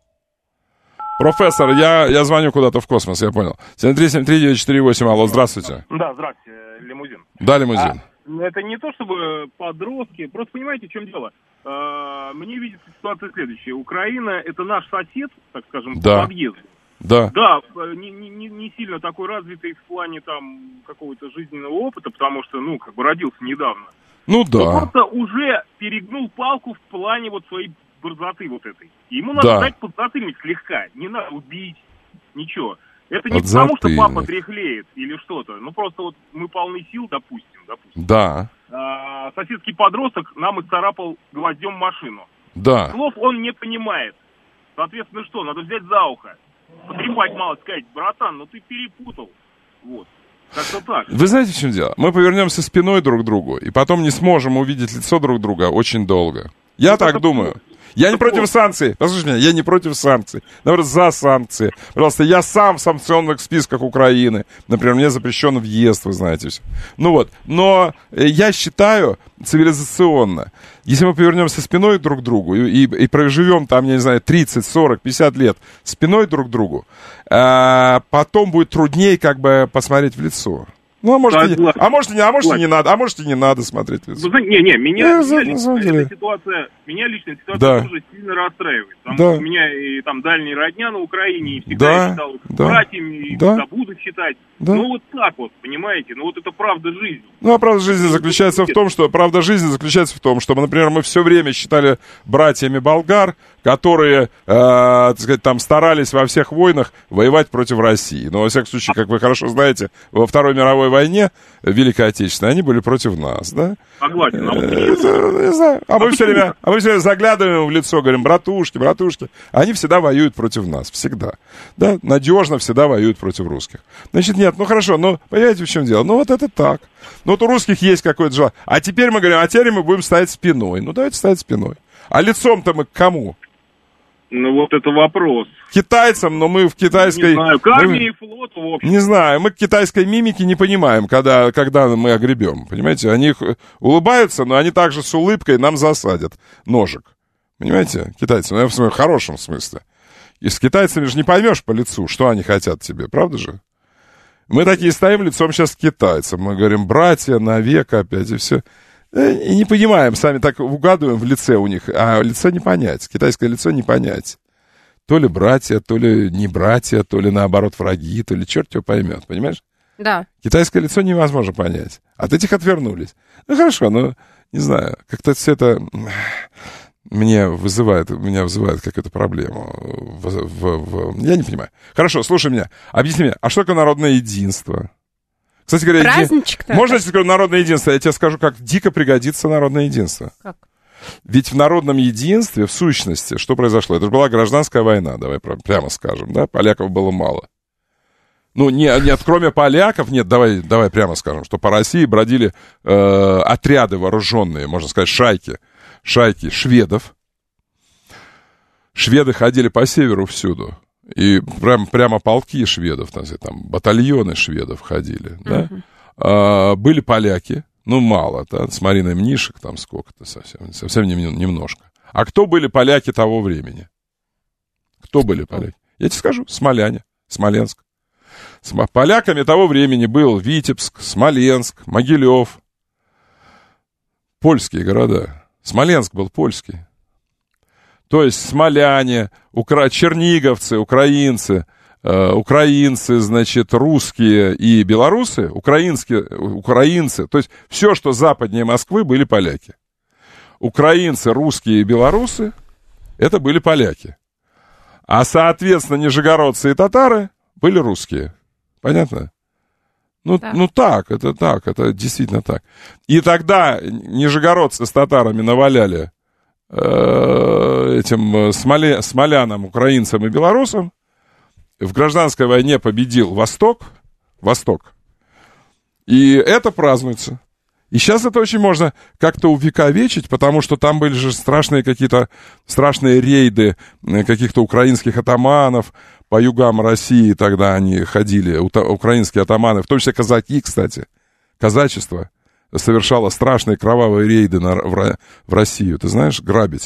Профессор, я звоню куда-то в космос, я понял. 7373948, алло, здравствуйте. Да, здравствуйте, лимузин. Да, лимузин. Это не то, чтобы подростки. Просто понимаете, в чем дело? Мне видится ситуация следующая. Украина — это наш сосед, так скажем, по подъезду. Да. Да, не сильно такой развитый в плане там какого-то жизненного опыта, потому что, родился недавно. Да. Но просто уже перегнул палку в плане своей борзоты этой. Ему надо дать подзатыльник слегка. Не надо убить, ничего. Это не потому, что папа дряхлеет или что-то. Просто мы полны сил, допустим. Да. Соседский подросток нам исцарапал гвоздем машину. Да. Слов он не понимает. Соответственно, что? Надо взять за ухо. Потрепать мало, сказать: братан, ты перепутал. Вот. Как-то так. Вы знаете, в чем дело? Мы повернемся спиной друг к другу, и потом не сможем увидеть лицо друг друга очень долго. Я так думаю. Я не против санкций. Послушайте меня, я не против санкций. Наоборот, за санкции. Пожалуйста, я сам в санкционных списках Украины. Например, мне запрещен въезд, вы знаете все. Но я считаю цивилизационно, если мы повернемся спиной друг к другу и проживем там, я не знаю, 30, 40, 50 лет спиной друг к другу, потом будет труднее посмотреть в лицо. А может и не надо смотреть в лицо. Меня личная ситуация тоже сильно расстраивает. Потому что у меня и там дальняя родня на Украине, и всегда я считал братьями, и всегда буду считать. Так понимаете, это правда жизни. А правда жизни заключается в том, что, например, мы все время считали братьями болгар, которые, там старались во всех войнах воевать против России. Но, во всяком случае, как вы хорошо знаете, во Второй мировой войне, Великой Отечественной, они были против нас, да? Согласен. Не знаю. А мы все время заглядываем в лицо, говорим: братушки. Они всегда воюют против нас, всегда. Да, надежно всегда воюют против русских. Значит, нет, хорошо, понимаете, в чем дело? Это так. У русских есть какое-то желание. А теперь мы говорим, теперь мы будем стоять спиной. Давайте стоять спиной. А лицом-то мы к кому? Это вопрос. Китайцам, но мы в китайской... Не знаю, к армии и флоту, в общем. Не знаю, мы к китайской мимике не понимаем, когда мы огребем. Понимаете, они улыбаются, но они также с улыбкой нам засадят ножик. Понимаете, китайцы, в хорошем смысле. И с китайцами же не поймешь по лицу, что они хотят тебе, правда же? Мы такие стоим лицом сейчас к китайцам. Мы говорим: братья, навек опять, и все. И не понимаем, сами так угадываем в лице у них, а лицо не понять, китайское лицо не понять. то ли братья, то ли не братья, то ли наоборот враги, то ли черт его поймет, понимаешь? Да. Китайское лицо невозможно понять. От этих отвернулись. Ну, хорошо, но, не знаю, как-то все это меня вызывает какую-то проблему. Я не понимаю. Хорошо, слушай меня. Объясни мне, а что такое народное единство? Кстати говоря, праздничек-то можно я тебе скажу народное единство? Я тебе скажу, как дико пригодится народное единство. Как? Ведь в народном единстве, в сущности, что произошло? Это же была гражданская война, давай прямо скажем, да? Поляков было мало. Ну, нет, кроме поляков, нет, давай прямо скажем, что по России бродили отряды вооруженные, можно сказать, шайки шведов. Шведы ходили по северу всюду. И прямо полки шведов, там батальоны шведов ходили, да? Были поляки, ну, мало, да, с Мариной Мнишек, там сколько-то совсем немножко. А кто были поляки того времени? Кто были поляки? Я тебе скажу, смоляне, Смоленск. С поляками того времени был Витебск, Смоленск, Могилев. Польские города. Смоленск был польский. То есть смоляне, черниговцы, украинцы, значит, русские и белорусы, украинцы, то есть все, что западнее Москвы, были поляки. Украинцы, русские и белорусы, это были поляки. А, соответственно, нижегородцы и татары были русские. Понятно? Ну, да. Это действительно так. И тогда нижегородцы с татарами наваляли этим смолянам, украинцам и белорусам. В гражданской войне победил Восток. И это празднуется. И сейчас это очень можно как-то увековечить, потому что там были же страшные рейды каких-то украинских атаманов по югам России. Тогда они ходили, украинские атаманы, в том числе казаки, кстати. Казачество совершало страшные кровавые рейды в Россию. Ты знаешь, грабить.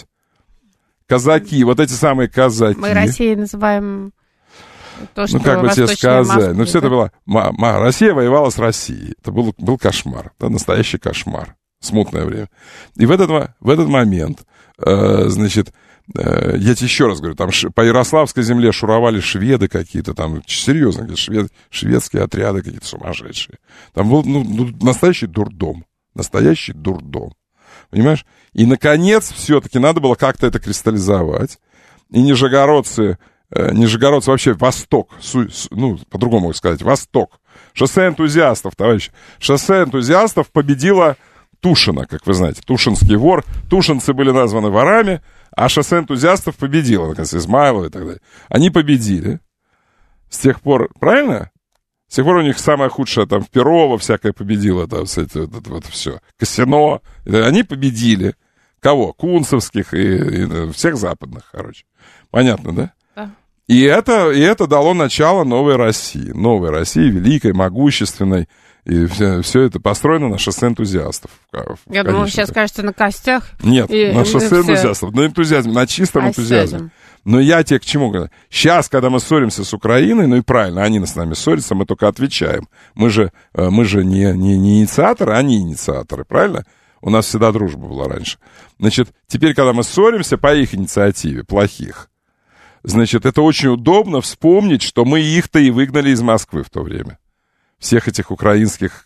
Казаки, вот эти самые казаки. Мы Россией называем то, что как бы тебе сказать? Москвы, ну, все это было... Россия воевала с Россией. Это был кошмар. Да, настоящий кошмар. Смутное время. И в этот момент, значит, я тебе еще раз говорю, там по Ярославской земле шуровали шведы какие-то, там, серьезно, шведские отряды какие-то сумасшедшие. Там был настоящий дурдом. Настоящий дурдом. Понимаешь? И, наконец, все-таки надо было как-то это кристаллизовать. И нижегородцы вообще Восток, ну, по-другому сказать, Восток. Шоссе энтузиастов, товарищи. Шоссе энтузиастов победило Тушино, как вы знаете. Тушинский вор. Тушинцы были названы ворами, а шоссе энтузиастов победило, наконец, Измайлова и так далее. Они победили. С тех пор, правильно? С тех пор у них самое худшее, там, Перово всякое победило, там, вот все. Косино. Они победили. Кого? Кунцевских и всех западных, короче. Понятно, да? И это дало начало новой России. Новой России, великой, могущественной. И все это построено на шоссе энтузиастов. Я думала, сейчас скажете, на костях. Нет, на шоссе энтузиастов. На энтузиазме, на чистом энтузиазме. Но я тебе к чему говорю? Сейчас, когда мы ссоримся с Украиной, ну и правильно, они с нами ссорятся, мы только отвечаем. Мы же не инициаторы, они инициаторы, правильно? У нас всегда дружба была раньше. Значит, теперь, когда мы ссоримся по их инициативе, плохих, значит, это очень удобно вспомнить, что мы их-то и выгнали из Москвы в то время. Всех этих украинских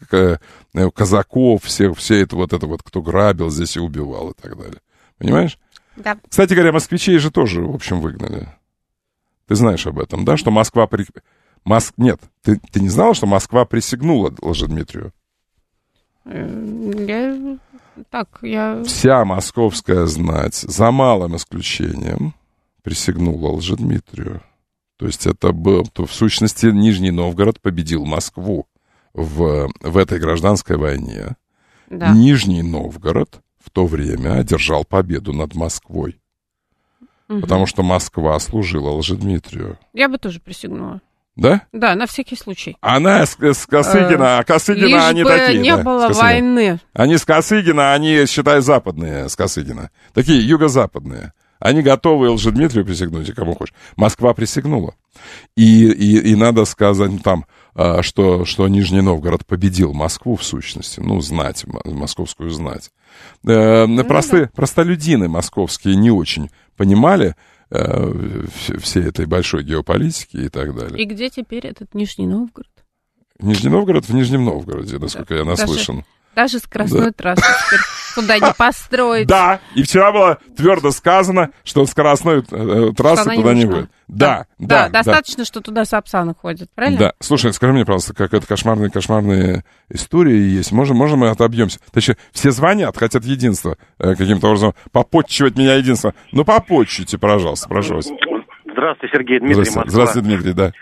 казаков, все это, кто грабил здесь и убивал и так далее. Понимаешь? Да. Кстати говоря, москвичей же тоже, в общем, выгнали. Ты знаешь об этом, да? Что Москва... Нет, ты не знала, что Москва присягнула Лжедмитрию? Вся московская знать, за малым исключением, присягнула Лжедмитрию. То есть это был, в сущности, Нижний Новгород победил Москву в этой гражданской войне. Да. Нижний Новгород в то время одержал победу над Москвой. Угу. Потому что Москва служила Лжедмитрию. Я бы тоже присягнула. Да? Да, на всякий случай. Она с Косыгина, а Косыгина они такие. Не было войны. Они с Косыгина, они, считай, западные с Косыгина. Такие юго-западные. Они готовы Лжедмитрию присягнуть, и кому хочешь. Москва присягнула. И надо сказать там, что Нижний Новгород победил Москву в сущности. Ну, знать, московскую знать. Простолюдины московские не очень понимали, всей этой большой геополитики и так далее. И где теперь этот Нижний Новгород? Нижний Новгород в Нижнем Новгороде, насколько я наслышан. Даже скоростную трассу теперь туда не построить. Да, и вчера было твердо сказано, что скоростной трассы туда не будет. Да. Достаточно, что туда Сапсаны ходят, правильно? Да. Слушай, скажи мне, пожалуйста, как это кошмарные истории есть. Можем мы отобьемся? Точнее, все звонят, хотят единства каким-то образом. Попотчевать меня единство. Ну, попотчуйте, пожалуйста, прошу вас. Здравствуйте, Сергей, Дмитрий, Москва. Здравствуйте, Дмитрий, да.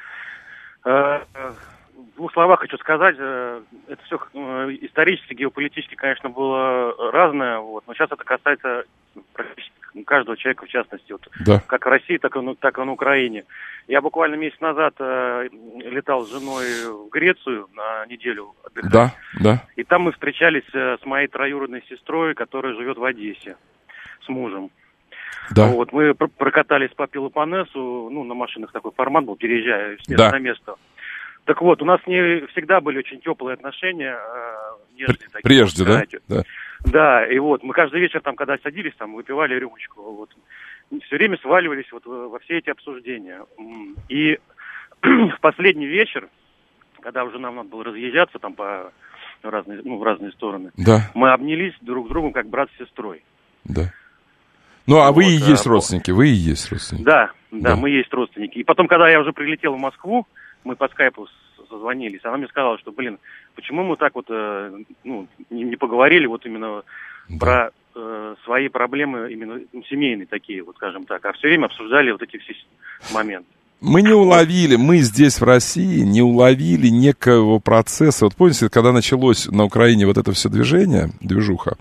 В двух словах хочу сказать, это все исторически, геополитически, конечно, было разное, вот, но сейчас это касается практически каждого человека, в частности, вот, да. Как в России, так и на Украине. Я буквально месяц назад летал с женой в Грецию на неделю отдыхать. Да. И там мы встречались с моей троюродной сестрой, которая живет в Одессе, с мужем. Да. Вот, мы прокатались по Пелопоннесу, на машинах такой формат был, переезжая с места на место. Так вот, у нас не всегда были очень теплые отношения, нежные такие. Прежде, да? Да, и вот, мы каждый вечер там, когда садились, там, выпивали рюмочку, вот, все время сваливались вот во все эти обсуждения. И в последний вечер, когда уже нам надо было разъезжаться там в разные стороны, да. Мы обнялись друг с другом как брат с сестрой. Да. Ну, а вы и есть родственники, Да, мы есть родственники. И потом, когда я уже прилетел в Москву, мы по скайпу созвонились, она мне сказала, что, почему мы так вот, не поговорили вот именно про свои проблемы, именно семейные такие, вот скажем так, а все время обсуждали вот эти все моменты. Мы здесь в России не уловили некого процесса. Вот помните, когда началось на Украине вот это все движуха,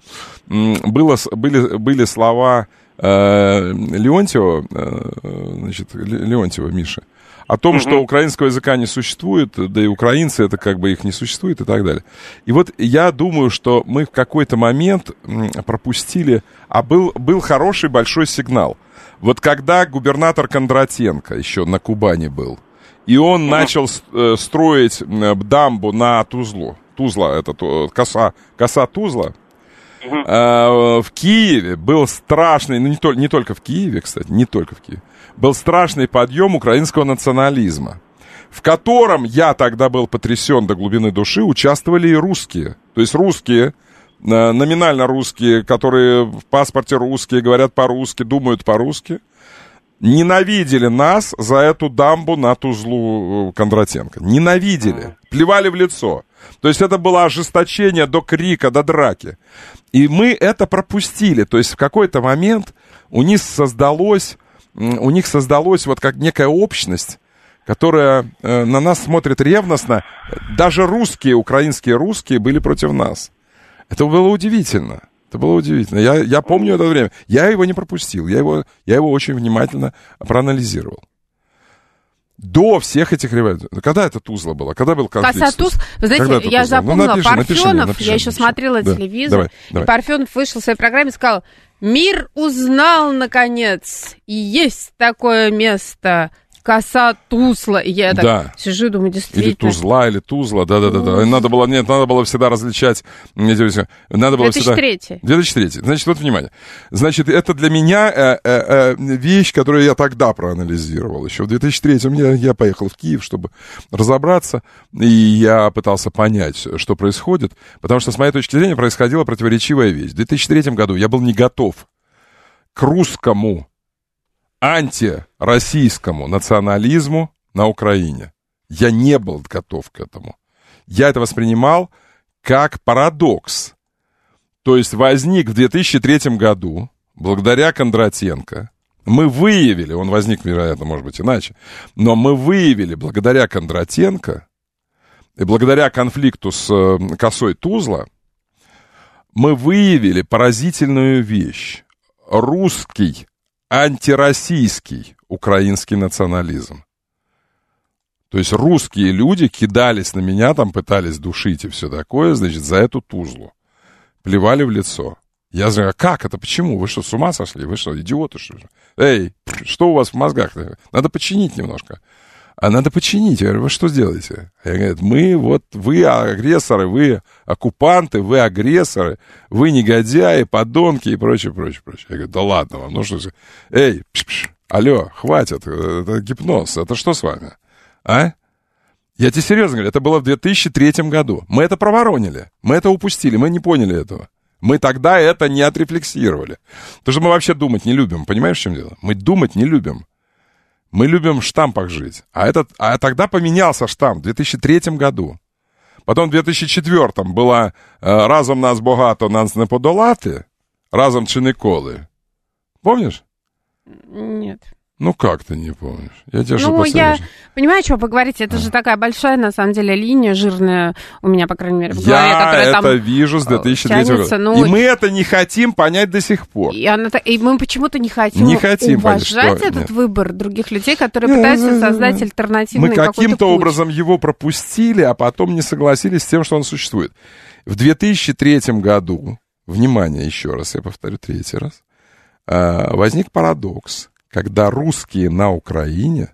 были слова Леонтьева Миши, о том, что украинского языка не существует, да и украинцы, это как бы их не существует и так далее. И вот я думаю, что мы в какой-то момент пропустили, а был хороший большой сигнал. Вот когда губернатор Кондратенко еще на Кубани был, и он начал строить дамбу на Тузлу, Тузла, это коса Тузла, в Киеве был страшный, не только в Киеве, кстати, не только в Киеве, был страшный подъем украинского национализма, в котором я тогда был потрясен до глубины души, участвовали и русские. То есть русские, номинально русские, которые в паспорте русские, говорят по-русски, думают по-русски, ненавидели нас за эту дамбу на Тузлу Кондратенко. Ненавидели, плевали в лицо. То есть это было ожесточение до крика, до драки. И мы это пропустили. То есть в какой-то момент у них создалось вот как некая общность, которая на нас смотрит ревностно. Даже украинские русские были против нас. Это было удивительно. Я помню это время. Я его не пропустил. Я его очень внимательно проанализировал. До всех этих революций. Когда это Тузла была? Когда был конфликт? Вы знаете, я запомнила Парфенов, я еще смотрела телевизор, и Парфенов вышел в своей программе и сказал: мир узнал, наконец, и есть такое место, коса Тузла. И я так сижу и думаю, действительно. Или Тузла, да. Надо было всегда различать. Надо было 2003. 2003. Значит, вот внимание. Значит, это для меня вещь, которую я тогда проанализировал. Еще в 2003 я поехал в Киев, чтобы разобраться, и я пытался понять, что происходит, потому что, с моей точки зрения, происходила противоречивая вещь. В 2003 году я был не готов к русскому антироссийскому национализму на Украине. Я не был готов к этому. Я это воспринимал как парадокс. То есть возник в 2003 году, благодаря Кондратенко, мы выявили, он возник, вероятно, может быть, иначе, но мы выявили благодаря Кондратенко и благодаря конфликту с косой Тузла, мы выявили поразительную вещь. Русский антироссийский украинский национализм. То есть русские люди кидались на меня, там пытались душить и все такое, значит, за эту Тузлу. Плевали в лицо. Я говорю, а как это, почему? Вы что, с ума сошли? Вы что, идиоты, что ли? Эй, что у вас в мозгах? Надо починить немножко. А надо починить. Я говорю, вы что сделаете? Я говорю, вы агрессоры, вы оккупанты, вы агрессоры, вы негодяи, подонки и прочее. Я говорю, да ладно вам, ну что, эй, Алло, хватит, это гипноз, это что с вами? А? Я тебе серьезно говорю, это было в 2003 году. Мы это проворонили, мы это упустили, мы не поняли этого. Мы тогда это не отрефлексировали. Потому что мы вообще думать не любим, понимаешь, в чем дело? Мы думать не любим. Мы любим в штампах жить. А тогда поменялся штамп в 2003 году. Потом в 2004 было «Разом нас багато, нас не подолати», «Разом чи ніколи». Помнишь? Нет. Ну, как ты не помнишь? Я тебе что посоветую? Я понимаю, что вы говорите. Это же такая большая, на самом деле, линия жирная у меня, по крайней мере, в голове, которая там... Я это там вижу с 2003 года. Ну, и мы это не хотим понять до сих пор. И мы почему-то не хотим уважать этот выбор других людей, которые пытаются создать альтернативный какой-то путь. Мы каким-то образом его пропустили, а потом не согласились с тем, что он существует. В 2003 году, внимание, еще раз, я повторю третий раз, возник парадокс. Когда русские на Украине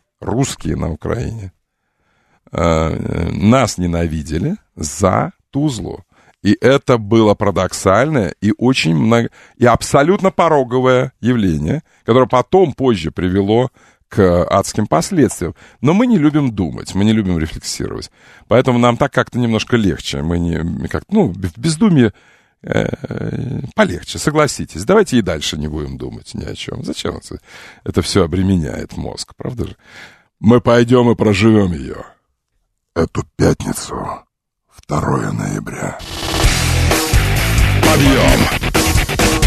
нас ненавидели за Тузлу. И это было парадоксальное и очень и абсолютно пороговое явление, которое потом, позже привело к адским последствиям. Но мы не любим думать, мы не любим рефлексировать. Поэтому нам так как-то немножко легче. Мы не как в бездумье полегче, согласитесь. Давайте и дальше не будем думать ни о чем. Зачем это все обременяет мозг, правда же? Мы пойдем и проживем ее. Эту пятницу, 2 ноября. Подъем!